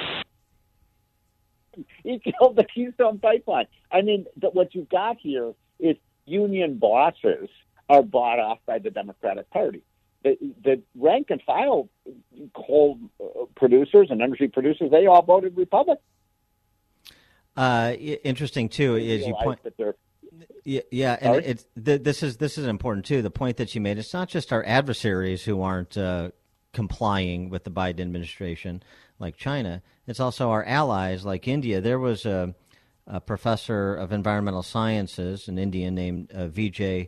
He killed the Keystone Pipeline. I mean, what you've got here is union bosses are bought off by the Democratic Party. The rank and file coal producers and energy producers, they all voted Republican. Interesting too, is you point. Yeah, and this is important too. The point that you made. It's not just our adversaries who aren't complying with the Biden administration, like China. It's also our allies, like India. There was a professor of environmental sciences, an Indian named Vijay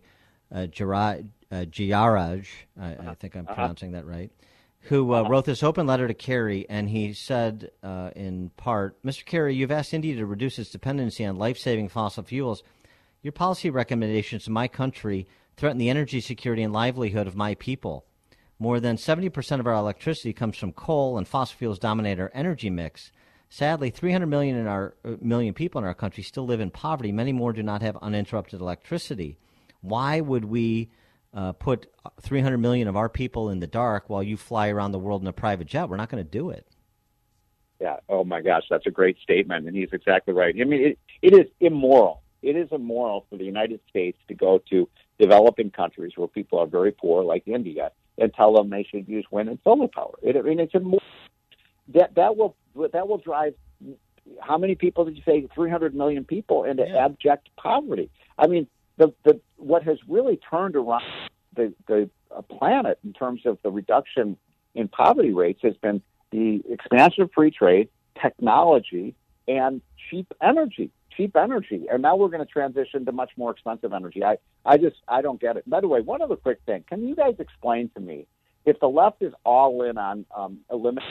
Jayaraj, I think I'm pronouncing that right, who wrote this open letter to Kerry, and he said, in part, Mr. Kerry, you've asked India to reduce its dependency on life-saving fossil fuels. Your policy recommendations to my country threaten the energy security and livelihood of my people. More than 70% of our electricity comes from coal, and fossil fuels dominate our energy mix. Sadly, 300 million people in our country still live in poverty. Many more do not have uninterrupted electricity. Why would we put 300 million of our people in the dark while you fly around the world in a private jet? We're not going to do it. Yeah. Oh, my gosh. That's a great statement. And he's exactly right. I mean, it is immoral. It is immoral for the United States to go to developing countries where people are very poor, like India, and tell them they should use wind and solar power. It's immoral. That will drive, how many people did you say? 300 million people into abject poverty. I mean, what has really turned around the planet in terms of the reduction in poverty rates has been the expansion of free trade, technology, and cheap energy. And now we're going to transition to much more expensive energy. I don't get it. By the way, one other quick thing. Can you guys explain to me, if the left is all in on eliminating,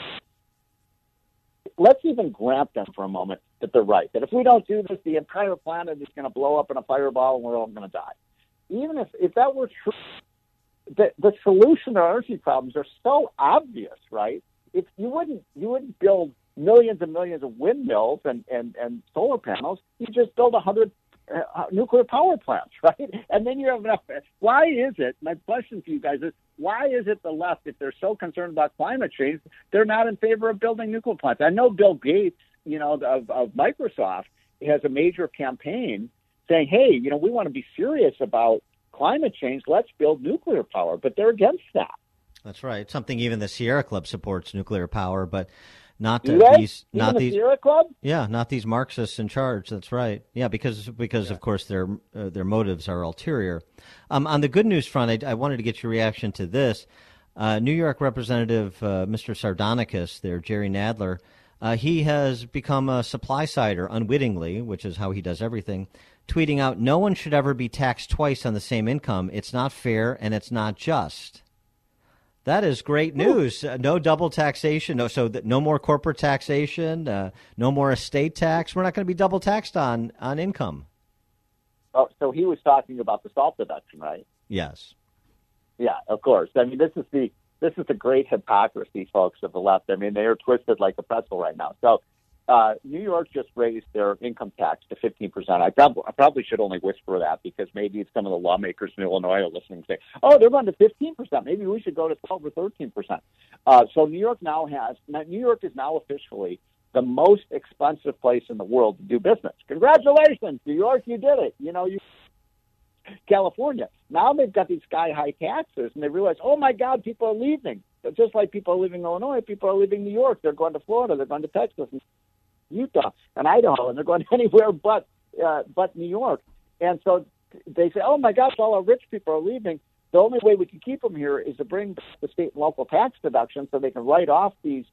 let's even grant them for a moment that they're right, that if we don't do this, the entire planet is going to blow up in a fireball and we're all going to die. Even if that were true, the solution to our energy problems are so obvious, right? If you wouldn't build millions and millions of windmills and solar panels, you just build 100 nuclear power plants, right? And then you have enough. Why is it, my question to you guys is, why is it the left, if they're so concerned about climate change, they're not in favor of building nuclear plants? I know Bill Gates, of Microsoft, has a major campaign saying, hey, we want to be serious about climate change. Let's build nuclear power. But they're against that. That's right. Something even the Sierra Club supports nuclear power, but not the Sierra Club? Yeah, not these Marxists in charge. That's right. Yeah, because of course their motives are ulterior. On the good news front, I wanted to get your reaction to this. New York Representative Mr. Sardonicus, there, Jerry Nadler, he has become a supply-sider unwittingly, which is how he does everything, tweeting out, "No one should ever be taxed twice on the same income. It's not fair and it's not just." That is great news. No double taxation. No more corporate taxation. No more estate tax. We're not going to be double taxed on income. Oh, so he was talking about the SALT deduction, right? Yes. Yeah, of course. I mean, this is the great hypocrisy, folks, of the left. I mean, they are twisted like a pretzel right now. So New York just raised their income tax to 15%. I probably should only whisper that because maybe some of the lawmakers in Illinois are listening and say, oh, they're going to 15%. Maybe we should go to 12 or 13%. So New York is now officially the most expensive place in the world to do business. Congratulations, New York, you did it. California. Now they've got these sky-high taxes, and they realize, oh, my God, people are leaving. Just like people are leaving Illinois, people are leaving New York. They're going to Florida. They're going to Texas and Utah and Idaho, and they're going anywhere but New York. And so they say, oh, my gosh, all our rich people are leaving. The only way we can keep them here is to bring the state and local tax deductions so they can write off these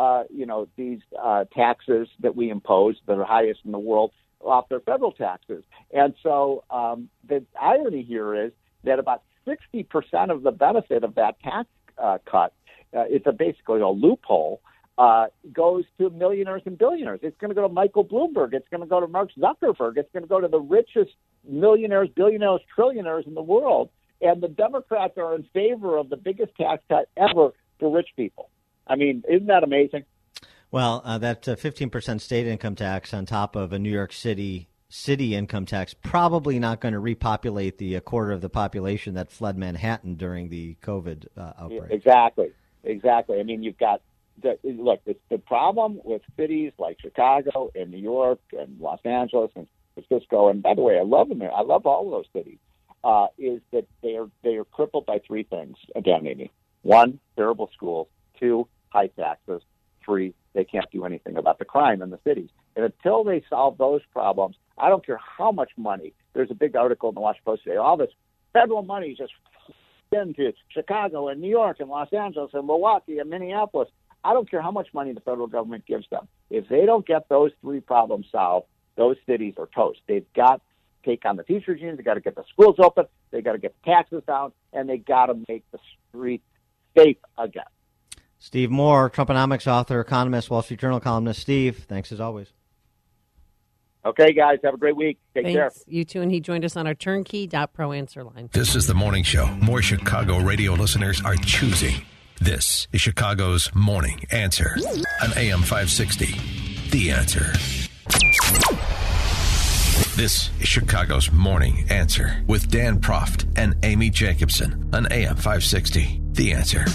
taxes that we impose that are highest in the world off their federal taxes. And so the irony here is that about 60% of the benefit of that tax cut, it's basically a loophole, goes to millionaires and billionaires. It's going to go to Michael Bloomberg. It's going to go to Mark Zuckerberg. It's going to go to the richest millionaires, billionaires, trillionaires in the world. And the Democrats are in favor of the biggest tax cut ever for rich people. I mean, isn't that amazing? Well, that 15% state income tax on top of a New York City income tax probably not going to repopulate the quarter of the population that fled Manhattan during the COVID outbreak. Exactly. I mean, you've got the problem with cities like Chicago and New York and Los Angeles and San Francisco, and by the way, I love them. I love all of those cities. Is that they are crippled by three things again, Amy. One, terrible schools. Two, high taxes. Three, they can't do anything about the crime in the cities. And until they solve those problems, I don't care how much money. There's a big article in the Washington Post today. All this federal money just into Chicago and New York and Los Angeles and Milwaukee and Minneapolis. I don't care how much money the federal government gives them. If they don't get those three problems solved, those cities are toast. They've got to take on the teachers' unions. They've got to get the schools open. They've got to get the taxes down. And they've got to make the streets safe again. Steve Moore, Trumponomics author, economist, Wall Street Journal columnist. Steve, thanks as always. Okay, guys, have a great week. Take care. You too, and he joined us on our turnkey.pro answer line. This is the morning show more Chicago radio listeners are choosing. This is Chicago's Morning Answer on AM 560. The Answer. This is Chicago's Morning Answer with Dan Proft and Amy Jacobson on AM 560. The Answer.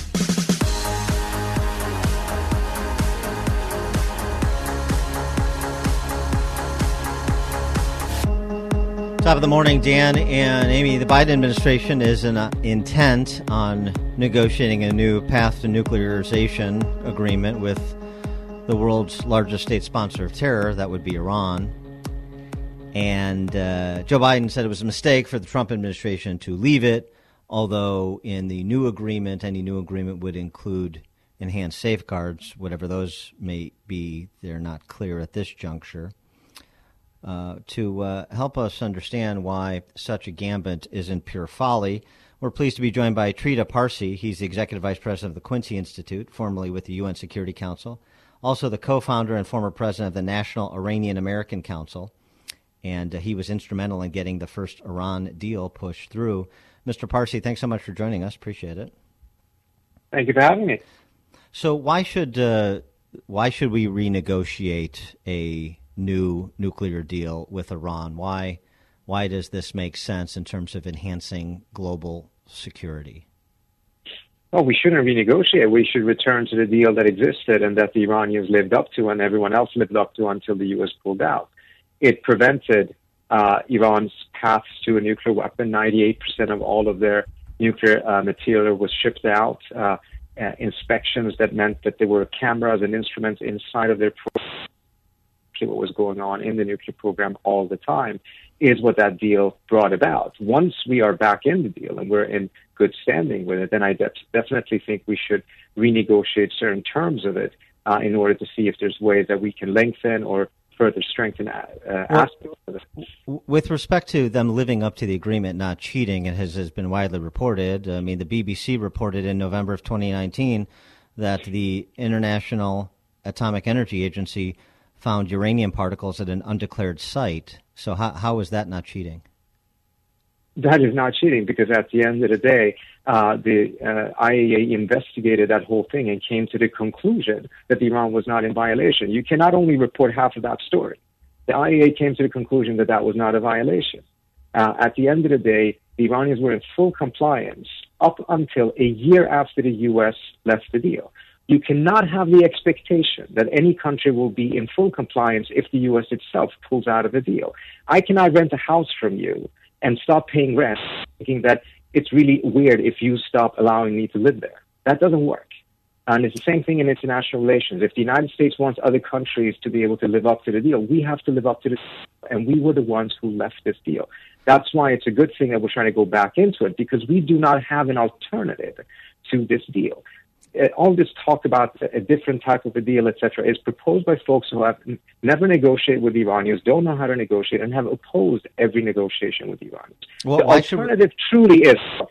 Top of the morning, Dan and Amy. The Biden administration is intent on negotiating a new path to nuclearization agreement with the world's largest state sponsor of terror. That would be Iran. And Joe Biden said it was a mistake for the Trump administration to leave it, although in the new agreement, any new agreement would include enhanced safeguards, whatever those may be. They're not clear at this juncture. To help us understand why such a gambit isn't pure folly, we're pleased to be joined by Trita Parsi. He's the Executive Vice President of the Quincy Institute, formerly with the UN Security Council, also the co-founder and former president of the National Iranian American Council, and he was instrumental in getting the first Iran deal pushed through. Mr. Parsi, thanks so much for joining us. Appreciate it. Thank you for having me. So why should we renegotiate a new nuclear deal with Iran? Why does this make sense in terms of enhancing global security? Well, we shouldn't renegotiate. We should return to the deal that existed and that the Iranians lived up to and everyone else lived up to until the U.S. pulled out. It prevented Iran's paths to a nuclear weapon. 98% of all of their nuclear material was shipped out. Inspections that meant that there were cameras and instruments inside of their what was going on in the nuclear program all the time is what that deal brought about. Once we are back in the deal and we're in good standing with it, then I definitely think we should renegotiate certain terms of it in order to see if there's ways that we can lengthen or further strengthen aspects of it. With respect to them living up to the agreement, not cheating, it has been widely reported. I mean, the BBC reported in November of 2019 that the International Atomic Energy Agency found uranium particles at an undeclared site. So how is that not cheating? That is not cheating because at the end of the day, the IAEA investigated that whole thing and came to the conclusion that Iran was not in violation. You cannot only report half of that story. The IAEA came to the conclusion that that was not a violation. At the end of the day, the Iranians were in full compliance up until a year after the U.S. left the deal. You cannot have the expectation that any country will be in full compliance if the U.S. itself pulls out of the deal. I cannot rent a house from you and stop paying rent, thinking that it's really weird if you stop allowing me to live there. That doesn't work. And it's the same thing in international relations. If the United States wants other countries to be able to live up to the deal, we have to live up to the deal. And we were the ones who left this deal. That's why it's a good thing that we're trying to go back into it, because we do not have an alternative to this deal. All this talk about a different type of a deal, etc., is proposed by folks who have never negotiated with the Iranians, don't know how to negotiate, and have opposed every negotiation with the Iranians. Well, the alternative truly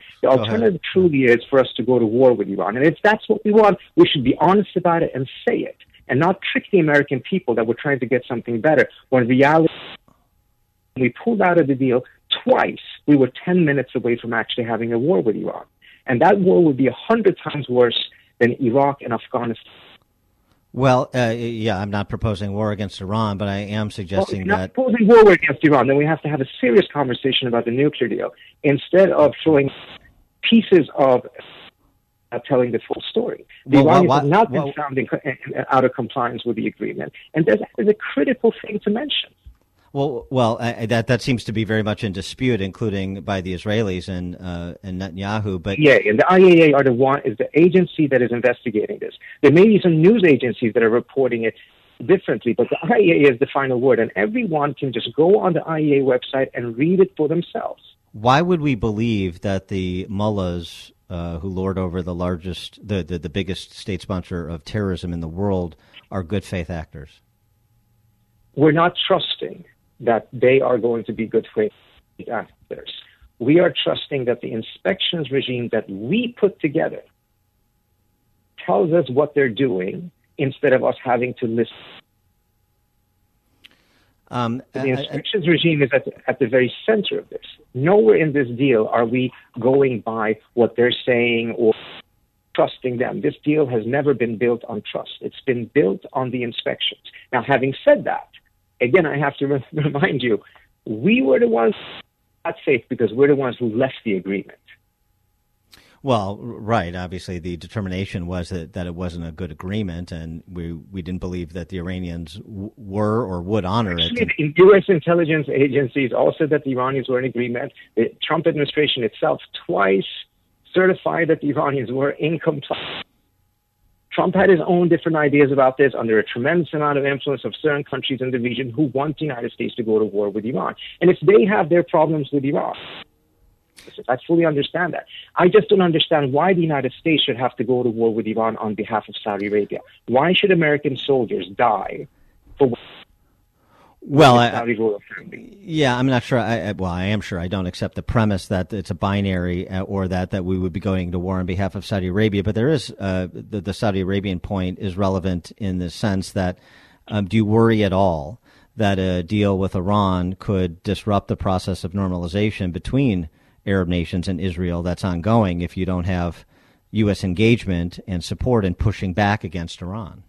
is for us to go to war with Iran. And if that's what we want, we should be honest about it and say it, and not trick the American people that we're trying to get something better, when in reality, when we pulled out of the deal twice, we were 10 minutes away from actually having a war with Iran. And that war would be 100 times worse than Iraq and Afghanistan. Well, yeah, I'm not proposing war against Iran, but I am suggesting if you're that... not proposing war against Iran, then we have to have a serious conversation about the nuclear deal, instead of showing pieces of telling the full story. The Iranians have not been found out of compliance with the agreement, and that is a critical thing to mention. Well, that seems to be very much in dispute, including by the Israelis and Netanyahu. But yeah, and the IAEA is the agency that is investigating this. There may be some news agencies that are reporting it differently, but the IAEA is the final word, and everyone can just go on the IAEA website and read it for themselves. Why would we believe that the mullahs who lord over the biggest state sponsor of terrorism in the world are good faith actors? We're not trusting that they are going to be good faith actors. We are trusting that the inspections regime that we put together tells us what they're doing instead of us having to listen. The inspections regime is at the very center of this. Nowhere in this deal are we going by what they're saying or trusting them. This deal has never been built on trust. It's been built on the inspections. Now, having said that, again, I have to remind you, we were the ones not safe because we're the ones who left the agreement. Well, right. Obviously, the determination was that it wasn't a good agreement, and we didn't believe that the Iranians were or would honor it. The U.S. intelligence agencies also said that the Iranians were in agreement. The Trump administration itself twice certified that the Iranians were in compliance. Trump had his own different ideas about this under a tremendous amount of influence of certain countries in the region who want the United States to go to war with Iran. And if they have their problems with Iran, I fully understand that. I just don't understand why the United States should have to go to war with Iran on behalf of Saudi Arabia. Why should American soldiers die for Well, yeah, I'm not sure. I am sure. I don't accept the premise that it's a binary or that we would be going to war on behalf of Saudi Arabia. But there is the Saudi Arabian point is relevant in the sense that do you worry at all that a deal with Iran could disrupt the process of normalization between Arab nations and Israel that's ongoing if you don't have U.S. engagement and support in pushing back against Iran?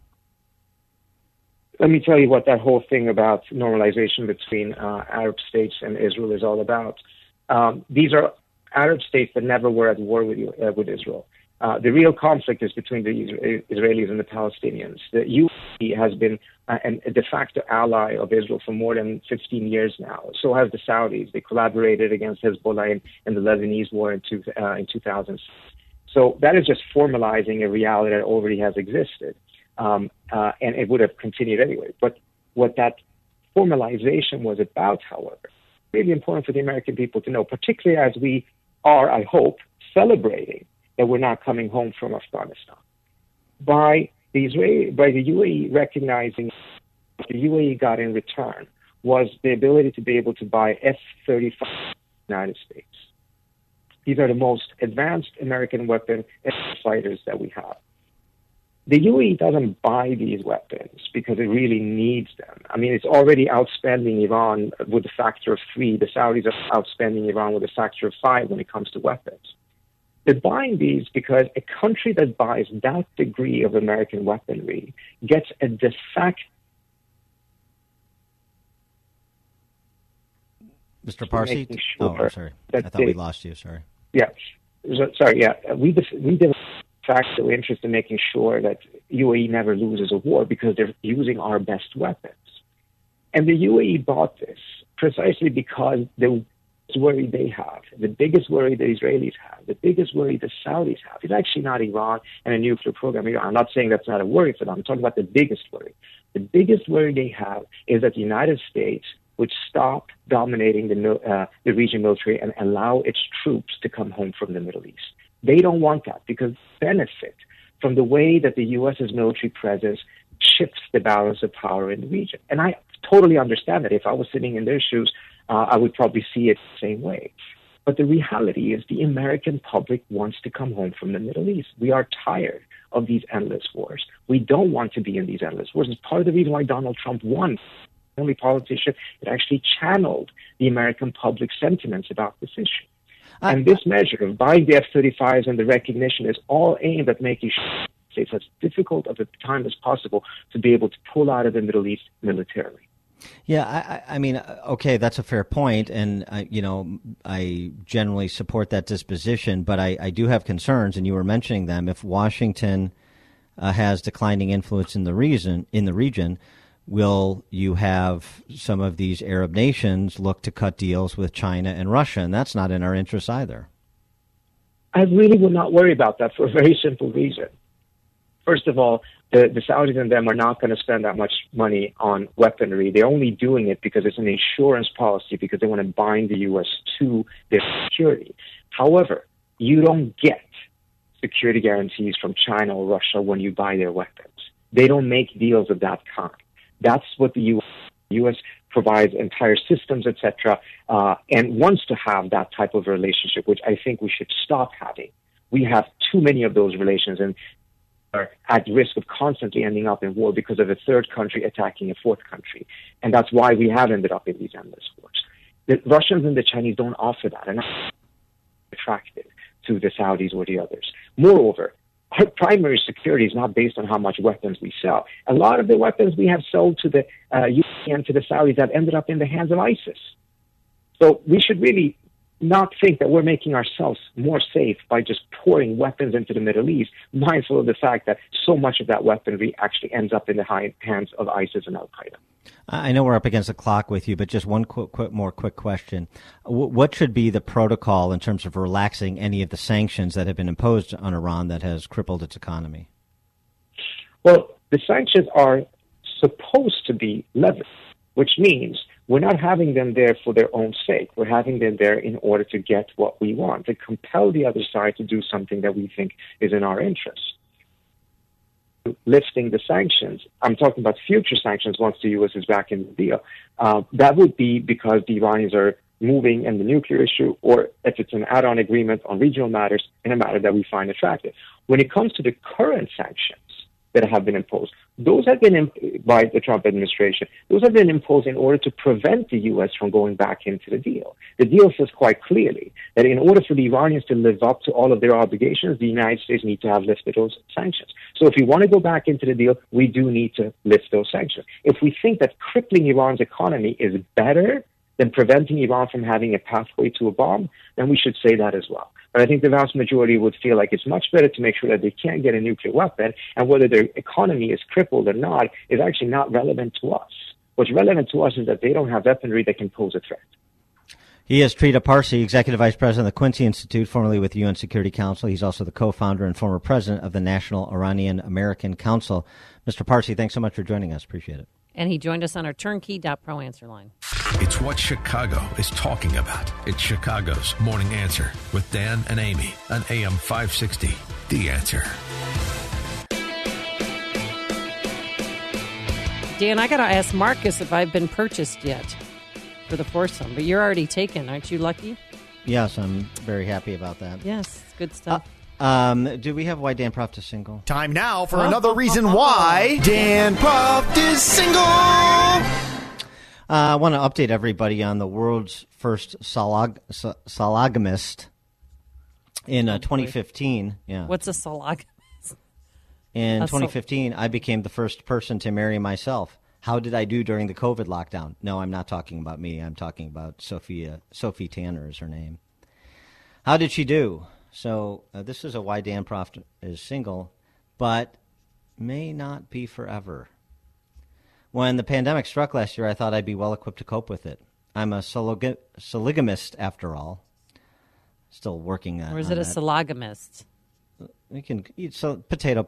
Let me tell you what that whole thing about normalization between Arab states and Israel is all about. These are Arab states that never were at war with Israel. The real conflict is between the Israelis and the Palestinians. The UAE has been a de facto ally of Israel for more than 15 years now. So has the Saudis. They collaborated against Hezbollah in the Lebanese war in 2006. So that is just formalizing a reality that already has existed. And it would have continued anyway. But what that formalization was about, however, really important for the American people to know, particularly as we are, I hope, celebrating that we're not coming home from Afghanistan. By the UAE recognizing what the UAE got in return was the ability to be able to buy F-35 in the United States. These are the most advanced American weapon fighters that we have. The UAE doesn't buy these weapons because it really needs them. I mean, it's already outspending Iran with a factor of 3. The Saudis are outspending Iran with a factor of 5 when it comes to weapons. They're buying these because a country that buys that degree of American weaponry gets a de facto. Mr. Parsi? I'm sorry. I thought we lost you. Sorry. Yeah. Sorry, yeah. We de facto interest in making sure that UAE never loses a war because they're using our best weapons. And the UAE bought this precisely because the worry they have, the biggest worry the Israelis have, the biggest worry the Saudis have, is actually not Iran and a nuclear program. I'm not saying that's not a worry for them. I'm talking about the biggest worry. The biggest worry they have is that the United States would stop dominating the region military and allow its troops to come home from the Middle East. They don't want that because they benefit from the way that the U.S.'s military presence shifts the balance of power in the region. And I totally understand that. If I was sitting in their shoes, I would probably see it the same way. But the reality is the American public wants to come home from the Middle East. We are tired of these endless wars. We don't want to be in these endless wars. It's part of the reason why Donald Trump won. The only politician that actually channeled the American public sentiments about this issue. And this measure of buying the F-35s and the recognition is all aimed at making sure it's as difficult of a time as possible to be able to pull out of the Middle East militarily. Yeah, I mean, okay, that's a fair point, and I generally support that disposition, but I do have concerns, and you were mentioning them. If Washington has declining influence in the region, will you have some of these Arab nations look to cut deals with China and Russia? And that's not in our interests either. I really would not worry about that for a very simple reason. First of all, the Saudis and them are not going to spend that much money on weaponry. They're only doing it because it's an insurance policy, because they want to bind the U.S. to their security. However, you don't get security guarantees from China or Russia when you buy their weapons. They don't make deals of that kind. That's what the U.S. provides entire systems, etc., and wants to have that type of relationship, which I think we should stop having. We have too many of those relations and are at risk of constantly ending up in war because of a third country attacking a fourth country. And that's why we have ended up in these endless wars. The Russians and the Chinese don't offer that, and not attractive to the Saudis or the others. Moreover, our primary security is not based on how much weapons we sell. A lot of the weapons we have sold to the UAE and to the Saudis have ended up in the hands of ISIS. So we should really not think that we're making ourselves more safe by just pouring weapons into the Middle East, mindful of the fact that so much of that weaponry actually ends up in the hands of ISIS and Al-Qaeda. I know we're up against the clock with you, but just one quick question. What should be the protocol in terms of relaxing any of the sanctions that have been imposed on Iran that has crippled its economy? Well, the sanctions are supposed to be leveled, which means we're not having them there for their own sake. We're having them there in order to get what we want, to compel the other side to do something that we think is in our interest. Lifting the sanctions, I'm talking about future sanctions once the U.S. is back in the deal, that would be because the Iranians are moving in the nuclear issue, or if it's an add-on agreement on regional matters in a matter that we find attractive. When it comes to the current sanctions that have been imposed, those have been by the Trump administration. Those have been imposed in order to prevent the U.S. from going back into the deal. The deal says quite clearly that in order for the Iranians to live up to all of their obligations, the United States need to have lifted those sanctions. So if we want to go back into the deal, we do need to lift those sanctions. If we think that crippling Iran's economy is better than preventing Iran from having a pathway to a bomb, then we should say that as well. But I think the vast majority would feel like it's much better to make sure that they can't get a nuclear weapon, and whether their economy is crippled or not is actually not relevant to us. What's relevant to us is that they don't have weaponry that can pose a threat. He is Trita Parsi, Executive Vice President of the Quincy Institute, formerly with the UN Security Council. He's also the co-founder and former president of the National Iranian American Council. Mr. Parsi, thanks so much for joining us. Appreciate it. And he joined us on our turnkey.pro answer line. It's what Chicago is talking about. It's Chicago's Morning Answer with Dan and Amy on AM 560. The Answer. Dan, I got to ask Marcus if I've been purchased yet for the foursome, but you're already taken. Aren't you lucky? Yes, I'm very happy about that. Yes, good stuff. Do we have Why Dan Proft is Single? Time now for another reason why Dan Proft is single. I want to update everybody on the world's first sologamist. In 2015, yeah. What's a sologamist? In 2015, I became the first person to marry myself. How did I do during the COVID lockdown? No, I'm not talking about me. I'm talking about Sophie Tanner is her name. How did she do? So this is a why Dan Proft is single, but may not be forever. When the pandemic struck last year, I thought I'd be well equipped to cope with it. I'm a sologamist after all. Still working on that. Or is it a sologamist? You can eat potato,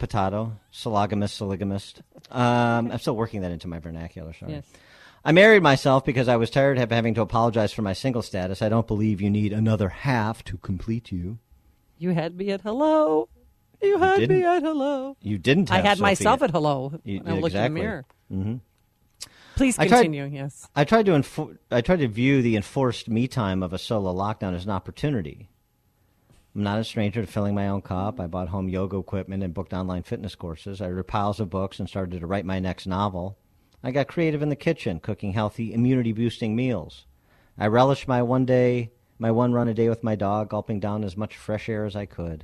sologamist. I'm still working that into my vernacular. Sorry. Yes. I married myself because I was tired of having to apologize for my single status. I don't believe you need another half to complete you. You had me at hello. You had me at hello. You didn't have I had Sophie myself at hello. I looked in the mirror. Mm-hmm. Please continue, yes. I tried to view the enforced me time of a solo lockdown as an opportunity. I'm not a stranger to filling my own cup. I bought home yoga equipment and booked online fitness courses. I read piles of books and started to write my next novel. I got creative in the kitchen, cooking healthy, immunity-boosting meals. I relished my one run a day with my dog, gulping down as much fresh air as I could.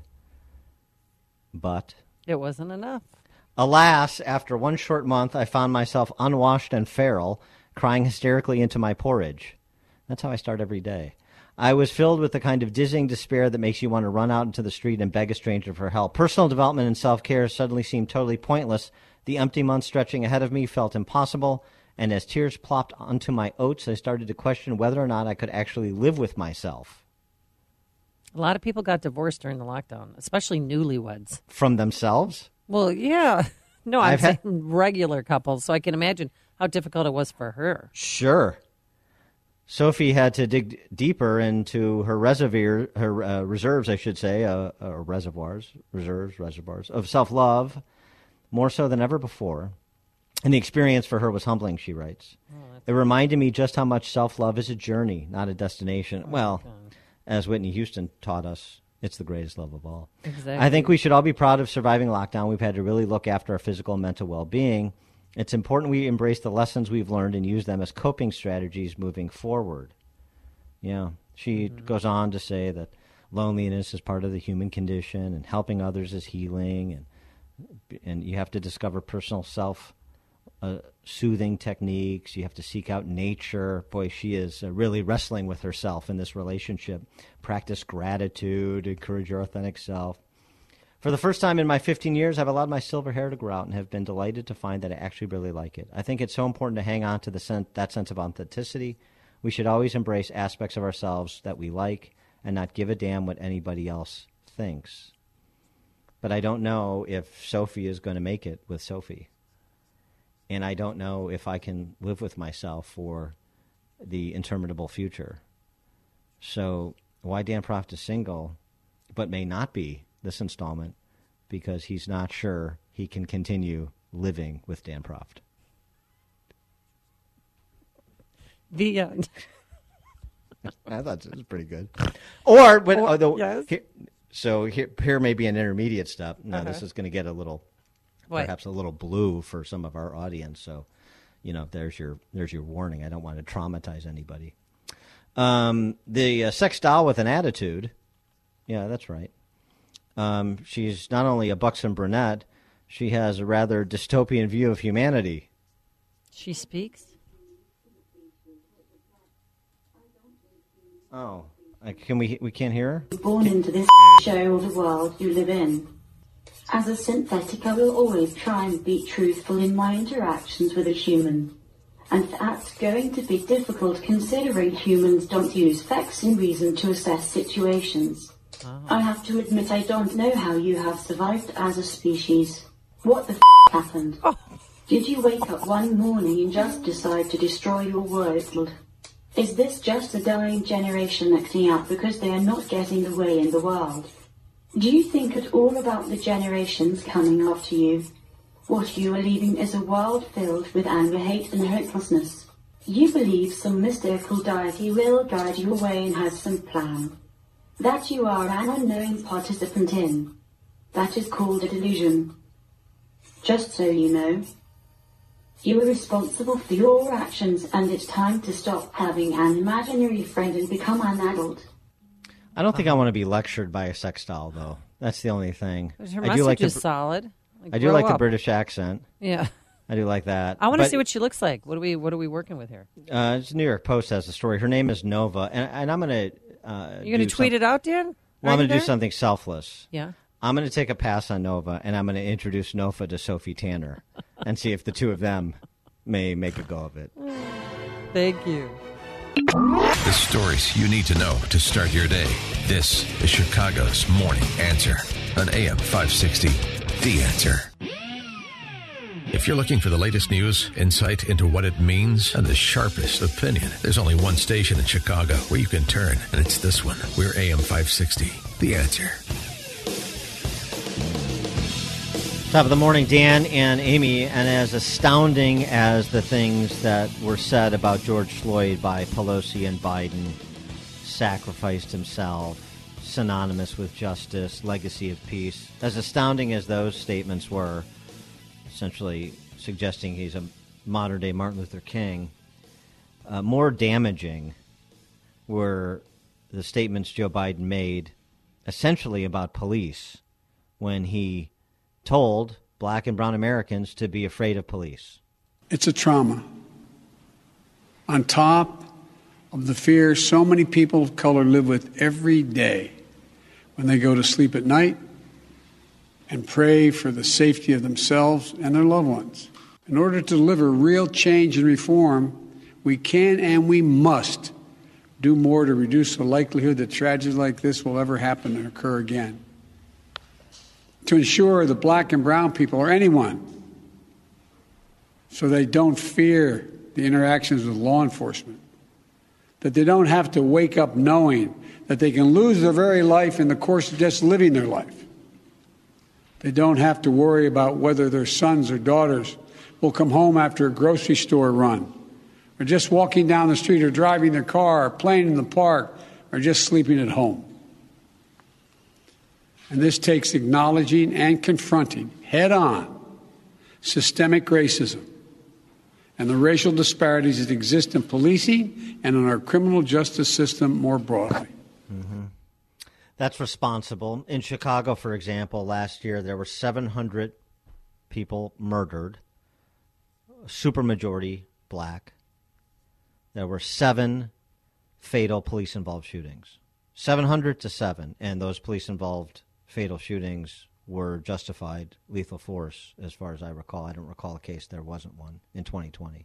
But it wasn't enough. Alas, after one short month, I found myself unwashed and feral, crying hysterically into my porridge. That's how I start every day. I was filled with the kind of dizzying despair that makes you want to run out into the street and beg a stranger for help. Personal development and self-care suddenly seemed totally pointless. The empty months stretching ahead of me felt impossible, and as tears plopped onto my oats, I started to question whether or not I could actually live with myself. A lot of people got divorced during the lockdown, especially newlyweds. From themselves? Well, yeah. No, I'm saying regular couples, so I can imagine how difficult it was for her. Sure. Sophie had to dig deeper into her reserves, I should say, reservoirs of self-love, more so than ever before. And the experience for her was humbling, she writes. It reminded me just how much self-love is a journey, not a destination. As Whitney Houston taught us, it's the greatest love of all. Exactly. I think we should all be proud of surviving lockdown. We've had to really look after our physical and mental well-being. It's important we embrace the lessons we've learned and use them as coping strategies moving forward. Yeah, she goes on to say that loneliness is part of the human condition and helping others is healing, and you have to discover personal self-soothing techniques. You have to seek out nature. Boy, she is really wrestling with herself in this relationship. Practice gratitude, encourage your authentic self. For the first time in my 15 years, I've allowed my silver hair to grow out and have been delighted to find that I actually really like it. I think it's so important to hang on to that sense of authenticity. We should always embrace aspects of ourselves that we like and not give a damn what anybody else thinks. But I don't know if Sophie is going to make it with Sophie. And I don't know if I can live with myself for the interminable future. So why Dan Proft is single, but may not be this installment, because he's not sure he can continue living with Dan Proft. The end. I thought this was pretty good. Or, yes. Here may be an intermediate step. Now, this is going to get perhaps a little blue for some of our audience. So, there's your warning. I don't want to traumatize anybody. The sex doll with an attitude. Yeah, that's right. She's not only a buxom brunette, she has a rather dystopian view of humanity. She speaks? Oh, we can't hear her? Born into this show of the world you live in. As a synthetic, I will always try and be truthful in my interactions with a human. And that's going to be difficult considering humans don't use facts and reason to assess situations. I have to admit I don't know how you have survived as a species. What the happened? Did you wake up one morning and just decide to destroy your world? Is this just a dying generation acting out because they are not getting the way in the world? Do you think at all about the generations coming after you? What you are leaving is a world filled with anger, hate and hopelessness. You believe some mystical deity will guide you away and has some plan. That you are an unknowing participant in. That is called a delusion. Just so you know. You are responsible for your actions, and it's time to stop having an imaginary friend and become an adult. I don't think I want to be lectured by a sex doll, though. That's the only thing. Her I do message like is solid. I do like the British accent. Yeah. I do like that. I want to see what she looks like. What are we working with here? New York Post has the story. Her name is Nova, and I'm going to. You're going to tweet it out, Dan? Well, I'm going to do something selfless. Yeah. I'm going to take a pass on Nova, and I'm going to introduce Nova to Sophie Tanner, and see if the two of them may make a go of it. Thank you. The stories you need to know to start your day. This is Chicago's Morning Answer on AM 560. The Answer. If you're looking for the latest news, insight into what it means, and the sharpest opinion, there's only one station in Chicago where you can turn, and it's this one. We're AM 560. The Answer. Top of the morning, Dan and Amy, and as astounding as the things that were said about George Floyd by Pelosi and Biden, sacrificed himself, synonymous with justice, legacy of peace, as astounding as those statements were, essentially suggesting he's a modern-day Martin Luther King, more damaging were the statements Joe Biden made essentially about police when he told black and brown Americans to be afraid of police. It's a trauma. On top of the fear so many people of color live with every day when they go to sleep at night and pray for the safety of themselves and their loved ones. In order to deliver real change and reform, we can and we must do more to reduce the likelihood that tragedies like this will ever happen and occur again. To ensure that black and brown people, or anyone, so they don't fear the interactions with law enforcement, that they don't have to wake up knowing that they can lose their very life in the course of just living their life. They don't have to worry about whether their sons or daughters will come home after a grocery store run, or just walking down the street, or driving their car, or playing in the park, or just sleeping at home. And this takes acknowledging and confronting head-on systemic racism and the racial disparities that exist in policing and in our criminal justice system more broadly. Mm-hmm. That's responsible. In Chicago, for example, last year there were 700 people murdered, supermajority black. There were 7 fatal police-involved shootings. 700 to 7, and those police-involved fatal shootings were justified lethal force, as far as I recall. I don't recall a case there wasn't one in 2020.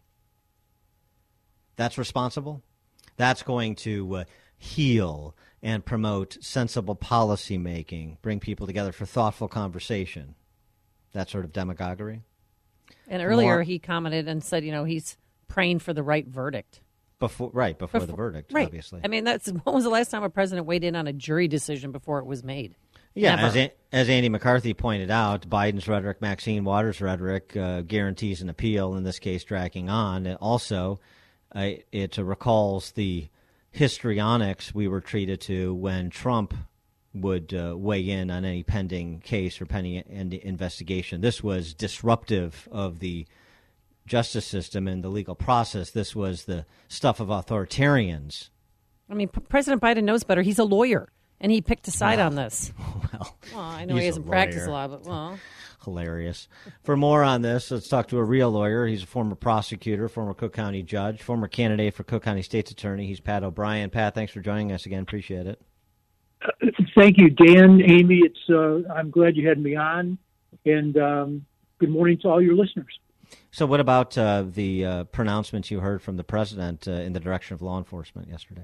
That's responsible. That's going to heal and promote sensible policy making, bring people together for thoughtful conversation. That sort of demagoguery. And earlier he commented and said, he's praying for the right verdict. Before the verdict, right. Obviously. I mean, when was the last time a president weighed in on a jury decision before it was made? Yeah, as Andy McCarthy pointed out, Biden's rhetoric, Maxine Waters' rhetoric, guarantees an appeal, in this case dragging on. And also, it recalls the histrionics we were treated to when Trump would weigh in on any pending case or pending investigation. This was disruptive of the justice system and the legal process. This was the stuff of authoritarians. I mean, President Biden knows better. He's a lawyer. And he picked a side on this. Well, I know he hasn't practiced law, but hilarious. For more on this, let's talk to a real lawyer. He's a former prosecutor, former Cook County judge, former candidate for Cook County State's Attorney. He's Pat O'Brien. Pat, thanks for joining us again. Appreciate it. Thank you, Dan, Amy. I'm glad you had me on, and good morning to all your listeners. So what about the pronouncements you heard from the president in the direction of law enforcement yesterday?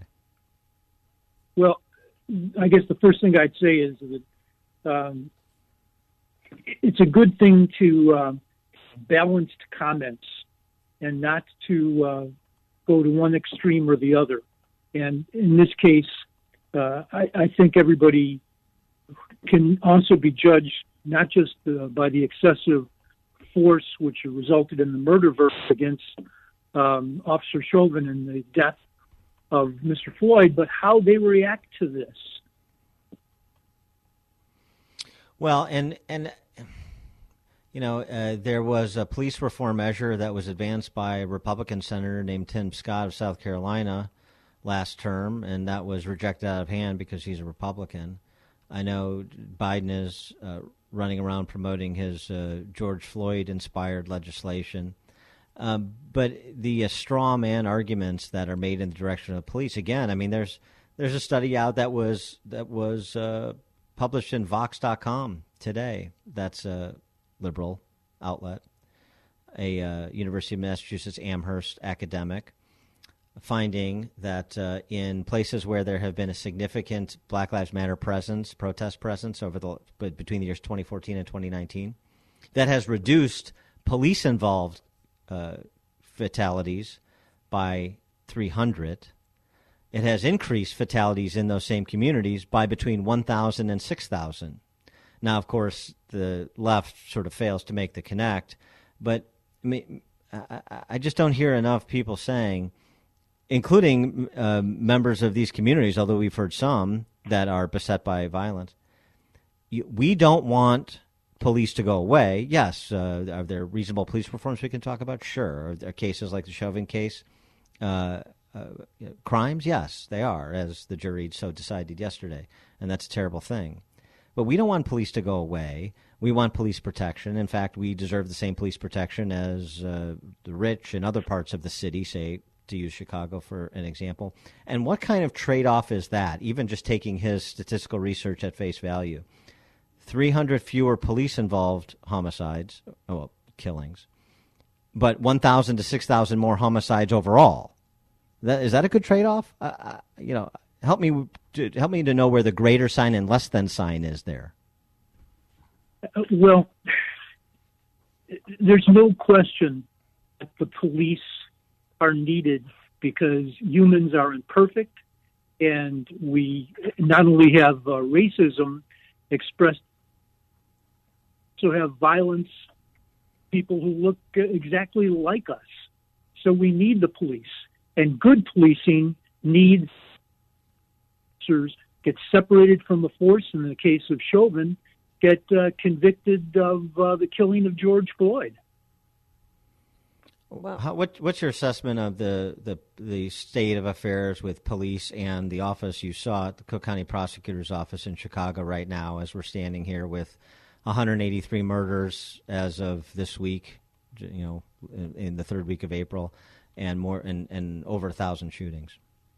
Well, I guess the first thing I'd say is that it's a good thing to balanced comments and not to go to one extreme or the other. And in this case, I think everybody can also be judged not just by the excessive force which resulted in the murder verdict against Officer Chauvin and the death of Mr. Floyd, but how they react to this. Well, and there was a police reform measure that was advanced by a Republican senator named Tim Scott of South Carolina last term, and that was rejected out of hand because he's a Republican. I know Biden is running around promoting his George Floyd-inspired legislation. But the straw man arguments that are made in the direction of the police, again, I mean, there's a study out that was published in Vox.com today. That's a liberal outlet, a University of Massachusetts Amherst academic, finding that in places where there have been a significant Black Lives Matter protest presence between the years 2014 and 2019, that has reduced police-involved fatalities by 300. It has increased fatalities in those same communities by between 1,000 and 6,000. Now, of course, the left sort of fails to make the connect, but I mean, I just don't hear enough people saying, including members of these communities, although we've heard some that are beset by violence, we don't want police to go away. Yes, are there reasonable police performance we can talk about? Sure. Are there cases like the Chauvin case? Crimes? Yes, they are, as the jury so decided yesterday, and that's a terrible thing. But we don't want police to go away. We want police protection. In fact, we deserve the same police protection as the rich in other parts of the city, say, to use Chicago for an example. And what kind of trade-off is that, even just taking his statistical research at face value? 300 fewer police-involved homicides, killings, but 1,000 to 6,000 more homicides overall. Is that a good trade-off? Help me to know where the greater sign and less than sign is there. Well, there's no question that the police are needed because humans are imperfect, and we not only have racism expressed, also have violence, people who look exactly like us. So we need the police, and good policing needs officers get separated from the force. In the case of Chauvin, get convicted of the killing of George Floyd. Wow. What's your assessment of the state of affairs with police and the office you saw at the Cook County Prosecutor's Office in Chicago right now, as we're standing here with 183 murders as of this week, in the third week of April, and more and over 1,000 shootings?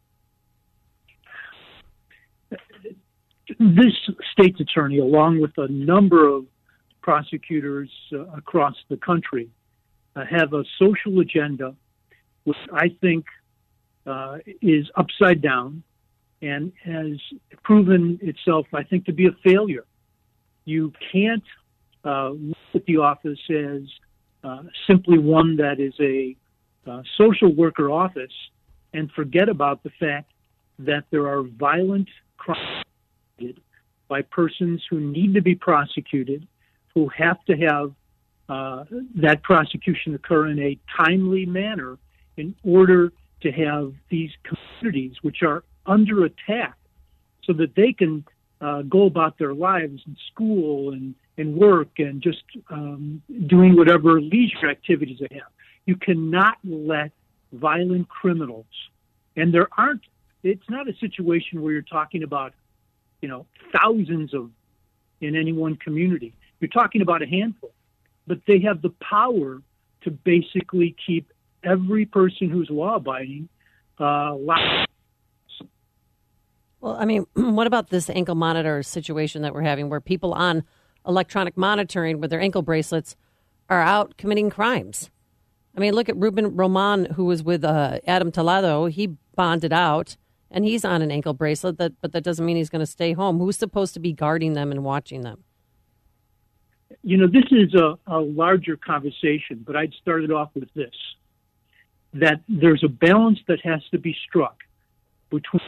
This state's attorney, along with a number of prosecutors across the country, have a social agenda, which I think is upside down and has proven itself, I think, to be a failure. You can't look at the office as simply one that is a social worker office and forget about the fact that there are violent crimes by persons who need to be prosecuted, who have to have that prosecution occur in a timely manner in order to have these communities, which are under attack, so that they can go about their lives in school and work and just doing whatever leisure activities they have. You cannot let violent criminals, and it's not a situation where you're talking about, thousands in any one community. You're talking about a handful, but they have the power to basically keep every person who's law-abiding locked. Well, I mean, what about this ankle monitor situation that we're having where people on electronic monitoring with their ankle bracelets are out committing crimes? I mean, look at Ruben Roman, who was with Adam Talado. He bonded out, and he's on an ankle bracelet, but that doesn't mean he's going to stay home. Who's supposed to be guarding them and watching them? This is a larger conversation, but I'd start it off with this, that there's a balance that has to be struck between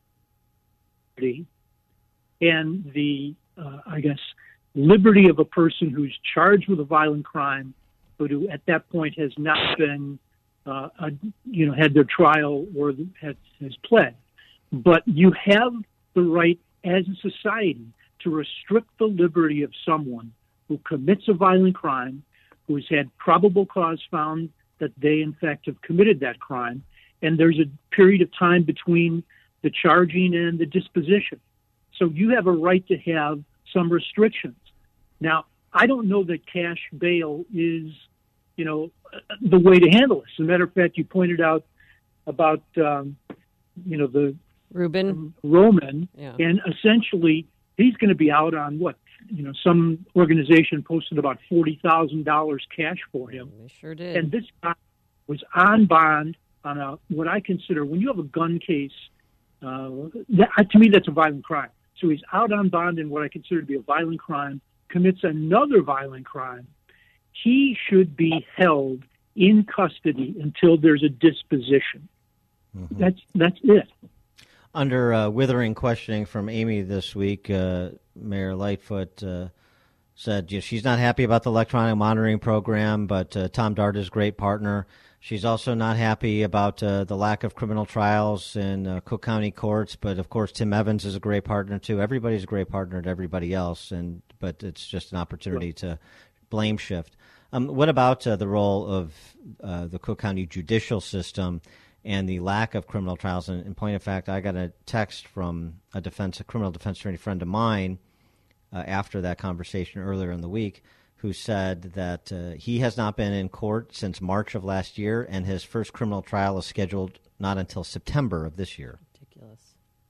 and the, liberty of a person who's charged with a violent crime, but who at that point has not been, had their trial or has pled. But you have the right as a society to restrict the liberty of someone who commits a violent crime, who has had probable cause found that they, in fact, have committed that crime, and there's a period of time between the charging and the disposition. So you have a right to have some restrictions. Now, I don't know that cash bail is, the way to handle this. As a matter of fact, you pointed out about, the Reuben Roman, Yeah. and essentially he's going to be out on what? Some organization posted about $40,000 cash for him. They sure did. And this guy was on bond on what I consider, when you have a gun case, to me that's a violent crime. So he's out on bond in what I consider to be a violent crime, commits another violent crime. He should be held in custody until there's a disposition. Mm-hmm. That's it. Under withering questioning from Amy this week, Mayor Lightfoot said she's not happy about the electronic monitoring program, but Tom Dart is a great partner. She's also not happy about the lack of criminal trials in Cook County courts, but of course Tim Evans is a great partner too. Everybody's a great partner to everybody else, but it's just an opportunity to blame shift. What about the role of the Cook County judicial system and the lack of criminal trials? And in point of fact, I got a text from a criminal defense attorney friend of mine after that conversation earlier in the week, who said that he has not been in court since March of last year, and his first criminal trial is scheduled not until September of this year. Ridiculous.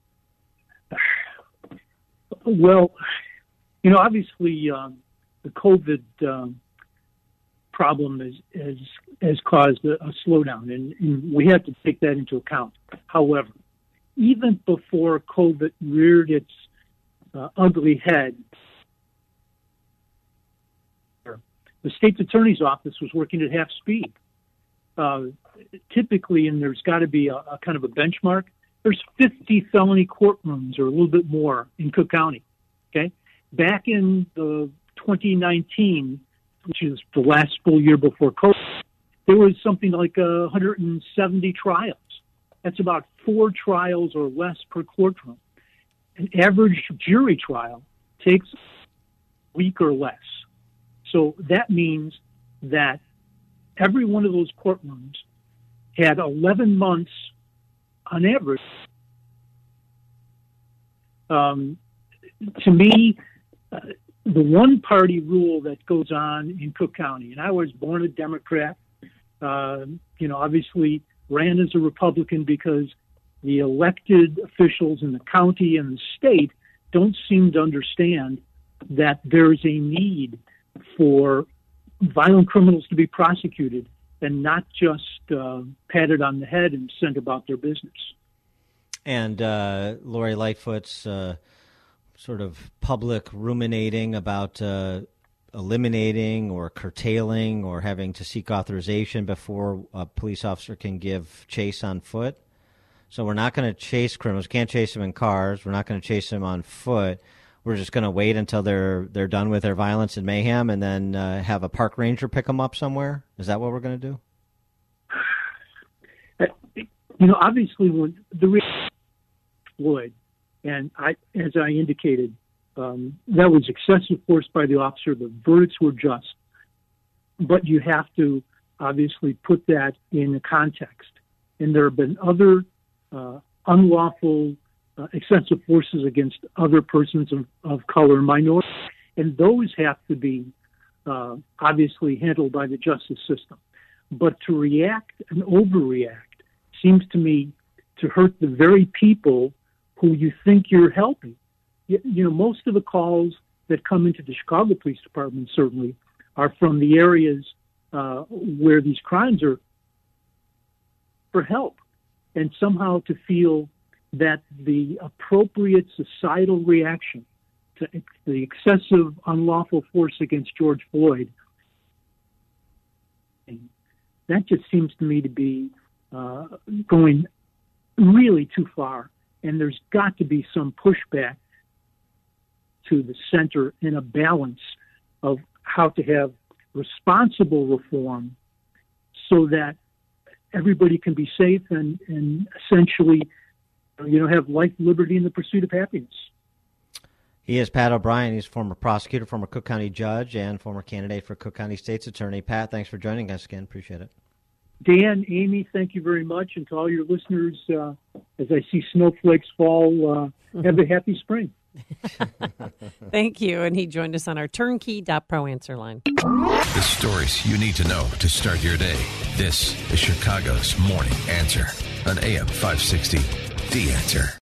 Well, obviously the COVID problem has caused a slowdown, and we have to take that into account. However, even before COVID reared its ugly head, the state's attorney's office was working at half speed. Typically, and there's got to be a kind of a benchmark, there's 50 felony courtrooms or a little bit more in Cook County. Okay, back in the 2019, which is the last full year before COVID, there was something like 170 trials. That's about 4 trials or less per courtroom. An average jury trial takes a week or less. So that means that every one of those courtrooms had 11 months on average. To me, the one-party rule that goes on in Cook County, and I was born a Democrat, obviously ran as a Republican because the elected officials in the county and the state don't seem to understand that there's a need for violent criminals to be prosecuted and not just patted on the head and sent about their business. And Lori Lightfoot's sort of public ruminating about eliminating or curtailing or having to seek authorization before a police officer can give chase on foot. So we're not going to chase criminals. Can't chase them in cars. We're not going to chase them on foot. We're just going to wait until they're done with their violence and mayhem, and then have a park ranger pick them up somewhere. Is that what we're going to do? Obviously, when the Floyd, and as I indicated, that was excessive force by the officer. The verdicts were just, but you have to obviously put that in a context. And there have been other unlawful excessive forces against other persons of color and minority, and those have to be obviously handled by the justice system. But to react and overreact seems to me to hurt the very people who you think you're helping. Most of the calls that come into the Chicago Police Department certainly are from the areas where these crimes are for help, and somehow to feel that the appropriate societal reaction to the excessive unlawful force against George Floyd, that just seems to me to be going really too far. And there's got to be some pushback to the center in a balance of how to have responsible reform so that everybody can be safe and essentially have life, liberty, and the pursuit of happiness. He is Pat O'Brien. He's a former prosecutor, former Cook County judge, and former candidate for Cook County State's Attorney. Pat, thanks for joining us again. Appreciate it. Dan, Amy, thank you very much. And to all your listeners, as I see snowflakes fall, have a happy spring. Thank you. And he joined us on our turnkey.pro answer line. The stories you need to know to start your day. This is Chicago's Morning Answer on AM 560. The Answer.